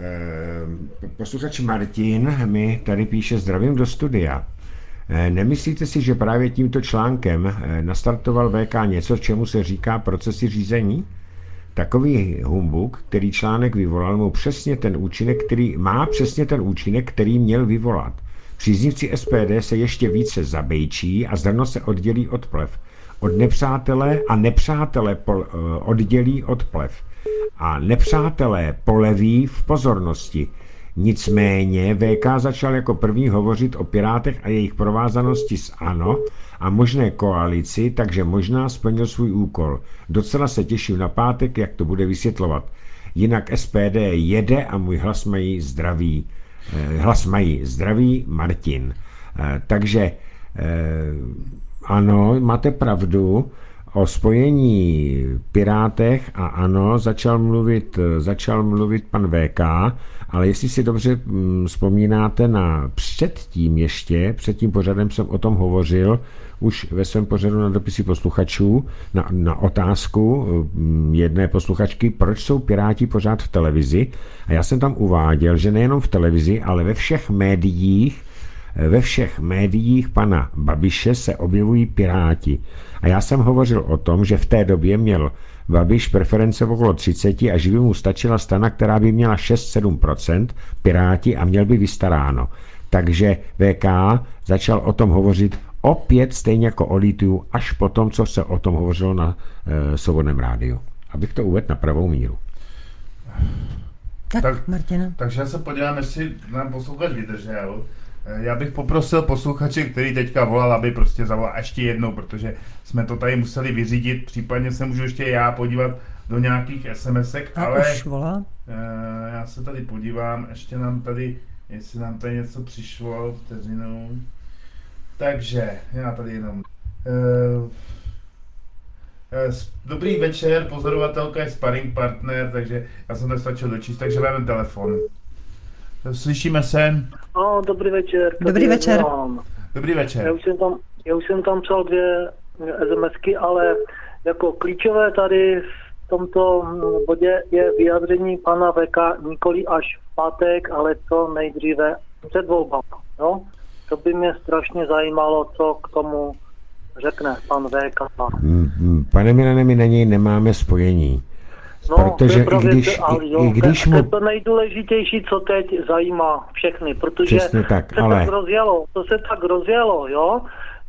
eh, posluchač Martin mi tady píše: zdravím do studia. Eh, nemyslíte si, že právě tímto článkem eh, nastartoval V K něco, čemu se říká procesy řízení? Takový humbuk, který článek vyvolal, mu přesně ten účinek, který má přesně ten účinek, který měl vyvolat. Příznivci S P D se ještě více zabejčí a zrno se oddělí od plev. Od nepřátele a nepřátele pol, oddělí od plev. A nepřátelé poleví v pozornosti. Nicméně V K začal jako první hovořit o Pirátech a jejich provázanosti s ANO a možné koalici, takže možná splnil svůj úkol. Docela se těším na pátek, jak to bude vysvětlovat. Jinak S P D jede a můj hlas mají zdraví. Eh, hlas mají zdraví Martin. Eh, takže eh, ano, máte pravdu. O spojení Pirátech a ANO začal mluvit, začal mluvit pan V K, ale jestli si dobře vzpomínáte na předtím ještě, před tím pořadem jsem o tom hovořil, už ve svém pořadu na dopisy posluchačů, na, na otázku jedné posluchačky, proč jsou Piráti pořád v televizi. A já jsem tam uváděl, že nejenom v televizi, ale ve všech médiích, ve všech médiích pana Babiše se objevují Piráti. A já jsem hovořil o tom, že v té době měl Babiš preference v okolo třicet a že by mu stačila strana, která by měla šest sedm procent, Piráti, a měl by vystaráno. Takže V K začal o tom hovořit opět stejně jako o litiu až po tom, co se o tom hovořilo na e, Svobodném rádiu. Abych to uvedl na pravou míru. Tak, tak Martina. Takže já se podívám, jestli nám posluchač vydržel. Já bych poprosil posluchače, který teďka volal, aby prostě zavolal ještě jednou, protože jsme to tady museli vyřídit, případně se můžu ještě já podívat do nějakých SMSek, a ale už volá? já se tady podívám, ještě nám tady, jestli nám tady něco přišlo vteřinou. Takže, já tady jenom. Dobrý večer, pozorovatelka je sparring partner, takže já jsem nestačil dočíst, takže máme telefon. Slyšíme se? No, dobrý večer. Dobrý večer. Dobrý večer. Já už jsem tam, já už jsem tam psal dvě SMSky, ale jako klíčové tady v tomto bodě je vyjádření pana V K nikoli až v pátek, ale co nejdříve před volbami. No? To by mě strašně zajímalo, co k tomu řekne pan V K. Pane Milane, my na něj nemáme spojení. No, Protože to je právě i když, to, ale i, jo, i když to, mu... to je to nejdůležitější, co teď zajímá všechny, protože Přesně tak, se ale- tak rozjelo, to se tak rozjelo, jo,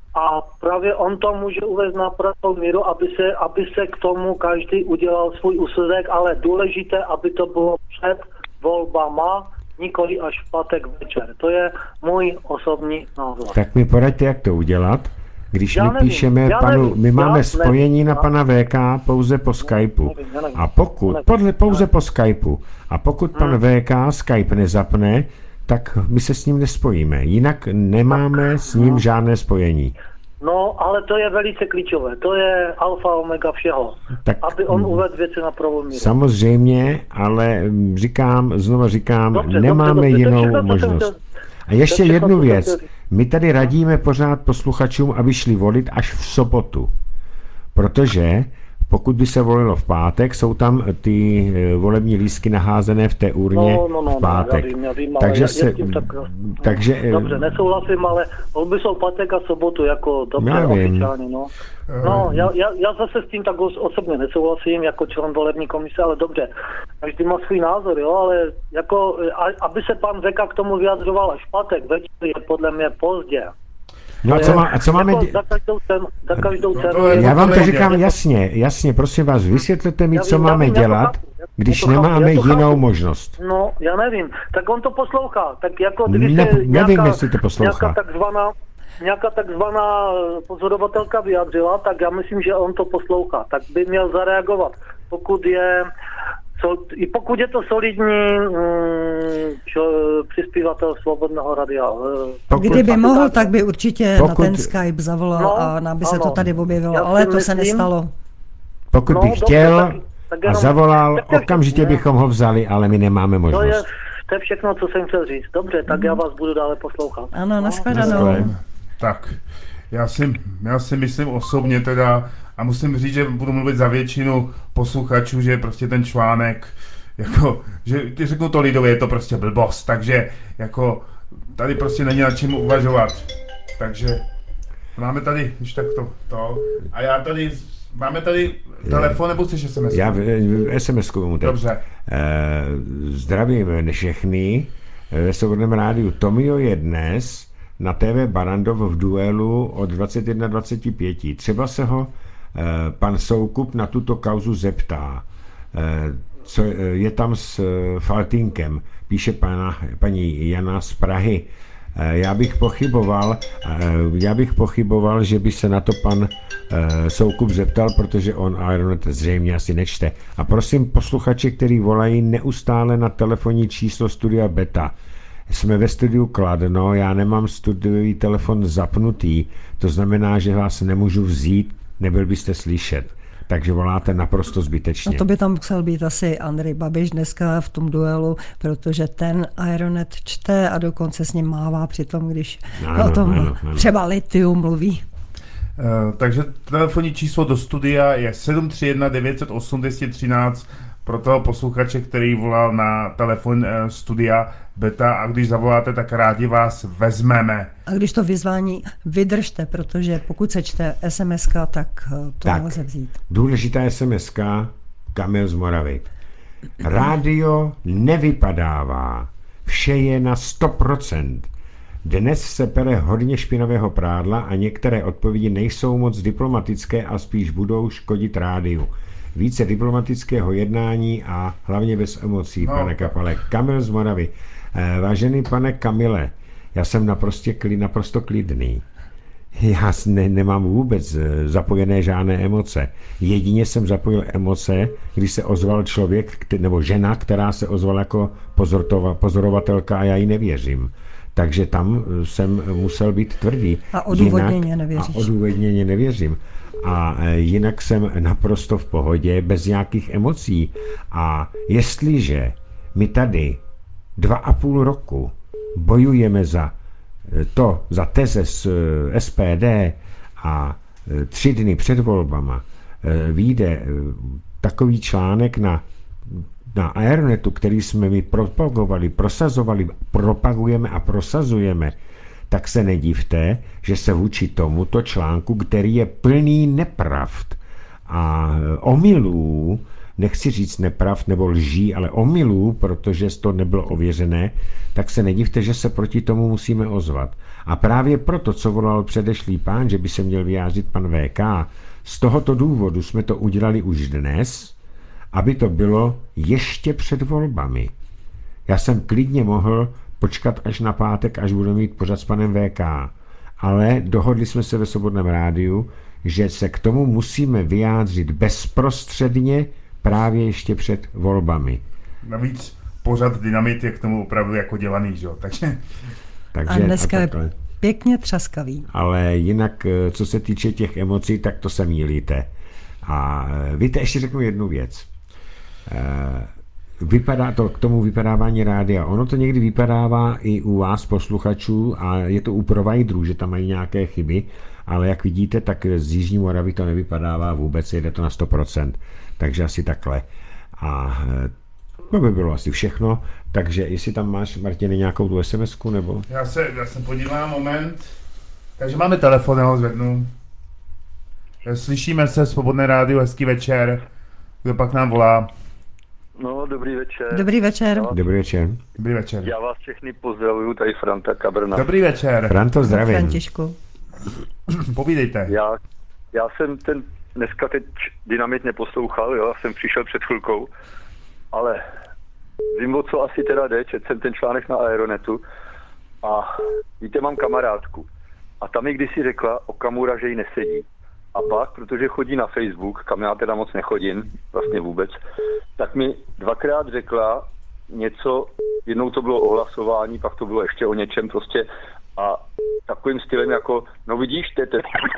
a právě on to může uvést na pravou míru, aby se, aby se k tomu každý udělal svůj úsudek, ale důležité, aby to bylo před volbama, nikoli až v pátek večer. To je můj osobní názor. Tak mi poraďte, jak to udělat, když Já my nevím, píšeme já panu, nevím, my já máme nevím, spojení na já- pana V K pouze po Skypeu. nevím, já nevím, A pokud, nevím. podle, pouze po Skypeu, a pokud pan Hmm. V K Skype nezapne, tak my se s ním nespojíme. Jinak nemáme s ním žádné spojení. No, ale to je velice klíčové. To je alfa omega všeho. Tak, aby on uvedl věci na pravou míru. Samozřejmě, ale mm, říkám, znova říkám, Dobře, nemáme dobře, dobře. To je jinou všechno, co jsem možnost. chtěl- A ještě to je všechno, jednu co jsem věc. chtěl říct. My tady radíme pořád posluchačům, aby šli volit až v sobotu. Protože pokud by se volilo v pátek, jsou tam ty eh, volební lístky naházené v té urně No, no, no, v pátek. já vím, já vím, ale takže já- se, já s tím tak- takže, eh, Dobře, nesouhlasím, ale volby jsou pátek a sobotu, jako dobře, Já vím. oficiálně, no. No, já, já, já zase s tím tak os- osobně nesouhlasím, jako člen volební komise, ale dobře, každý má svůj názor, jo, ale jako, a, aby se pan Veka k tomu vyjadřoval až v pátek večer, je podle mě pozdě. No a co, má, a co máme jako dě- za každou cenu, za každou No cenu. to je- Já vám to nejde. říkám jasně, jasně, prosím vás, vysvětlete mi, Já co vím, já máme vím, já to dělat, chápu, já to když chápu, nemáme já to jinou chápu. možnost. No, já nevím. Tak on to poslouchá. Tak jako když Ne- se nevím, nějaká, jestli to poslouchá. nějaká takzvaná nějaká takzvaná pozorovatelka vyjádřila, tak já myslím, že on to poslouchá. Tak by měl zareagovat. Pokud je sol, i pokud je to solidní mm, čo, přispívatel Svobodného radia. eh, Pokud, Kdyby mohl, tak by určitě Pokud- na ten Skype zavolal No, a nám by se to ano. tady objevilo, Já ale si to se myslím- nestalo. pokud No, by dobře, chtěl tak- tak a jenom- zavolal, tak to je- okamžitě ne. bychom ho vzali, ale my nemáme To je, možnost. to je všechno, co jsem chtěl říct. Dobře, tak já vás budu dále poslouchat. Ano, nashledanou. Naschle. Tak, já si, já si myslím osobně teda, a musím říct, že budu mluvit za většinu posluchačů, že prostě ten článek, jako, že když řeknu to lidově, je to prostě blbost, takže jako tady prostě není nad čím uvažovat. Takže máme tady, když tak to, to, a já tady, máme tady telefon, nebo chceš es em es? Já es em esku mu teď. Dobře. Eh, zdravím všechny. Ve Svobodném rádiu Tomio je dnes na té vé Barandov v duelu od dvacet jedna dvacet pět. Třeba se ho eh, pan Soukup na tuto kauzu zeptá. Eh, co je tam s eh, Faltýnkem, píše pana, paní Jana z Prahy. Eh, Já bych pochyboval, eh, já bych pochyboval, že by se na to pan eh, Soukup zeptal, protože on Aeronet zřejmě asi nečte. A prosím posluchače, který volají neustále na telefonní číslo Studia Beta. Jsme ve studiu Kladno, já nemám studiový telefon zapnutý, to znamená, že vás nemůžu vzít, nebyl byste slyšet. Takže voláte naprosto zbytečně. No to by tam musel být asi Andrej Babiš dneska v tom duelu, protože ten Aeronet čte a dokonce s ním mává při tom, když Ano, o tom ano, ano. třeba litium mluví. Uh, takže telefonní číslo do studia je sedm tři jedna devět nula osm dvě jedna tři pro toho posluchače, který volal na telefon uh, studia Beta, a když zavoláte, tak rádi vás vezmeme. A když to vyzvání, vydržte, protože pokud se čte es em eska, tak eh, to Tak. nelze vzít. Důležitá es em eska, Kamil z Moravy. Rádio nevypadává. Vše je na sto procent. Dnes se pere hodně špinavého prádla a některé odpovědi nejsou moc diplomatické a spíš budou škodit rádiu. Více diplomatického jednání a hlavně bez emocí, No. pane Kapale. Kamil z Moravy. Eh, Vážený pane Kamile, já jsem naprosto, naprosto klidný. Já ne, nemám vůbec eh, zapojené žádné emoce. Jedině jsem zapojil emoce, když se ozval člověk, kte- nebo žena, která se ozvala jako pozortova, pozorovatelka a já jí nevěřím. Takže tam eh, jsem musel být tvrdý. A odůvodněně Jinak- nevěříš. A odůvodněně nevěřím. A eh, jinak jsem naprosto v pohodě, bez nějakých emocí. A jestliže my tady dva a půl roku bojujeme za to, za teze z eh, es pé dé a eh, tři dny před volbama eh, vyjde eh, takový článek na, na Aeronetu, který jsme my propagovali, prosazovali, propagujeme a prosazujeme, tak se nedivte, že se vůči tomuto článku, který je plný nepravd a eh, omylů, nechci říct nepravd nebo lží, ale omylů, protože to nebylo ověřené, tak se nedivte, že se proti tomu musíme ozvat. A právě proto, co volal předešlý pán, že by se měl vyjádřit pan V K, z tohoto důvodu jsme to udělali už dnes, aby to bylo ještě před volbami. Já jsem klidně mohl počkat až na pátek, až budu mít pořad s panem V K, ale dohodli jsme se ve Svobodném rádiu, že se k tomu musíme vyjádřit bezprostředně právě ještě před volbami. Navíc pořad Dynamit je k tomu opravdu jako dělaný, že jo, takže... takže a dneska a je pěkně třaskavý. Ale jinak, co se týče těch emocí, tak to se mýlíte. A víte, ještě řeknu jednu věc. Vypadá to k tomu vypadávání rádia. Ono to někdy vypadává i u vás, posluchačů, a je to u providerů, že tam mají nějaké chyby, ale jak vidíte, tak z Jižní Moravy to nevypadává vůbec, jde to na sto procent. Takže asi takhle. A to by bylo asi všechno. Takže jestli tam máš, Martine, nějakou tu SMSku, nebo... Já se, já se podívám, moment. Takže máme telefon, já ho zvednu. Slyšíme se, Svobodné rádio, hezký večer. Kdo pak nám volá? No, dobrý večer. Dobrý večer. Dobrý večer. Dobrý večer. Já vás všechny pozdravuju, tady Franta Kabrna. Dobrý večer. Franto, zdravím. Františku. Povídejte. Já, já jsem ten dneska teď Dynamit neposlouchal, jo, jsem přišel před chvilkou, ale vím, o co asi teda jde, četl jsem ten článek na Aeronetu a víte, mám kamarádku a tam mi kdysi řekla Okamura, že jí nesedí. A pak, protože chodí na Facebook, kam já teda moc nechodím, vlastně vůbec, tak mi dvakrát řekla něco, jednou to bylo o hlasování, pak to bylo ještě o něčem prostě a takovým stylem jako, no vidíš, tete,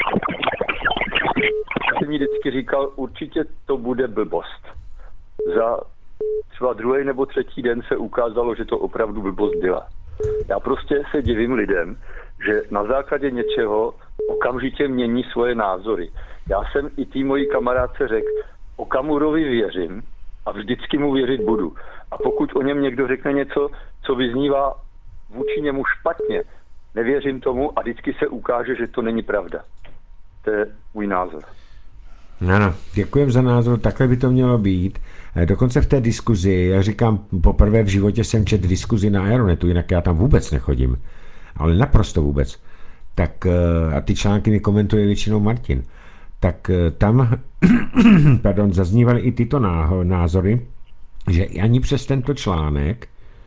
já jsem mi vždycky říkal, určitě to bude blbost. Za třeba druhý nebo třetí den se ukázalo, že to opravdu blbost byla. Já prostě se divím lidem, že na základě něčeho okamžitě mění svoje názory. Já jsem i tý mojí kamarádce řekl, Okamurovi věřím a vždycky mu věřit budu. A pokud o něm někdo řekne něco, co vyznívá vůči němu špatně, nevěřím tomu a vždycky se ukáže, že to není pravda. To je můj názor. Ano, děkujem za názor, takhle by to mělo být. Dokonce v té diskuzi, já říkám, poprvé v životě jsem četl diskuzi na Aeronetu, jinak já tam vůbec nechodím, ale naprosto vůbec. Tak a ty články mi komentuje většinou Martin. Tak tam pardon, zaznívaly i tyto názory, že ani přes tento článek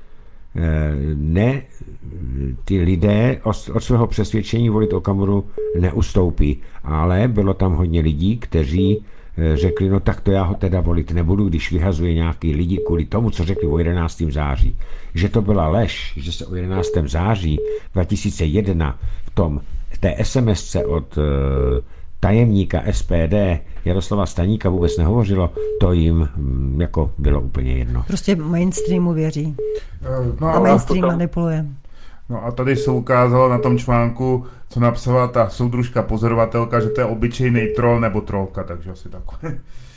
ne, ty lidé od svého přesvědčení volit Okamuru neustoupí, ale bylo tam hodně lidí, kteří řekli, no tak to já ho teda volit nebudu, když vyhazuje nějaký lidi kvůli tomu, co řekli o jedenáctého září. Že to byla lež, že se o jedenáctého září dva tisíce jedna v tom, v té SMSce od uh, tajemníka S P D Jaroslava Staníka vůbec nehovořilo, to jim um, jako bylo úplně jedno. Prostě mainstreamu věří. No, a mainstream tam manipuluje. No a tady se ukázalo na tom článku, co napsala ta soudružka pozorovatelka, že to je obyčejný troll nebo trolka, takže asi takové.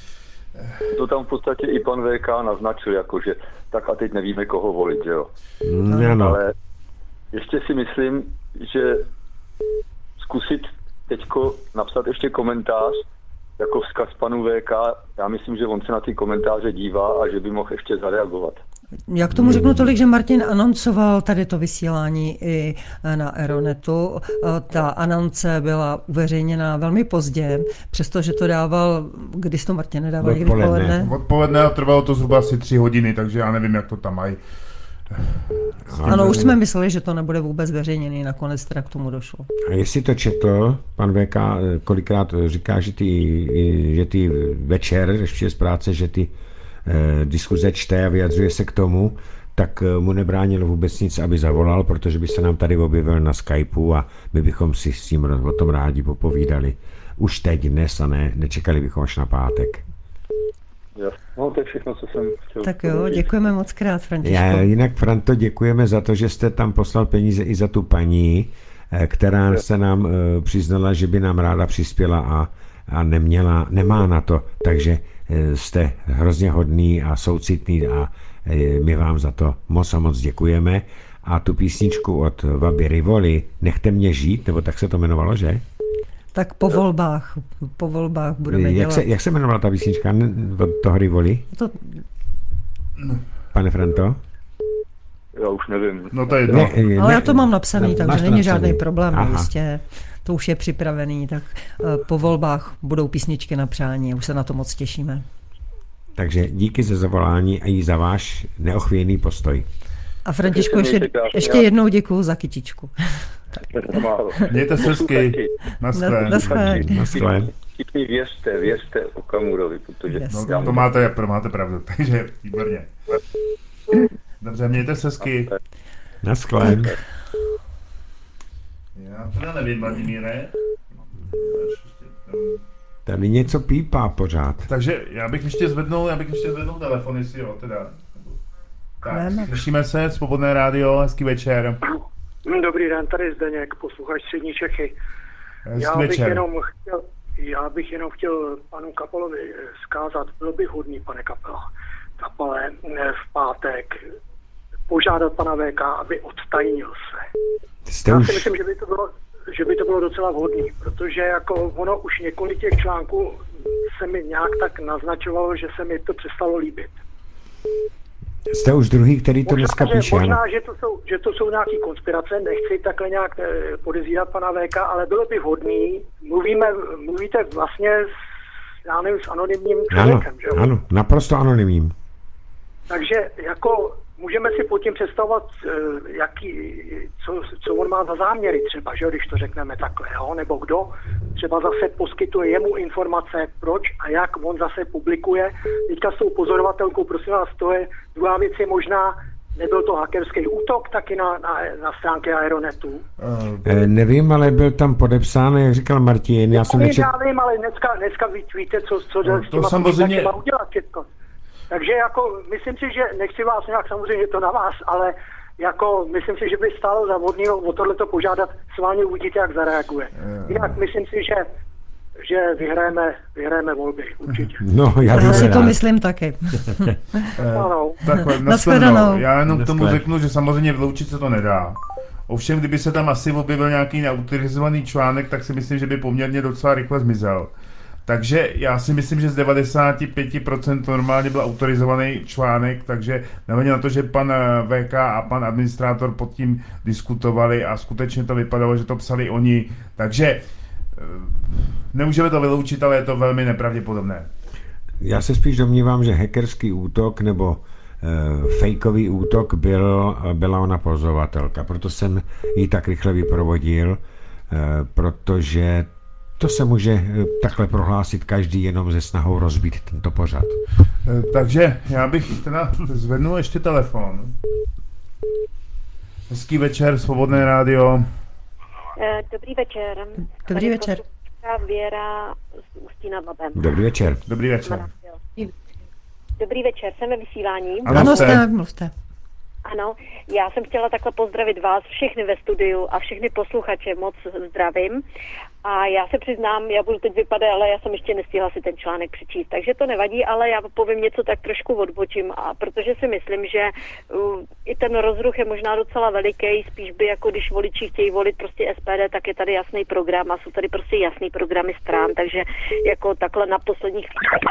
To tam v podstatě i pan V K naznačil, jakože tak a teď nevíme, koho volit, že jo. No, no. Ale ještě si myslím, že zkusit teďko napsat ještě komentář, jako vzkaz panu V K, já myslím, že on se na ty komentáře dívá a že by mohl ještě zareagovat. Já k tomu řeknu tolik, že Martin anoncoval tady to vysílání i na Aeronetu. Ta anonce byla uveřejněna velmi pozdě, přestože to dával, když to Martin nedával někdy odpoledne. Odpoledne a trvalo to zhruba asi tři hodiny, takže já nevím, jak to tam mají. Ano, už jsme mysleli, že to nebude vůbec veřejněný, nakonec teda k tomu došlo. A jestli to četl, pan V K kolikrát říká, že ty, že ty večer, ještě z práce, že ty eh, diskuze čte a vyjadřuje se k tomu, tak mu nebránilo vůbec nic, aby zavolal, protože by se nám tady objevil na Skypeu a my bychom si s tím o tom rádi popovídali. Už teď, dnes a ne, nečekali bychom až na pátek. No, to je všechno, co jsem chtěl. Tak jo, děkujeme moc krát, Františku. Já, jinak, Franto, děkujeme za to, že jste tam poslal peníze i za tu paní, která je. se nám uh, přiznala, že by nám ráda přispěla a, a neměla, nemá na to, takže uh, jste hrozně hodný a soucitný a uh, my vám za to moc a moc děkujeme. A tu písničku od Vaby Rivoli, Nechte mě žít, nebo tak se to jmenovalo, že? Tak po volbách, po volbách budeme jak dělat. se, jak se jmenovala ta písnička od toho Rivoli? To... Pane Franto? Já už nevím. No to je ne, ne, Ale já to mám napsaný, ne, takže máš to není napsaný. žádný problém. Aha. Jistě, to už je připravený, tak uh, po volbách budou písničky na přání, už se na to moc těšíme. Takže díky za zavolání a i za váš neochvějný postoj. A Františku, ještě, ještě jednou děkuju za kytičku. Mějte se hezky. Naschle. Naschle. Naschle. Všichni věřte, věřte Okamurovi, protože... No, to máte, máte pravdu, takže výborně. Dobře, mějte se hezky. Naschle. Já teda nevím, Vladimíre. Tady něco pípá pořád. Takže já bych ještě zvednul, já bych ještě zvednul telefon, jestli jo, teda. Tak, slyšíme se, Svobodné rádio, hezký večer. Dobrý den, tady Zdeněk, posluchač Střední Čechy. Hezký Já bych, večer. jenom chtěl, já bych jenom chtěl panu Kapalovi zkázat, bylo by hodný, pane Kapela, Kapale, v pátek požádat pana V K, aby odtajnil se. Jste Já už... si myslím, že by to bylo, že by to bylo docela vhodný, protože jako ono už několik těch článků se mi nějak tak naznačovalo, že se mi to přestalo líbit. Jste už druhý, který to Možná, dneska že, píše. možná, že to jsou, že to jsou nějaké konspirace, nechci takhle nějak eh, podezírat pana V K, ale bylo by vhodný, mluvíme, mluvíte vlastně s, já nevím, s anonymním Ano, člověkem, že jo? ano, naprosto anonymním. Takže jako můžeme si pod tím představovat, eh, jaký, co, co on má za záměry třeba, že jo, když to řekneme takhle, jo? Nebo kdo třeba zase poskytuje jemu informace, proč a jak on zase publikuje. Teďka s tou pozorovatelkou, prosím vás, to je druhá věc, je možná, nebyl to hackerský útok taky na, na, na stránky Aeronetu? E, nevím, ale byl tam podepsán, jak říkal Martin, já jsem nečet... Já vím, ale dneska, dneska vy víte, co, co No, s to těma samozřejmě- má udělat všechno. Takže jako, myslím si, že nechci vás nějak, samozřejmě to na vás, ale jako, myslím si, že by stálo za vhodný o tohleto požádat, s vámi uvidíte, jak zareaguje. Jinak myslím si, že, že vyhrajeme, vyhrajeme volby, určitě. No, já, Já si rád. to myslím taky. Ano. Takhle, Nashledanou. nashledanou. Já jenom k tomu Naschle. řeknu, že samozřejmě vyloučit se to nedá. Ovšem, kdyby se tam asi objevil nějaký neautorizovaný článek, tak si myslím, že by poměrně docela rychle zmizel. Takže já si myslím, že z devadesát pět procent normálně byl autorizovaný článek, takže nehledě na to, že pan V K a pan administrátor pod tím diskutovali a skutečně to vypadalo, že to psali oni, takže eh, nemůžeme to vyloučit, ale je to velmi nepravděpodobné. Já se spíš domnívám, že hackerský útok nebo e, fejkový útok byl, byla ona pozorovatelka, proto jsem ji tak rychle vyprovodil, e, protože to se může e, takhle prohlásit každý jenom ze snahou rozbít tento pořad. Eh, Takže já bych teda zvednul ještě telefon. Hezký večer, Svobodné rádio. Dobrý večer. Dobrý Tady večer. posluchačka Věra z Ústí nad Labem. Dobrý večer. Dobrý večer. Dobrý večer, jsem ve vysílání. Ano, Ano, jste. jste, mluvte. Ano, já jsem chtěla takhle pozdravit vás, všechny ve studiu a všechny posluchače, moc zdravím. A já se přiznám, já budu teď vypadat, ale já jsem ještě nestihla si ten článek přečíst, takže to nevadí, ale já povím něco tak trošku odbočím, a protože si myslím, že uh, i ten rozruch je možná docela veliký, spíš by jako když voliči chtějí volit prostě S P D, tak je tady jasný program a jsou tady prostě jasný programy stran, takže jako takhle na posledních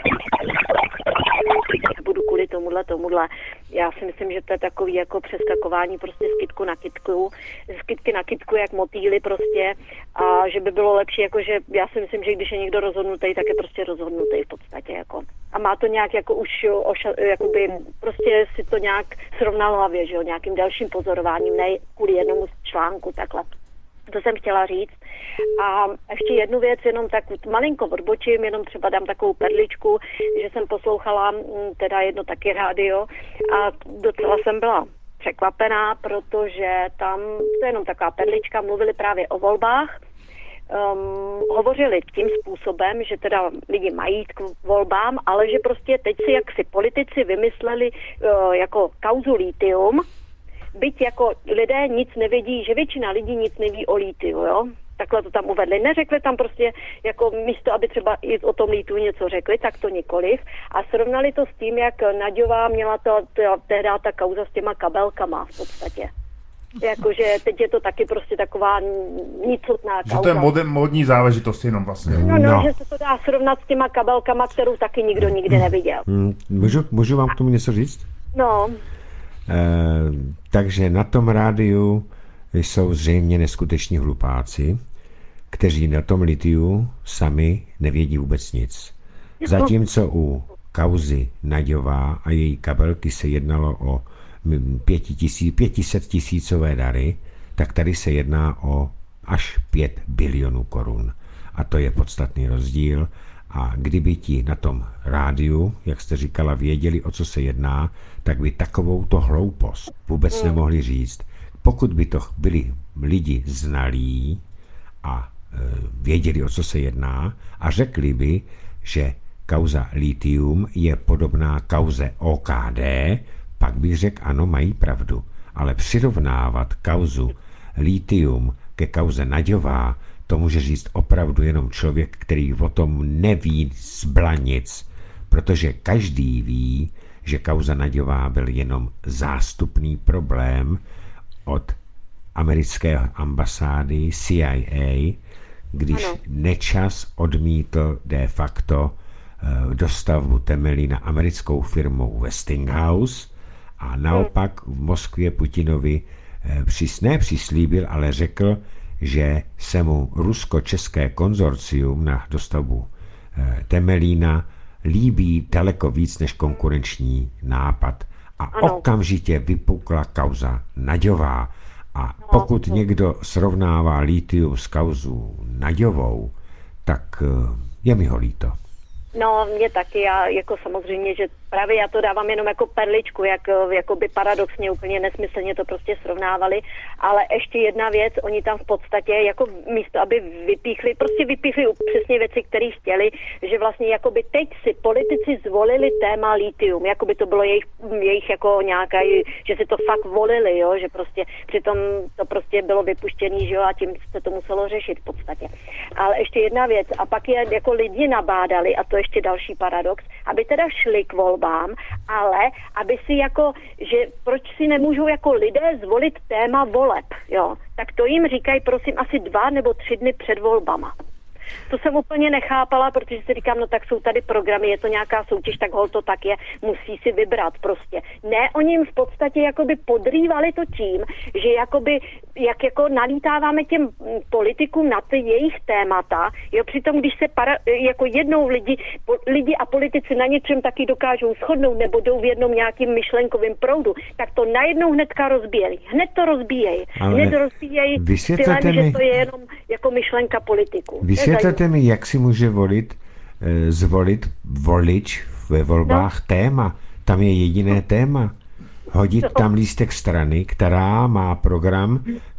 budu kvůli tomuhle, tomuhle. Já si myslím, že to je takový jako přeskakování prostě z kytku na kytku, z kytky na kytku jak motýly prostě a že by bylo lepší, jakože já si myslím, že když je někdo rozhodnutý, tak je prostě rozhodnutý v podstatě jako. A má to nějak jako už oša, jakoby prostě si to nějak srovnal hlavě, že jo, nějakým dalším pozorováním, ne kvůli jednomu článku takhle. To jsem chtěla říct. A ještě jednu věc, jenom tak malinko odbočím, jenom třeba dám takovou perličku, že jsem poslouchala teda jedno taky rádio a docela jsem byla překvapená, protože tam, to je jenom taková perlička, mluvili právě o volbách, um, hovořili tím způsobem, že teda lidi mají jít k volbám, ale že prostě teď si jak si politici vymysleli uh, jako kauzu litium, byť jako lidé nic nevědí, že většina lidí nic neví o litiu, jo? Takhle to tam uvedli. Neřekli tam prostě, jako místo, aby třeba i o tom litiu něco řekli, tak to nikoliv. A srovnali to s tím, jak Naďová měla to, to tehdy ta kauza s těma kabelkama v podstatě. Jakože teď je to taky prostě taková nicotná kauza. Že to je mod, modní záležitost jenom vlastně. No, no, no, že se to dá srovnat s těma kabelkama, kterou taky nikdo nikdy neviděl. Hmm, můžu, můžu vám k tomu něco říct? No. E, takže na tom rádiu jsou zřejmě neskuteční hlupáci, kteří na tom litiu sami nevědí vůbec nic. Zatímco u kauzy Naďová a její kabelky se jednalo o pětiset tisícové dary, tak tady se jedná o až pět bilionů korun. A to je podstatný rozdíl. A kdyby ti na tom rádiu, jak jste říkala, věděli, o co se jedná, tak by takovouto hloupost vůbec nemohli říct. Pokud by to byli lidi znalí a e, věděli, o co se jedná, a řekli by, že kauza litium je podobná kauze O K D, pak bych řekl, ano, mají pravdu. Ale přirovnávat kauzu litium ke kauze Naďová, to může říct opravdu jenom člověk, který o tom neví zbla nic, protože každý ví, že kauza Naďová byl jenom zástupný problém od americké ambasády C I A, když ano. Nečas odmítl de facto dostavbu Temelína americkou firmou Westinghouse a naopak v Moskvě Putinovi přis, ne přislíbil, ale řekl, že se mu rusko-české konzorcium na dostavbu Temelína líbí daleko víc než konkurenční nápad. A ano. Okamžitě vypukla kauza Naďová. A pokud no. někdo srovnává litium s kauzou Naďovou, tak je mi ho líto. No, mě taky, já jako samozřejmě, že právě já to dávám jenom jako perličku, jak jakoby paradoxně, úplně nesmyslně to prostě srovnávali, ale ještě jedna věc, oni tam v podstatě jako místo, aby vypíchli, prostě vypíchli přesně věci, které chtěli, že vlastně jakoby teď si politici zvolili téma litium, jakoby to bylo jejich, jejich jako nějaká, že si to fakt volili, jo, že prostě přitom to prostě bylo vypuštěný, že jo, a tím se to muselo řešit v podstatě. Ale ještě jedna věc, a pak je jako lidi nabádali, a to ještě další paradox, aby teda šli k volbám, ale aby si jako, že proč si nemůžou jako lidé zvolit téma voleb, jo, tak to jim říkají prosím asi dva nebo tři dny před volbama. To jsem úplně nechápala, protože si říkám, no tak jsou tady programy, je to nějaká soutěž, tak hol to tak je, musí si vybrat prostě. Ne, oni jim v podstatě jakoby podrývali to tím, že jakoby, jak jako nalítáváme těm politikům na ty jejich témata, jo, přitom když se para, jako jednou lidi, po, lidi a politici na něčem taky dokážou shodnout nebo jdou v jednom nějakým myšlenkovým proudu, tak to najednou hnedka rozbíjejí. Hned to rozbíjejí. Hned rozbíjejí stylem, že to je jenom jako myšlenka politiků. Vysvětlete mi, jak si může volit, e, zvolit volič ve volbách no. téma. Tam je jediné téma. Hodit no. tam lístek strany, která má program,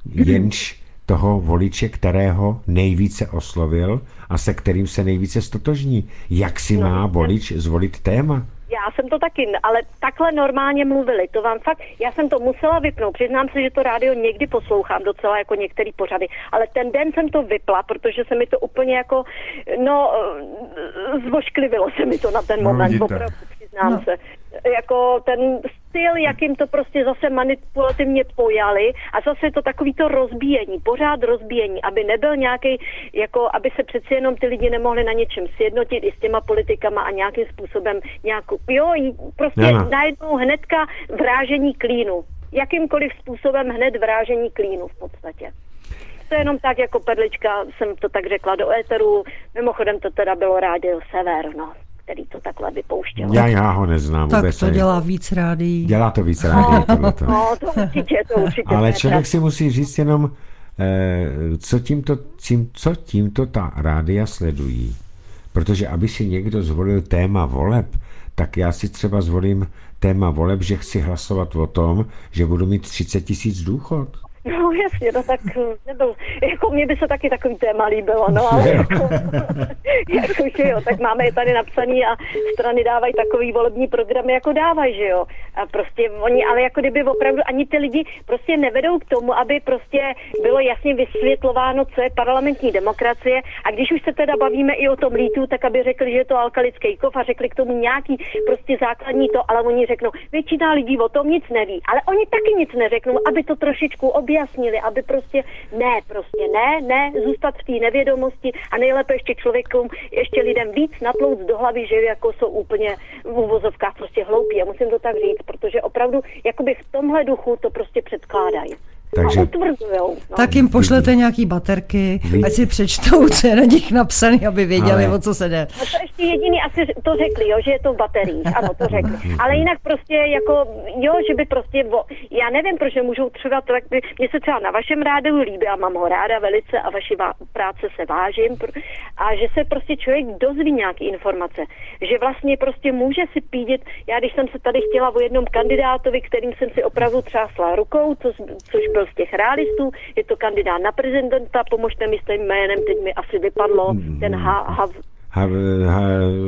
jenž toho voliče, kterého nejvíce oslovil a se kterým se nejvíce stotožní. Jak si no. má volič zvolit téma? Já jsem to taky, ale takhle normálně mluvili, to vám fakt, já jsem to musela vypnout, přiznám se, že to rádio někdy poslouchám docela jako některý pořady, ale ten den jsem to vypla, protože se mi to úplně jako, no, zvošklivilo se mi to na ten moment, no, opravdu, přiznám no. se. Jako ten styl, jakým to prostě zase manipulativně pojali a zase to takový to rozbíjení, pořád rozbíjení, aby nebyl nějaký, jako aby se přeci jenom ty lidi nemohli na něčem sjednotit i s těma politikama a nějakým způsobem nějakou, jo, prostě no. najednou hnedka vrážení klínu. Jakýmkoliv způsobem hned vrážení klínu v podstatě. To je jenom tak, jako perlička, jsem to tak řekla do éteru, mimochodem to teda bylo rádio Sever, no. Který to takhle vypouštěl. Já, já ho neznám tak vůbec. Tak to dělá víc rádií. Dělá to víc rádií. No, no, to určitě, to určitě. Ale člověk si musí říct jenom, eh, co, tímto, tím, co tímto ta rádia sledují. Protože aby si někdo zvolil téma voleb, tak já si třeba zvolím téma voleb, že chci hlasovat o tom, že budu mít třicet tisíc důchod. No jasně, no tak nebyl, jako mně by se taky takový téma líbilo, no ale jako, jako že jo, tak máme je tady napsaný a strany dávají takový volební programy, jako dávají, že jo. A prostě oni, ale jako kdyby opravdu ani ty lidi prostě nevedou k tomu, aby prostě bylo jasně vysvětlováno, co je parlamentní demokracie, a když už se teda bavíme i o tom lítu, tak aby řekli, že je to alkalický kov a řekli k tomu nějaký prostě základní to, ale oni řeknou, většina lidí o tom nic neví, ale oni taky nic neřeknou, aby to trošičku objasnili, aby prostě ne, prostě ne, ne, zůstat v té nevědomosti a nejlépe ještě člověkům, ještě lidem víc natlouc do hlavy, že jako jsou úplně v uvozovkách prostě hloupí. A musím to tak říct, protože opravdu jakoby v tomhle duchu to prostě předkládají. Takže... A utvrzujou. No. Tak jim pošlete nějaký baterky, ať si přečtou, co je na nich napsaný, aby věděli, ale... o co se jde. A to ještě jediný asi to řekli, jo, že je to v bateriích, ano, to řekli. Ale jinak prostě jako, jo, že by prostě, vo, já nevím, proč nemůžou třeba, tak by, mně se třeba na vašem rádiu líbí, a mám ho ráda velice a vaši vá, práce se vážím, a že se prostě člověk dozví nějaký informace, že vlastně prostě může si pídit, já když jsem se tady chtěla o jednom kandidátovi, kterým jsem si opravdu třásla rukou, což, což byl z těch realistů, je to kandidát na prezidenta, pomožte mi s tím jménem, teď mi asi vypadlo ten ha, ha, ha, ha,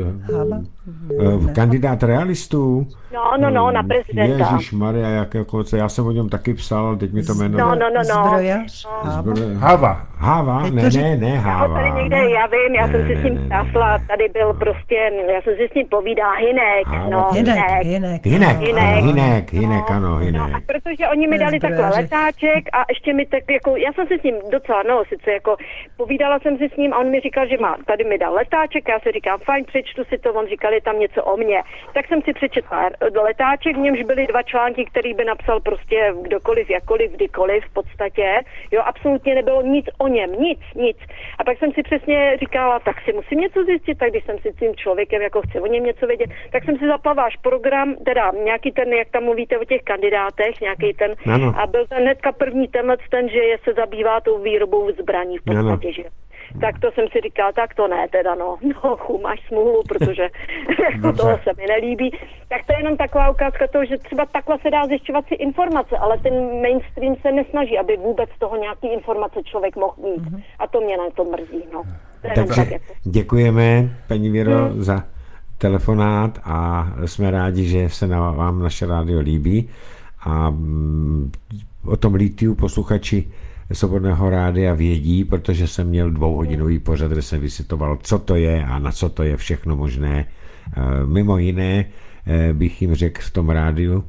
kandidát realistů? No, no, no, na prezidenta. Ježišmarja, jak jako, co, já jsem o něm taky psal, ale teď mi to jméno... No, no, no, no. Zbrojař? Hava. Hava? Ne, ne, ne, Hava. Já tady někde, já vím, já jsem si s ním ptásla, tady byl prostě, já jsem si s ním povídala, Hynek, no, Hynek, Hynek. Hynek, Hynek, Hynek, ano, Hynek. No, protože oni mi dali takhle letáček a ještě mi tak jako, já jsem si s ním docela, no, sice jako, povídala jsem si s ním a on mi říkal, že má, tady mi dal letáček, já si říkám, fajn, přečtu si to, on říkal, je tam něco o mně. Tak jsem si přečetla letáček, v němž byly dva články, který by napsal prostě kdokoliv, jakkoliv, kdykoliv v podstatě. Jo, absolutně nebylo nic o něm, nic, nic. A pak jsem si přesně říkala, tak si musím něco zjistit, tak když jsem si tím člověkem, jako chce o něm něco vědět, tak jsem si zapla váš program, teda nějaký ten, jak tam mluvíte o těch kandidátech, nějaký ten, ano. A byl ten hnedka první tenhle ten, že je se zabývá tou výrobou zbraní v podstatě, ano. Že tak to jsem si říkala, tak to ne teda, no, no, chu, máš smůlu, protože jako toho se mi nelíbí. Tak to je jenom taková ukázka toho, že třeba takhle se dá zjišťovat si informace, ale ten mainstream se nesnaží, aby vůbec toho nějaký informace člověk mohl mít. Mm-hmm. A to mě na to mrzí, no. To Takže tak jako... děkujeme, paní Věro, hmm. za telefonát a jsme rádi, že se na, vám naše rádio líbí. A mm, o tom litiu posluchači Svobodného rádia vědí, protože jsem měl dvouhodinový pořad, kde jsem vysvětloval, co to je a na co to je všechno možné. Mimo jiné bych jim řekl v tom rádiu,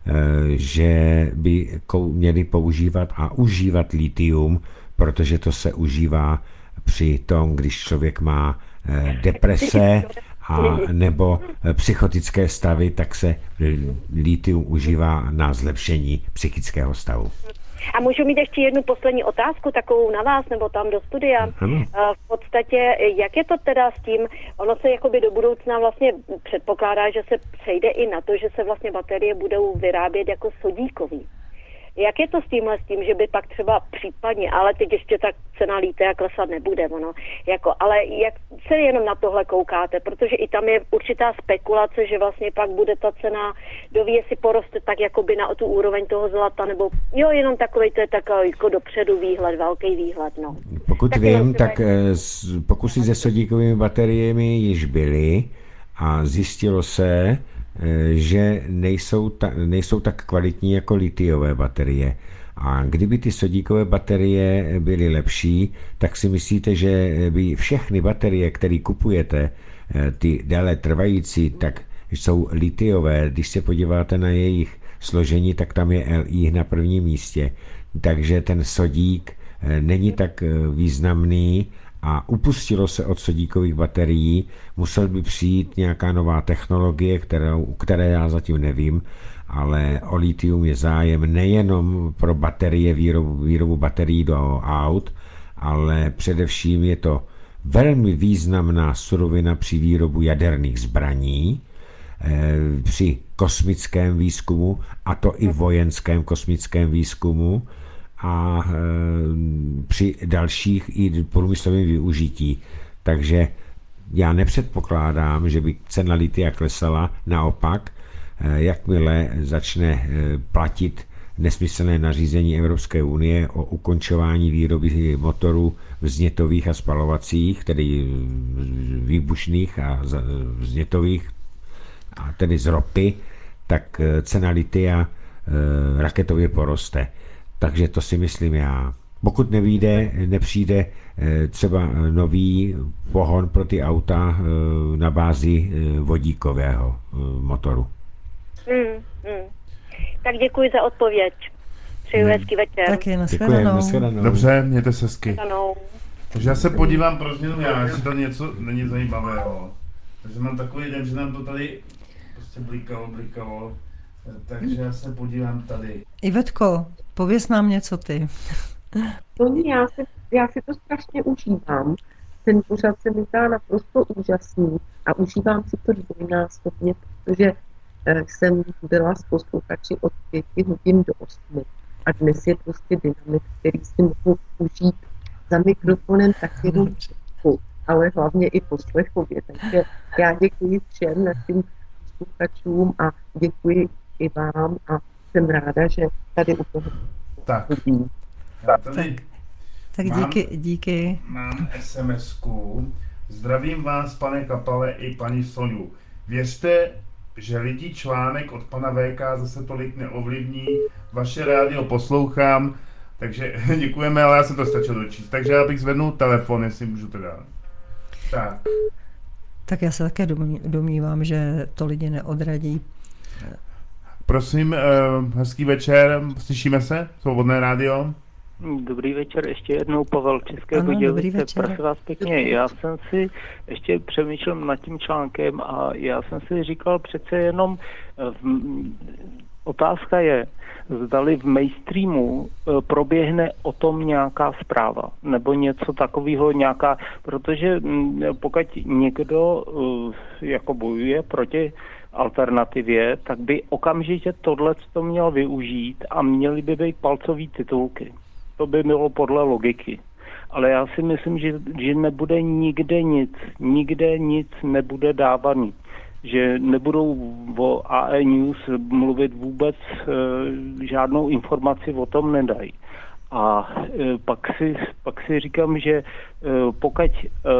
že by měli používat a užívat litium, protože to se užívá při tom, když člověk má deprese a nebo psychotické stavy, tak se litium užívá na zlepšení psychického stavu. A můžu mít ještě jednu poslední otázku, takovou na vás, nebo tam do studia. Ano. V podstatě, jak je to teda s tím, ono se jakoby do budoucna vlastně předpokládá, že se přejde i na to, že se vlastně baterie budou vyrábět jako sodíkový. Jak je to s tímhle, s tím, že by pak třeba případně, ale teď ještě tak cena líté a klesat nebude, ono, jako, ale jak se jenom na tohle koukáte, protože i tam je určitá spekulace, že vlastně pak bude ta cena, doví, jestli poroste tak jakoby na tu úroveň toho zlata, nebo jo, jenom takovej, to je takový jako dopředu výhled, velký výhled, no. Pokud tak vím, tak pokusy se sodíkovými bateriemi již byly a zjistilo se, že nejsou, ta, nejsou tak kvalitní jako litiové baterie. A kdyby ty sodíkové baterie byly lepší, tak si myslíte, že by všechny baterie, které kupujete, ty déle trvající, tak jsou litiové. Když se podíváte na jejich složení, tak tam je L I na prvním místě. Takže ten sodík není tak významný a upustilo se od sodíkových baterií, musel by přijít nějaká nová technologie, kterou, které já zatím nevím, ale o litium je zájem nejenom pro baterie, výrobu, výrobu baterií do aut, ale především je to velmi významná surovina při výrobu jaderných zbraní, při kosmickém výzkumu, a to i vojenském kosmickém výzkumu, a e, při dalších i průmyslovém využití. Takže já nepředpokládám, že by cena litia klesala, naopak, e, jakmile začne e, platit nesmyslné nařízení Evropské unie o ukončování výroby motorů vznětových a spalovacích, tedy výbušných a vznětových, a tedy z ropy, tak cena litia raketově poroste. Takže to si myslím já. Pokud nevíde, nepřijde třeba nový pohon pro ty auta na bázi vodíkového motoru. Hmm, hmm. Tak děkuji za odpověď. Přeju hezký večer. Taky, nashledanou. Dobře, mějte se hezky. Nashledanou. Takže já se podívám pro změnu já, jestli to něco není zajímavého. Takže mám takový den, že nám to tady prostě blikalo, blikalo. Takže já se podívám tady. Ivetko, pověz nám něco ty. Toni, já, se, já si to strašně užívám. Ten pořad se mi zdá naprosto úžasný a užívám si to dvojnásobně, protože eh, jsem byla s posluchači od pěti hodin do osmi. A dnes je prostě dynamit, který si mohu užít za mikrofonem tak jenom četku, ale hlavně i poslechově. Takže já děkuji všem našim posluchačům a děkuji i vám a jsem ráda, že tady u toho tak. chodím. Já tady tak mám, díky, díky. Mám es em esku. Zdravím vás, pane Kapale, i paní Soňu. Věřte, že lidi článek od pana vé ká zase tolik neovlivní. Vaše rádio poslouchám, takže děkujeme, ale já jsem to stačil dočíst. Takže já bych zvednul telefon, jestli můžu teda. Tak. Tak já se také domnívám, že to lidi neodradí. Prosím, hezký večer, slyšíme se? Svobodné rádio? Dobrý večer, ještě jednou Pavel České Ano, Budějovice, prosím vás pěkně. Já jsem si ještě přemýšlel nad tím článkem a já jsem si říkal přece jenom, v, otázka je, zdali v mainstreamu proběhne o tom nějaká zpráva, nebo něco takového nějaká, protože pokud někdo jako bojuje proti alternativě, tak by okamžitě tohle to měl využít a měly by být palcový titulky. To by bylo podle logiky. Ale já si myslím, že, že nebude nikde nic, nikde nic nebude dávaný. Že nebudou o á é News mluvit vůbec, e, žádnou informaci o tom nedají. A e, pak, si, pak si říkám, že e, pokud e,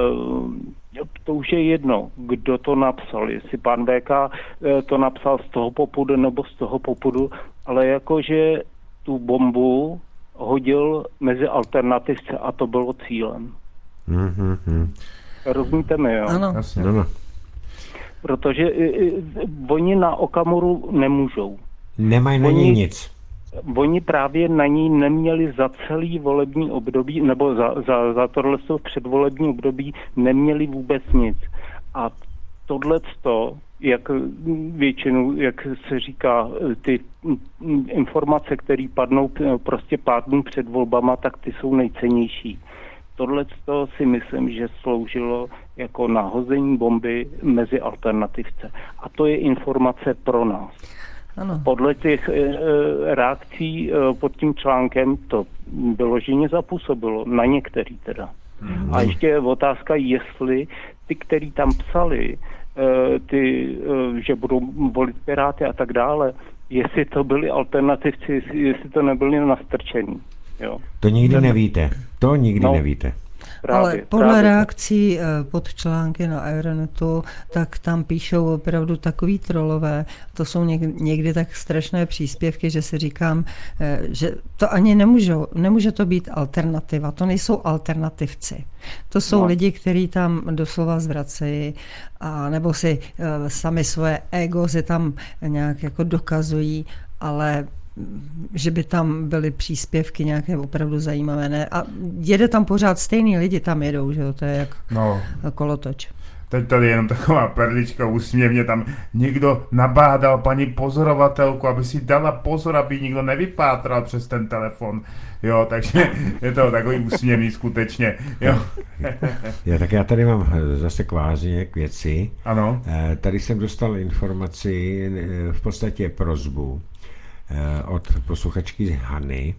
to už je jedno, kdo to napsal, jestli pan vé ká e, to napsal z toho popudu nebo z toho popudu, ale jakože tu bombu hodil mezi alternativce a to bylo cílem. Mm-hmm. Rozumíte mi, jo? Ano. Jasně. Ano. Protože i, i, oni na Okamuru nemůžou. Nemají na ní nic. Oni právě na ní neměli za celý volební období, nebo za, za, za tohle předvolební období neměli vůbec nic. A tohleto, jak většinou, jak se říká, ty informace, které padnou prostě pár dnů před volbama, tak ty jsou nejcennější. Tohleto si myslím, že sloužilo jako nahození bomby mezi alternativce. A to je informace pro nás. Ano. Podle těch e, reakcí e, pod tím článkem to vyloženě zapůsobilo, na některý teda. Mm. A ještě je otázka, jestli ty, který tam psali, e, ty, e, že budou volit Piráty a tak dále, jestli to byli alternativci, jestli, jestli to nebyli nastrčení. Jo. To nikdy nevíte. To nikdy no. nevíte. Právě, Ale podle právě. reakcí pod články na Aeronetu, tak tam píšou opravdu takový trolové. To jsou někdy tak strašné příspěvky, že si říkám, že to ani nemůžou, nemůže to být alternativa. To nejsou alternativci. To jsou no. lidi, kteří tam doslova zvracejí a nebo si sami svoje ego si tam nějak jako dokazují, ale že by tam byly příspěvky nějaké opravdu zajímavé. Ne? A jede tam pořád stejný lidi, tam jedou, že jo? To je jak no. kolotoč. Teď tady jenom taková perlička úsměvně, tam někdo nabádal paní pozorovatelku, aby si dala pozor, aby nikdo nevypátral přes ten telefon. Jo, takže je to takový úsměvný skutečně. Jo. Já, tak já tady mám zase kvázi k věci. Ano. Tady jsem dostal informaci, v podstatě prosbu od posluchačky Hany,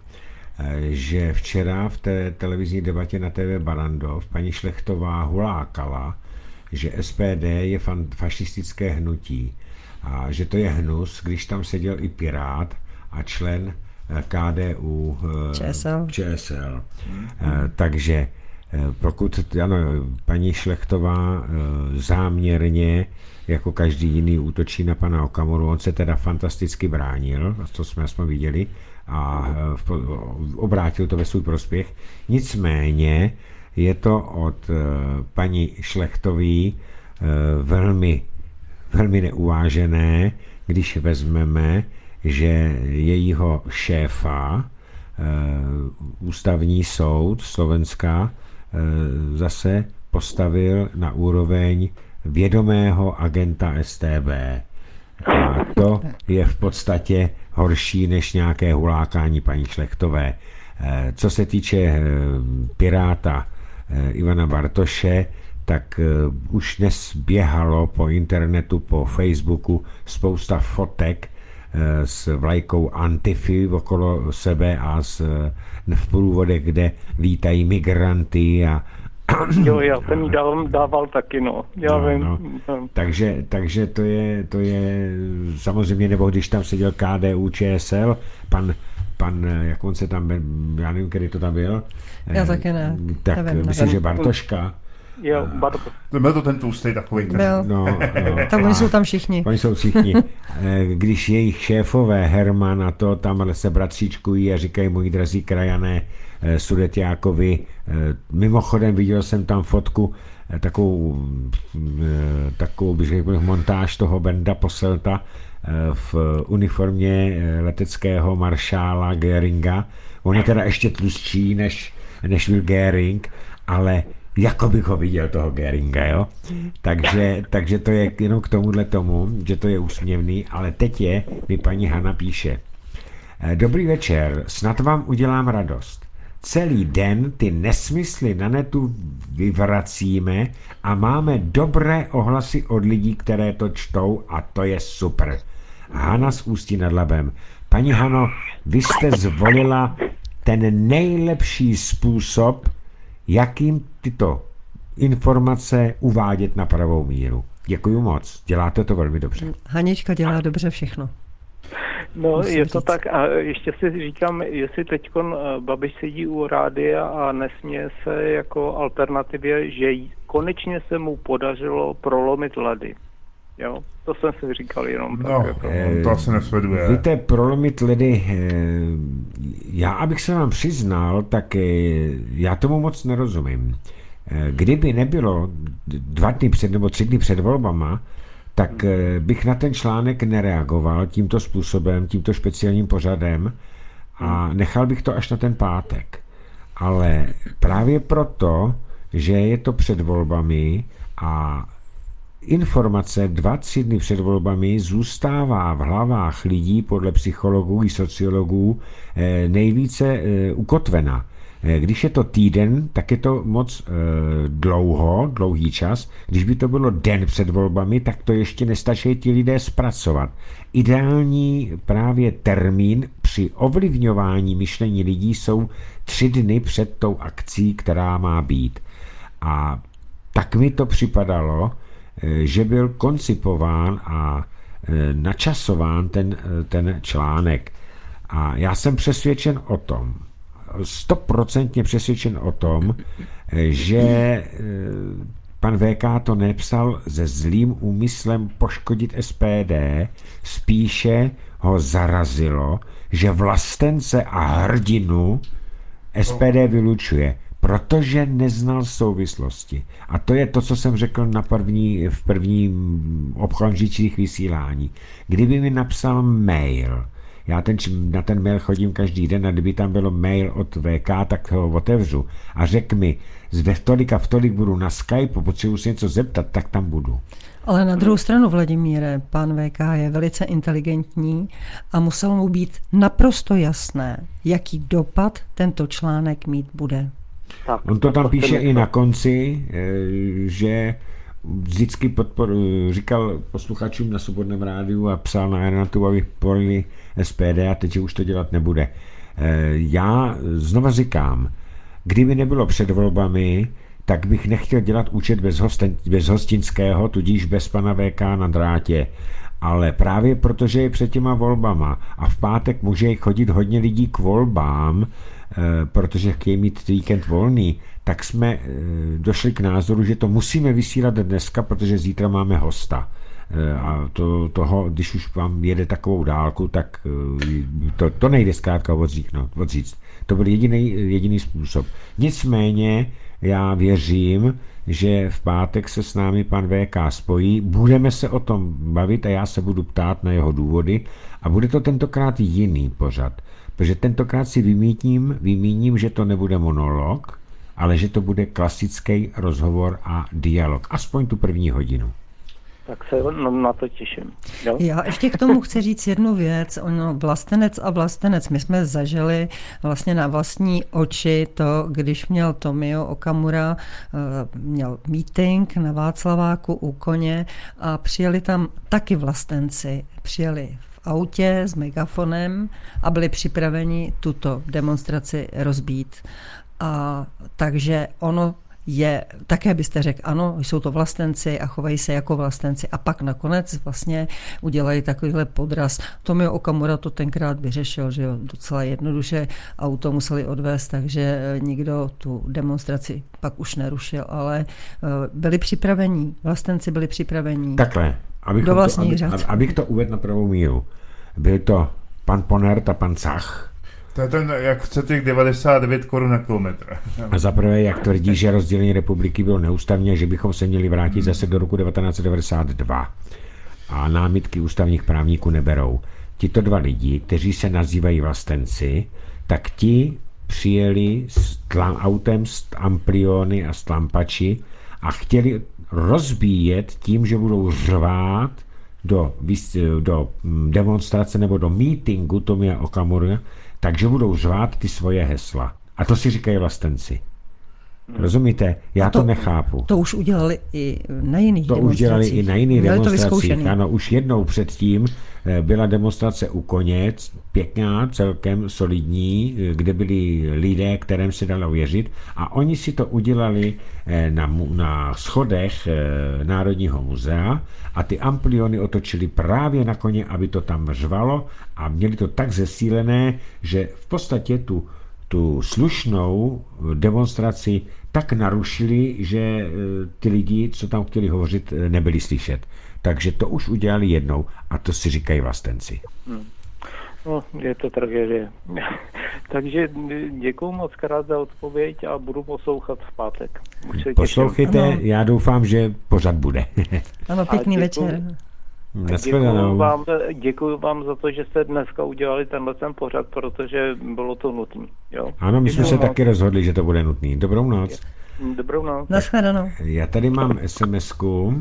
že včera v té televizní debatě na té vé Barrandov paní Šlechtová hulákala, že es pé dé je fašistické hnutí a že to je hnus, když tam seděl i pirát a člen K D U ČSL. ČSL. Takže pokud ano, paní Šlechtová záměrně jako každý jiný útočí na pana Okamuru, on se teda fantasticky bránil, to jsme aspoň viděli, a obrátil to ve svůj prospěch. Nicméně je to od paní Šlechtové velmi, velmi neuvážené, když vezmeme, že jejího šéfa ústavní soud Slovenska zase postavil na úroveň vědomého agenta S T B. A to je v podstatě horší než nějaké hulákání paní Šlechtové. Co se týče piráta Ivana Bartoše, tak už dnes běhalo po internetu, po Facebooku spousta fotek s vlajkou Antify okolo sebe a s, v průvodech, kde vítají migranty a Jo, já jsem jí dával, dával taky, no. Já no, vím. No. Takže, takže to je, to je samozřejmě, nebo když tam seděl K D U Č S L, pan, pan, jak on se tam byl, já nevím, kdy to tam byl. Já taky ne. Tak nevím, myslím, nevím. že Bartoška. Jo, Bartoš. Byl to ten tlustý takový. Ten. Byl. No, no, tam oni jsou tam všichni. Oni jsou všichni. Když jejich šéfové Herman a to tam se bratříčkují a říkají, moji drazí krajané, Sudetiákovi. Mimochodem viděl jsem tam fotku, takovou, takovou bych řekl, montáž toho Benda Posselta v uniformě leteckého maršála Göringa. On je teda ještě tlustší než, než byl Göring, ale jako bych ho viděl toho Göringa, jo. Takže, takže to je jenom k tomuhle tomu, že to je úsměvný, ale teď je, mi paní Hana píše. Dobrý večer, snad vám udělám radost. Celý den ty nesmysly na netu vyvracíme a máme dobré ohlasy od lidí, které to čtou a to je super. Hana z Ústí nad Labem. Paní Hano, vy jste zvolila ten nejlepší způsob, jakým tyto informace uvádět na pravou míru. Děkuju moc, děláte to velmi dobře. Hanička dělá dobře všechno. No, Musím je to říct. tak a ještě si říkám, jestli teďkon Babiš sedí u rádia a nesměje se jako alternativě, že jí, konečně se mu podařilo prolomit ledy. Jo, to jsem si říkal jenom no, tak. Jako. To asi nesleduje. Víte, prolomit ledy, já abych se vám přiznal, tak já tomu moc nerozumím. Kdyby nebylo dva dny před nebo tři dny před volbama, tak bych na ten článek nereagoval tímto způsobem, tímto speciálním pořadem a nechal bych to až na ten pátek. Ale právě proto, že je to před volbami a informace dva, tři dny před volbami zůstává v hlavách lidí podle psychologů i sociologů nejvíce ukotvena. Když je to týden, tak je to moc e, dlouho, dlouhý čas. Když by to bylo den před volbami, tak to ještě nestačí ti lidé zpracovat. Ideální právě termín při ovlivňování myšlení lidí jsou tři dny před tou akcí, která má být. A tak mi to připadalo, e, že byl koncipován a e, načasován ten, ten článek. A já jsem přesvědčen o tom, stoprocentně přesvědčen o tom, že pan V K to nepsal se zlým úmyslem poškodit S P D, spíše ho zarazilo, že vlastence a hrdinu S P D vylučuje, protože neznal souvislosti. A to je to, co jsem řekl na první, v prvním okamžicích vysílání. Kdyby mi napsal mail, já ten, na ten mail chodím každý den a kdyby tam bylo mail od V K, tak ho otevřu a řekl mi, ve tolik a v tolik budu na Skypeu, potřebuji se něco zeptat, tak tam budu. Ale na druhou stranu, Vladimíre, pan V K je velice inteligentní a muselo mu být naprosto jasné, jaký dopad tento článek mít bude. Tak, on to tam píše i na konci, že vždycky podpor, říkal posluchačům na Svobodném rádiu a psal na Aeronautu, aby volili S P D a teď už to dělat nebude. Já znova říkám, kdyby nebylo před volbami, tak bych nechtěl dělat účet bez, hosten, bez hostinského, tudíž bez pana V K na drátě. ale právě protože je před těma volbama a v pátek může chodit hodně lidí k volbám, protože chtějí mít víkend volný, tak jsme došli k názoru, že to musíme vysílat dneska, protože zítra máme hosta. A to, toho, když už vám jede takovou dálku, tak to, to nejde zkrátka odříknout, odříct. To byl jediný, jediný způsob. Nicméně já věřím, že v pátek se s námi pan V K spojí, budeme se o tom bavit a já se budu ptát na jeho důvody a bude to tentokrát jiný pořad, protože tentokrát si vymítím, vymíním, že to nebude monolog, ale že to bude klasický rozhovor a dialog, aspoň tu první hodinu. Tak se no, na to těším. Jo? Já ještě k tomu chci říct jednu věc. Ono, vlastenec a vlastenec. My jsme zažili vlastně na vlastní oči to, když měl Tomio Okamura, měl meeting na Václaváku u koně a přijeli tam taky vlastenci. Přijeli v autě s megafonem a byli připraveni tuto demonstraci rozbít. A takže ono je, také byste řekl, ano, jsou to vlastenci a chovají se jako vlastenci a pak nakonec vlastně udělají takovýhle podraz. Tomio Okamura to tenkrát vyřešil, že jo, docela jednoduše auto museli odvést, takže nikdo tu demonstraci pak už nerušil, ale byli připravení, vlastenci byli připravení. Takhle, abych do to, vlastních aby, řad. abych to uvedl na pravou míru. Byl to pan Ponert a pan Cach. To je ten, jak chce těch devadesát devět korun na kilometr. A zaprvé, jak tvrdí, že rozdělení republiky bylo neústavně, že bychom se měli vrátit zase do roku devatenáct set devadesát dva. A námitky ústavních právníků neberou. Tito dva lidi, kteří se nazývají vlastenci, tak ti přijeli s tlam, autem s ampliony a s tlampači a chtěli rozbíjet tím, že budou řvát do, do demonstrace nebo do meetingu Tomia Okamury, takže budou řvát ty svoje hesla. A to si říkají vlastenci. Rozumíte? Já to, to nechápu. To už udělali i na jiných to demonstracích. už dělali i na jiných Měli demonstracích. Ano, už jednou předtím byla demonstrace u koně, pěkná, celkem solidní, kde byli lidé, kterým se dalo věřit a oni si to udělali na, na schodech Národního muzea a ty ampliony otočili právě na koně, aby to tam řvalo a měli to tak zesílené, že v podstatě tu tu slušnou demonstraci tak narušili, že ty lidi, co tam chtěli hovořit, nebyli slyšet. Takže to už udělali jednou a to si říkají vlastenci. Hmm. No, je to tragédie. Takže děkuju moc krát za odpověď a budu poslouchat v pátek. Už se Poslouchejte, ano. Já doufám, že pořad bude. Ano, pěkný děkuju, večer. Děkuju vám, děkuju vám za to, že jste dneska udělali tenhle ten pořad, protože bylo to nutné. Jo? Ano, my jsme Děkuju se moc. taky rozhodli, že to bude nutný. Dobrou noc. Dobrou noc. Nashledanou. Já tady mám SMSku.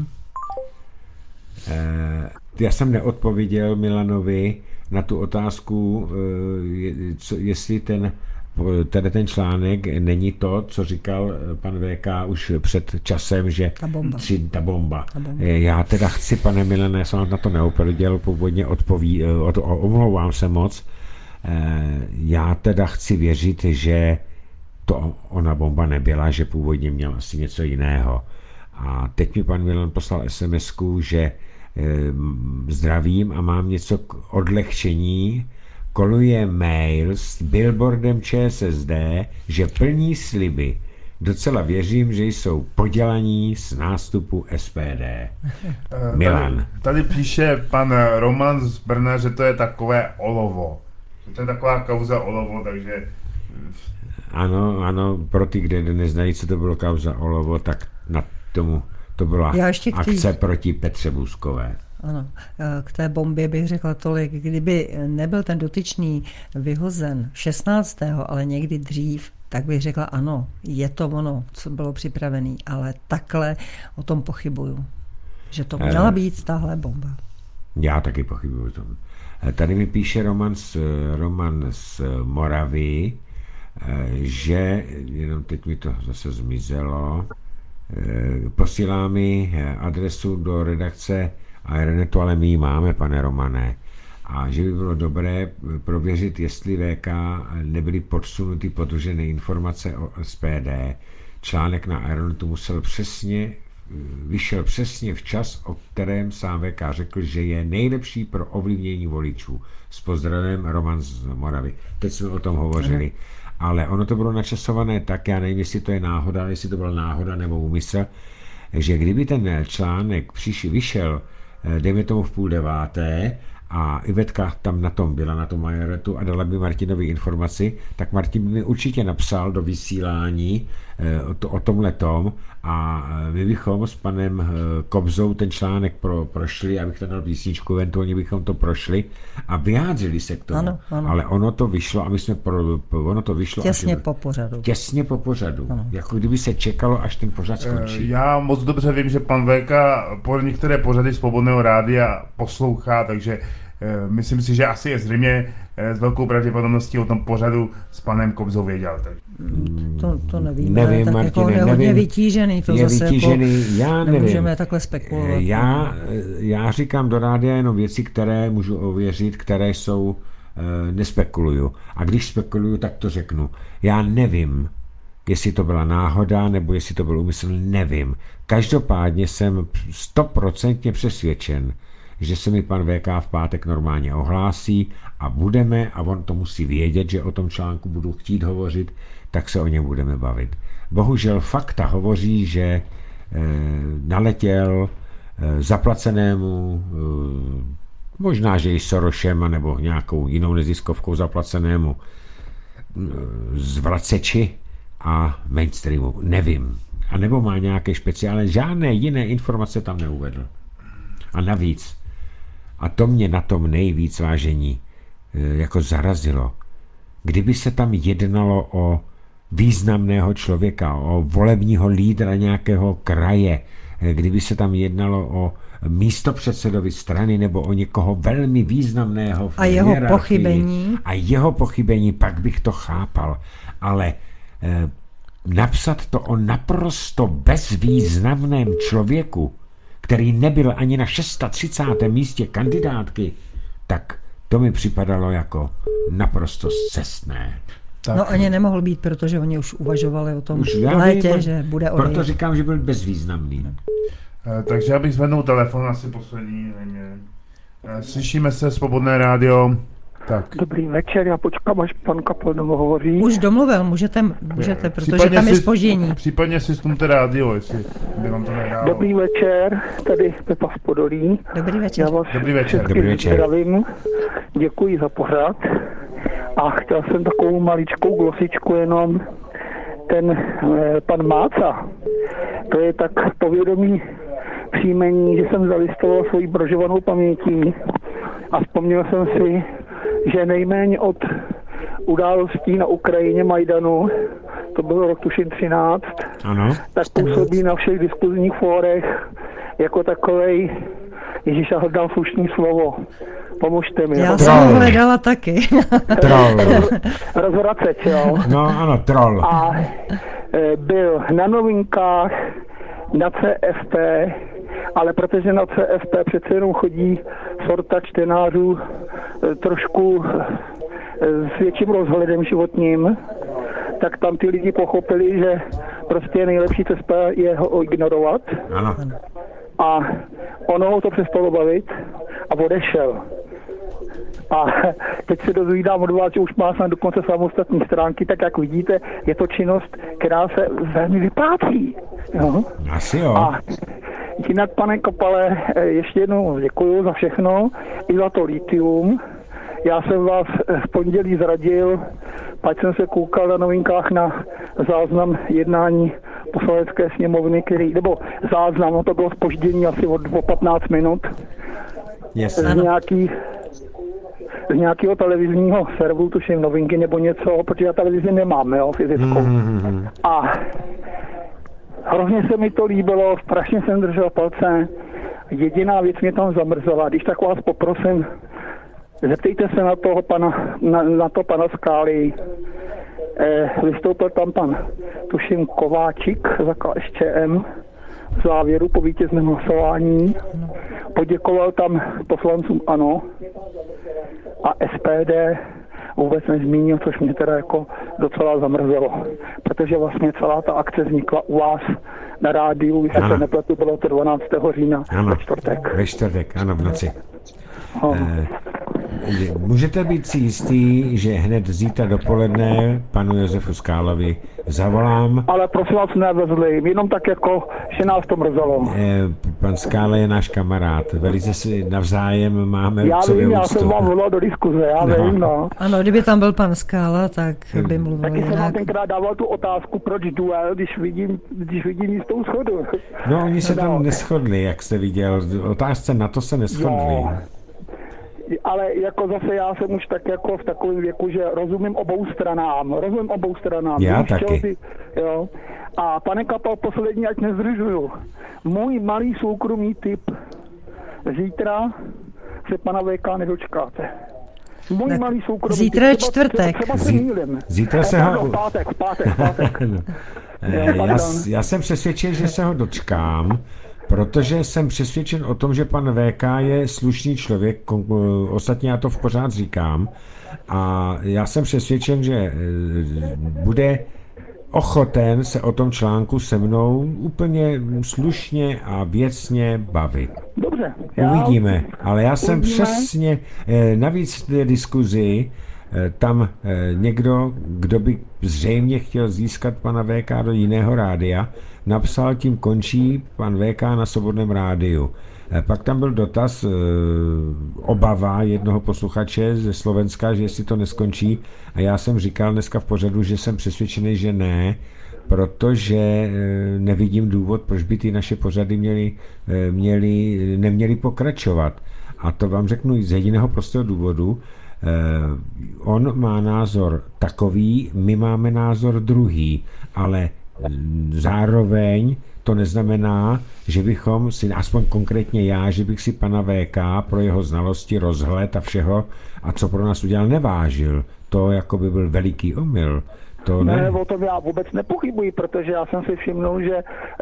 Já jsem neodpověděl Milanovi na tu otázku, jestli ten, ten, ten článek není to, co říkal pan V K už před časem, že ta bomba. Tři, ta bomba. Ta bomba. Já teda chci, pane Milane, já jsem vám na to neopověděl, původně odpoví, od, omlouvám se moc. Já teda chci věřit, že to ona bomba nebyla, že původně měl asi něco jiného. A teď mi pan Milan poslal SMSku, že zdravím a mám něco k odlehčení. Koluje mail s billboardem ČSSD, že plní sliby. Docela věřím, že jsou podělaní z nástupu S P D. Milan. Tady, tady píše pan Roman z Brna, že to je takové olovo. To je taková kauza olovo, takže... Ano, ano, pro ty, kde neznají, co to bylo kauza olovo, tak na tomu to byla akce tý... proti Petře Bůzkové. Ano, k té bombě bych řekla tolik, kdyby nebyl ten dotyčný vyhozen šestnáctého ale někdy dřív, tak bych řekla ano, je to ono, co bylo připravené, ale takhle o tom pochybuju, že to měla být tahle bomba. Já taky pochybuju o tom. Tady mi píše Roman z, Roman z Moravy, že, jenom teď mi to zase zmizelo, posílá mi adresu do redakce Aeronetu, ale my ji máme, pane Romane. A že by bylo dobré prověřit, jestli V K nebyly podsunuty podržené informace o S P D. Článek na Aeronetu musel přesně vyšel přesně včas, o kterém sám V K řekl, že je nejlepší pro ovlivnění voličů. S pozdravem Roman z Moravy. Teď jsme o tom hovořili. Ale ono to bylo načasované tak, já nevím, jestli to je náhoda, jestli to byla náhoda nebo úmysl, že kdyby ten článek přišel, vyšel, dejme tomu v půl deváté, a Ivetka tam na tom byla, na tom majoretu a dala by Martinovi informaci, tak Martin by mi určitě napsal do vysílání to, o tomhletom a my bychom s panem Kobzou ten článek pro, prošli, abych to dal písničku, eventuálně bychom to prošli a vyjádřili se k tomu. Ano, ano. Ale ono to vyšlo a my jsme pro, ono to vyšlo těsně až, po pořadu. Těsně po pořadu. Ano. Jako kdyby se čekalo, až ten pořad skončí. Já moc dobře vím, že pan V K po některé pořady Svobodného rádia poslouchá, takže myslím si, že asi je zřejmě s velkou pravděpodobností o tom pořadu s panem Kobzou věděl. Tak. To, to nevíme, nevím, tak Martine, jako je nevím, hodně vytížený, to je zase vytížený, jako já nemůžeme nevím. takhle spekulovat. Já, já říkám do rádia jenom věci, které můžu ověřit, které jsou, nespekuluju. A když spekuluju, tak to řeknu. Já nevím, jestli to byla náhoda, nebo jestli to byl úmysl, nevím. Každopádně jsem stoprocentně přesvědčen, že se mi pan V K v pátek normálně ohlásí a budeme, a on to musí vědět, že o tom článku budu chtít hovořit, tak se o něm budeme bavit. Bohužel fakta hovoří, že e, naletěl e, zaplacenému, e, možná, že i Sorosem, nebo nějakou jinou neziskovkou zaplacenému e, zvraceči a mainstreamu. Nevím. A nebo má nějaké speciální, žádné jiné informace tam neuvedl. A navíc, a to mě na tom nejvíc, vážení, jako zarazilo, kdyby se tam jednalo o významného člověka, o volebního lídra nějakého kraje, kdyby se tam jednalo o místopředsedovi strany nebo o někoho velmi významného v a jeho hierarchii, pochybení. A jeho pochybení, pak bych to chápal. Ale eh, napsat to o naprosto bezvýznamném člověku, který nebyl ani na třicátém šestém místě kandidátky, tak to mi připadalo jako naprosto scestné. Tak. No ani nemohl být, protože oni už uvažovali o tom Už v já létě, vím, že bude odejít. Proto říkám, že byl bezvýznamný. Takže já bych zvednul telefon, asi poslední. Slyšíme se, Svobodné rádio. Tak. Dobrý večer, já počkám, až pan Kapel domů hovoří. Už domluvil, můžete, můžete protože Případně tam je si- zpoždění. Případně si stumte rádio, jestli by vám to nehrálo. Dobrý večer, tady Pepa z Podolí. Dobrý večer. Já vás Dobrý večer. všechny Dobrý večer. zdravím, děkuji za pořad. A chtěl jsem takovou maličkou glosičku jenom. Ten eh, pan Máca, to je tak povědomý příjmení, že jsem zalistoval svoji brožovanou pamětí a vzpomněl jsem si, že nejméně od událostí na Ukrajině Majdanu, to bylo rok tuším třináct, Ano. tak působí na všech diskuzních fórech jako takovej, Ježíš, já hledám slušný slovo, pomožte mi. Já jsem ho hledala taky. Troll. Rozvraceč, jo. No ano, troll. A e, byl na Novinkách, na C F P, ale protože na C F P přece jenom chodí sorta čtenářů e, trošku e, s větším rozhledem životním, tak tam ty lidi pochopili, že prostě nejlepší cesta je ho ignorovat. Ano. A ono ho to přestalo bavit a odešel. A teď se dozvídám od vás, že už má snad dokonce samostatní stránky, tak jak vidíte, je to činnost, která se velmi vyplácí. Jo? Asi jo. A jinak, pane Kopale, ještě jednou děkuju za všechno, i za to litium. Já jsem vás v pondělí zradil, pak jsem se koukal na Novinkách na záznam jednání poslanecké sněmovny, který, nebo záznam, no to bylo zpoždění asi od, o patnáct minut. Yes. Z nějaký, z nějakého televizního serveru, tuším Novinky nebo něco, protože já televizi nemám, jo, fyzickou. Mm-hmm. A hrozně se mi to líbilo, strašně jsem držel palce. Jediná věc mě tam zamrzela, když tak vás poprosím, zeptejte se na toho pana, na, na to pana Skály. Eh, vystoupil tam pan, tuším, Kováčik za K S Č M v závěru po vítězném hlasování. Poděkoval tam poslancům ANO a S P D vůbec nezmínil, což mě teda jako docela zamrzelo, protože vlastně celá ta akce vznikla u vás na rádiu, když se nepletu, bylo to dvanáctého října ano, ve čtvrtek. Ve čtvrtek, ano, v noci. Eh, můžete být si jistý, že hned zítra dopoledne panu Josefu Skálovi zavolám. Ale prosím vás, nevezli, jenom tak jako, že nás to mrzelo. Eh, pan Skála je náš kamarád, velice si navzájem máme já k sobě vím, já úctu. jsem vám volal do diskuze, já no. vím, no. Ano, kdyby tam byl pan Skála, tak by mluvil Taky jsem vám jinak. tenkrát dával tu otázku, proč duel, když vidím, když vidím jistou shodu. No, oni se No. tam neshodli, jak jste viděl. Otázce na to se neshodli. Jo. Ale jako zase já jsem už tak jako v takovém věku, že rozumím obou stranám, rozumím obou stranám. Já Vím, z taky. čeho si- jo. A pane Kapal, poslední, ať nezdržuju. Můj malý soukromý tip. Zítra se pana V K nedočkáte. Můj Tak malý soukromý zítra je tip. čtvrtek. Třeba, třeba se Zí- mýlim. zítra se Eh, ho- pardon, V pátek, v pátek, v pátek. No. Eh, Jo, já, pardon. já jsem přesvědčen, že se ho dočkám, protože jsem přesvědčen o tom, že pan V K je slušný člověk, kon- ostatně já to v pořád říkám, a já jsem přesvědčen, že eh, bude ochoten se o tom článku se mnou úplně slušně a věcně bavit. Dobře. já- Uvidíme, ale já jsem Uvidíme. přesně, eh, navíc v té diskuzi, eh, tam eh, někdo, kdo by zřejmě chtěl získat pana V K do jiného rádia, napsal, tím končí pan V K na Svobodném rádiu. Eh, Pak tam byl dotaz, eh, obava jednoho posluchače ze Slovenska, že jestli to neskončí, a já jsem říkal dneska v pořadu, že jsem přesvědčený, že ne, protože eh, nevidím důvod, proč by ty naše pořady měly, eh, měly, neměly pokračovat. A to vám řeknu z jediného prostého důvodu. Eh, On má názor takový, my máme názor druhý, ale mm, zároveň to neznamená, že bychom si, aspoň konkrétně já, že bych si pana V K pro jeho znalosti, rozhled a všeho, a co pro nás udělal, nevážil. To jako by byl veliký omyl. To Ne, ne. o tom já vůbec nepochybuji, protože já jsem si všimnul, že e,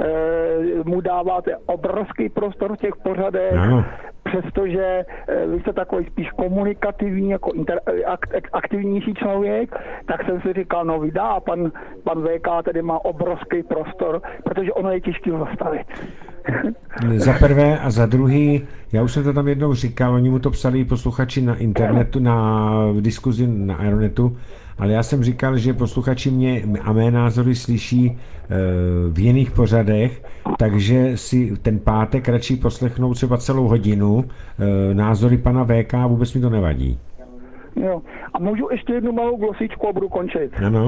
mu dáváte obrovský prostor v těch pořadech, Ano. přestože e, vy jste takový spíš komunikativní, jako inter, ak, ak, aktivnější člověk, tak jsem si říkal, no vydá, a pan, pan V K tedy má obrovský prostor, protože ono je těžké zastavit. Za prvé a za druhý, já už jsem to tam jednou říkal, oni mu to psali i posluchači na internetu, na v diskuzi na Aeronetu, ale já jsem říkal, že posluchači mě a mé názory slyší e, v jiných pořadech, takže si ten pátek radši poslechnou třeba celou hodinu e, názory pana V K, vůbec mi to nevadí. Jo. A můžu ještě jednu malou glosičku a budu končit. Ano.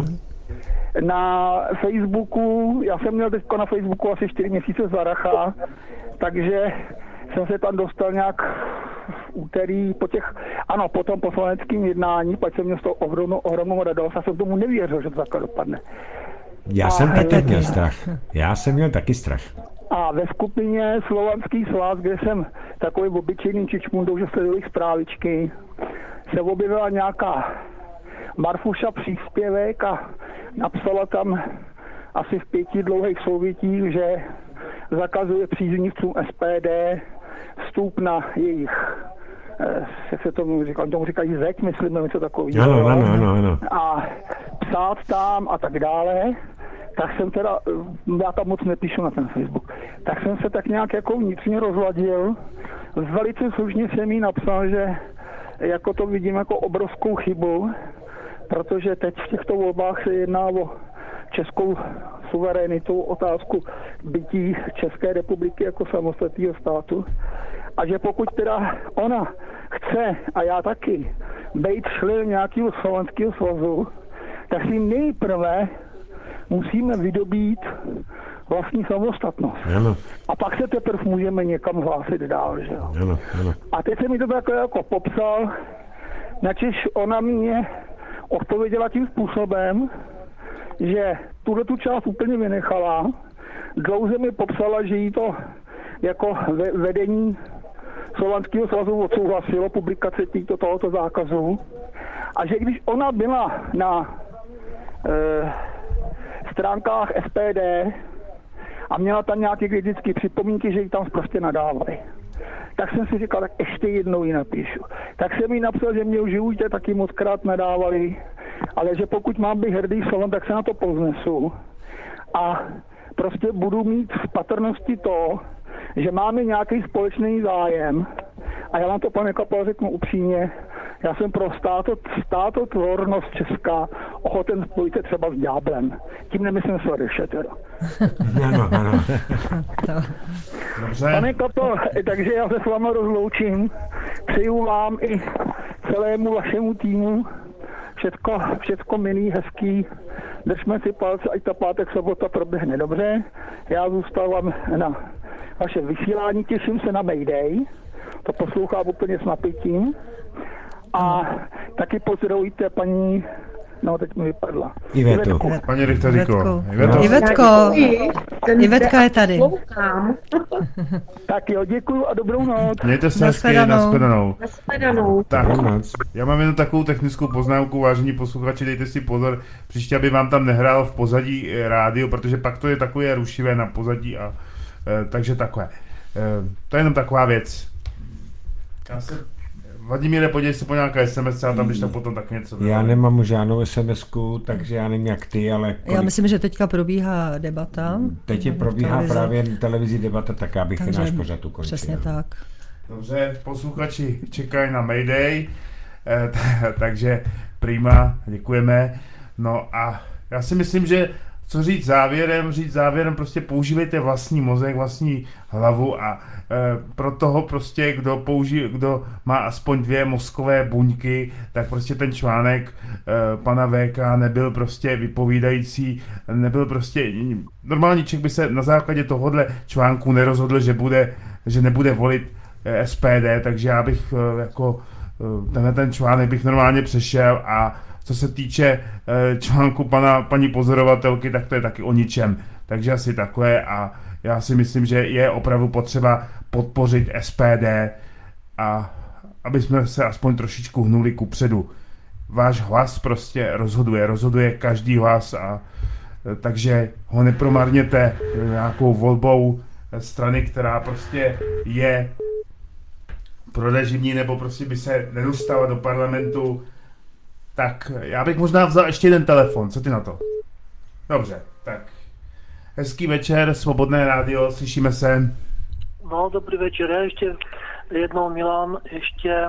Na Facebooku, já jsem měl teďko na Facebooku asi čtyři měsíce Zaracha, takže jsem se tam dostal nějak v úterý po těch, ano, po tom poslaneckém jednání, pak jsem měl z toho ohromnou, ohromnou radost a jsem tomu nevěřil, že to takhle dopadne. Já A- jsem taky měl strach. Já jsem měl taky strach. A ve skupině Slovanský svaz, kde jsem takový obyčejný čičmundou, že sleduji zprávičky, se objevila nějaká Marfuša příspěvek a napsala tam asi v pěti dlouhých souvětích, že zakazuje příznivcům S P D vstup na jejich, eh, jak se tomu říká, tomu říkají zeď, myslím, něco takového. Ano, ano, ano, ano. A psát tam a tak dále, tak jsem teda, já tam moc nepíšu na ten Facebook, tak jsem se tak nějak jako vnitřně rozladil. Velice slušně jsem jí napsal, že jako to vidím jako obrovskou chybu, protože teď v těchto volbách se jedná o českou suverenitu, otázku bytí České republiky jako samostatného státu. A že pokud teda ona chce, a já taky, být člen nějakého Slovanského svazu, tak si nejprve musíme vydobít vlastní samostatnost. Ano, A pak se teprve můžeme někam hlásit dál, že jo. ano, ano. A teď se mi to takhle jako popsal, načež ona mě odpověděla tím způsobem, že tuhle tu část úplně vynechala, dlouze mi popsala, že jí to jako ve, vedení Slovanského svazu odsouhlasilo publikaci týto, tohoto zákazu a že když ona byla na e, stránkách S P D a měla tam nějaké kritické připomínky, že jí tam prostě nadávali. Tak jsem si říkal, tak ještě jednou ji napíšu. tak jsem jí napsal, že mě v životě taky moc krát nadávali, ale že pokud mám být hrdý slovan, tak se na to povznesu. A prostě budu mít v patrnosti to, že máme nějaký společný zájem. A já vám to, pane Kapal, řeknu upřímně, já jsem pro státo, státotvornost Česká ochoten spojit se třeba s ďáblem. Tím nemyslím Soreše teda. Ano, ano. Dobře. Pane Kapal, takže já se s váma rozloučím. Přeju vám i celému vašemu týmu všecko, všecko milý, hezký. Držme si palce, ať ta pátek, sobota proběhne dobře. Já zůstávám na vaše vysílání, těším se na Mayday. To poslouchám úplně s napětím. A taky pozdravujte paní, no teď mi vypadla. Ivetu. Paní Richteříko. Ivetko. Ivetko. Ivetka je tady. Tak jo, děkuju a dobrou noc. Mějte se hezky, nashledanou. Nashledanou. Tak, já mám jenom takovou technickou poznámku, vážení posluchači, dejte si pozor, příště, aby vám tam nehrál v pozadí rádio, protože pak to je takové rušivé na pozadí a e, takže takové. E, to je jenom taková věc. Já se, Vladimíre, podívej se po nějaké es em es a tam, když tam potom tak něco. Já nemám žádnou es em esku, takže já nevím jak ty, ale... Kolik... Já myslím, že teďka probíhá debata. Teď je probíhá televizi. právě televizí debata, tak já bych takže náš pořad ukončil. Přesně tak. Dobře, posluchači čekají na Mayday, eh, t- takže prima, děkujeme. No a já si myslím, že co říct závěrem, říct závěrem, prostě používejte vlastní mozek, vlastní hlavu a e, pro toho prostě, kdo použí, kdo má aspoň dvě mozkové buňky, tak prostě ten článek e, pana vé ká nebyl prostě vypovídající, nebyl prostě, normální člověk by se na základě tohohle článku nerozhodl, že bude, že nebude volit e, es pé dé, takže já bych e, jako e, tenhle ten článek bych normálně přešel a co se týče e, článku pana, paní pozorovatelky, tak to je taky o ničem. Takže asi takové a já si myslím, že je opravdu potřeba podpořit es pé dé a aby jsme se aspoň trošičku hnuli kupředu. Váš hlas prostě rozhoduje, rozhoduje každý hlas a e, takže ho nepromarněte nějakou volbou strany, která prostě je prorežimní nebo prostě by se nedostala do parlamentu. Tak já bych možná vzal ještě jeden telefon, co ty na to? Dobře, tak hezký večer, Svobodné rádio, slyšíme se. No, dobrý večer, já ještě jednou Milan, ještě e,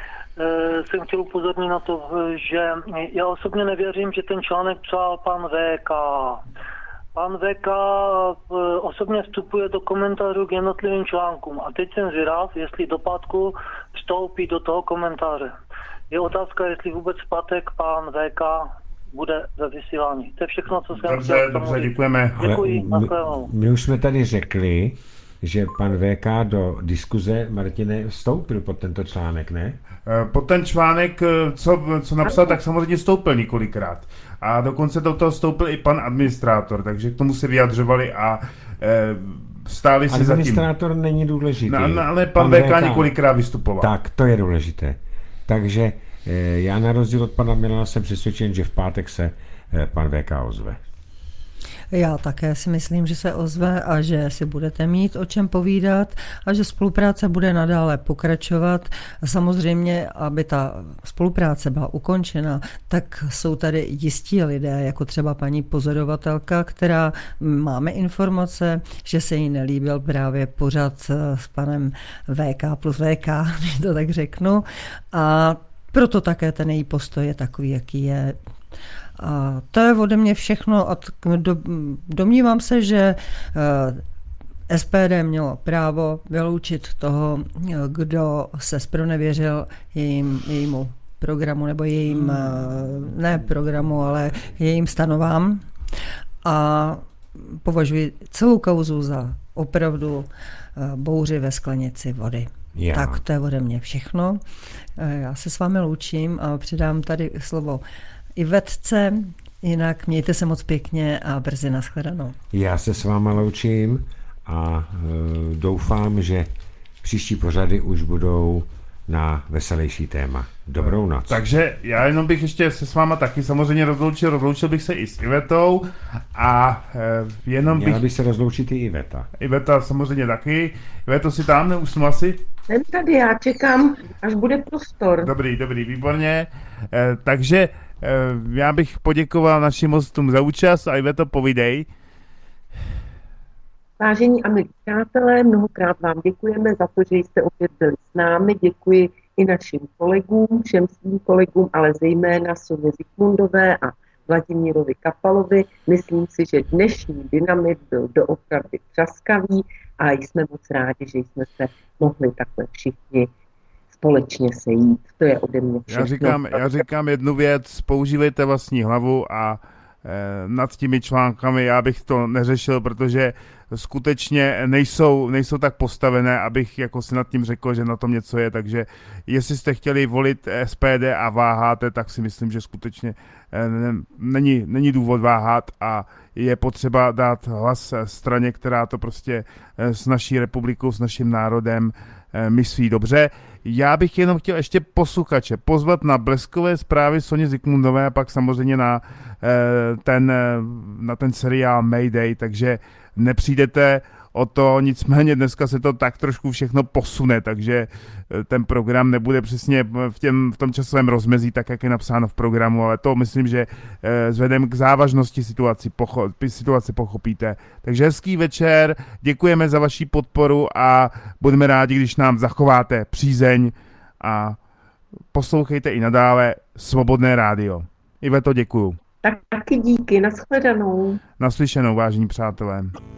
jsem chtěl upozornit na to, že já osobně nevěřím, že ten článek psal pan vé ká. Pan vé ká osobně vstupuje do komentářů k jednotlivým článkům a teď jsem zvědav, jestli do pátku vstoupí do toho komentáře. Je otázka, jestli vůbec v pátek pán vé ká bude ve vysílání. To je všechno, co jsem dobře, chtěl. Dobře, děkujeme. Děkuji, my, my už jsme tady řekli, že pan vé ká do diskuze, Martine, vstoupil pod tento článek, ne? Pod ten článek, co, co napsal, tak samozřejmě vstoupil několikrát. A dokonce do toho vstoupil i pan administrátor, takže k tomu se vyjadřovali a e, stáli si zatím. Administrátor není důležitý. No, no, ale pan, pan vé ká několikrát vystupoval. Tak, to je důležité. Takže já na rozdíl od pana Milana jsem přesvědčen, že v pátek se pan vé ká ozve. Já také si myslím, že se ozve a že si budete mít o čem povídat a že spolupráce bude nadále pokračovat. Samozřejmě, aby ta spolupráce byla ukončena, tak jsou tady jistí lidé, jako třeba paní pozorovatelka, která máme informace, že se jí nelíbil právě pořad s panem vé ká plus vé ká, když to tak řeknu. A proto také ten její postoj je takový, jaký je. A to je ode mě všechno a domnívám se, že es pé dé mělo právo vyloučit toho, kdo se zpronevěřil jejím, jejímu programu nebo jejím, ne programu, ale jejím stanovám a považuji celou kauzu za opravdu bouři ve sklenici vody. Já. Tak to je ode mě všechno. Já se s vámi loučím a předám tady slovo Ivetce, jinak mějte se moc pěkně a brzy nashledanou. Já se s váma loučím a e, doufám, že příští pořady už budou na veselější téma. Dobrou noc. Takže já jenom bych ještě se s váma taky samozřejmě rozloučil, rozloučil bych se i s Ivetou a e, jenom Měla bych... by se rozloučit i Iveta. Iveta samozřejmě taky. Iveto si tam neusnul asi? Jsem tady, já čekám, až bude prostor. Dobrý, dobrý, výborně. Eh, takže eh, já bych poděkoval našim hostům za účast a Iveto, povídej. Vážení a milí přátelé, mnohokrát vám děkujeme za to, že jste opět byli s námi. Děkuji i našim kolegům, všem svým kolegům, ale zejména Soně Zikmundové a Vladimírovi Kapalovi. Myslím si, že dnešní Dynamit byl doopravdy třaskavý a jsme moc rádi, že jsme se mohli takhle všichni společně sejít. To je ode mě všechno. Já říkám, já říkám jednu věc, používejte vlastní hlavu a eh, nad těmi článkami já bych to neřešil, protože skutečně nejsou, nejsou tak postavené, abych jako si nad tím řekl, že na tom něco je, takže jestli jste chtěli volit S P D a váháte, tak si myslím, že skutečně eh, ne, není, není důvod váhat a je potřeba dát hlas straně, která to prostě eh, s naší republikou, s naším národem eh, myslí dobře. Já bych jenom chtěl ještě posluchače pozvat na bleskové zprávy Soně Zikmundové a pak samozřejmě na ten, na ten seriál Mayday, takže nepřijdete o to, nicméně dneska se to tak trošku všechno posune, takže ten program nebude přesně v, těm, v tom časovém rozmezí, tak jak je napsáno v programu, ale to myslím, že vzhledem k závažnosti situaci, pocho, situace pochopíte. Takže hezký večer, děkujeme za vaši podporu a budeme rádi, když nám zachováte přízeň a poslouchejte i nadále Svobodné rádio. Iveto, děkuju. Tak taky díky, nashledanou. Naslyšenou, vážení přátelé.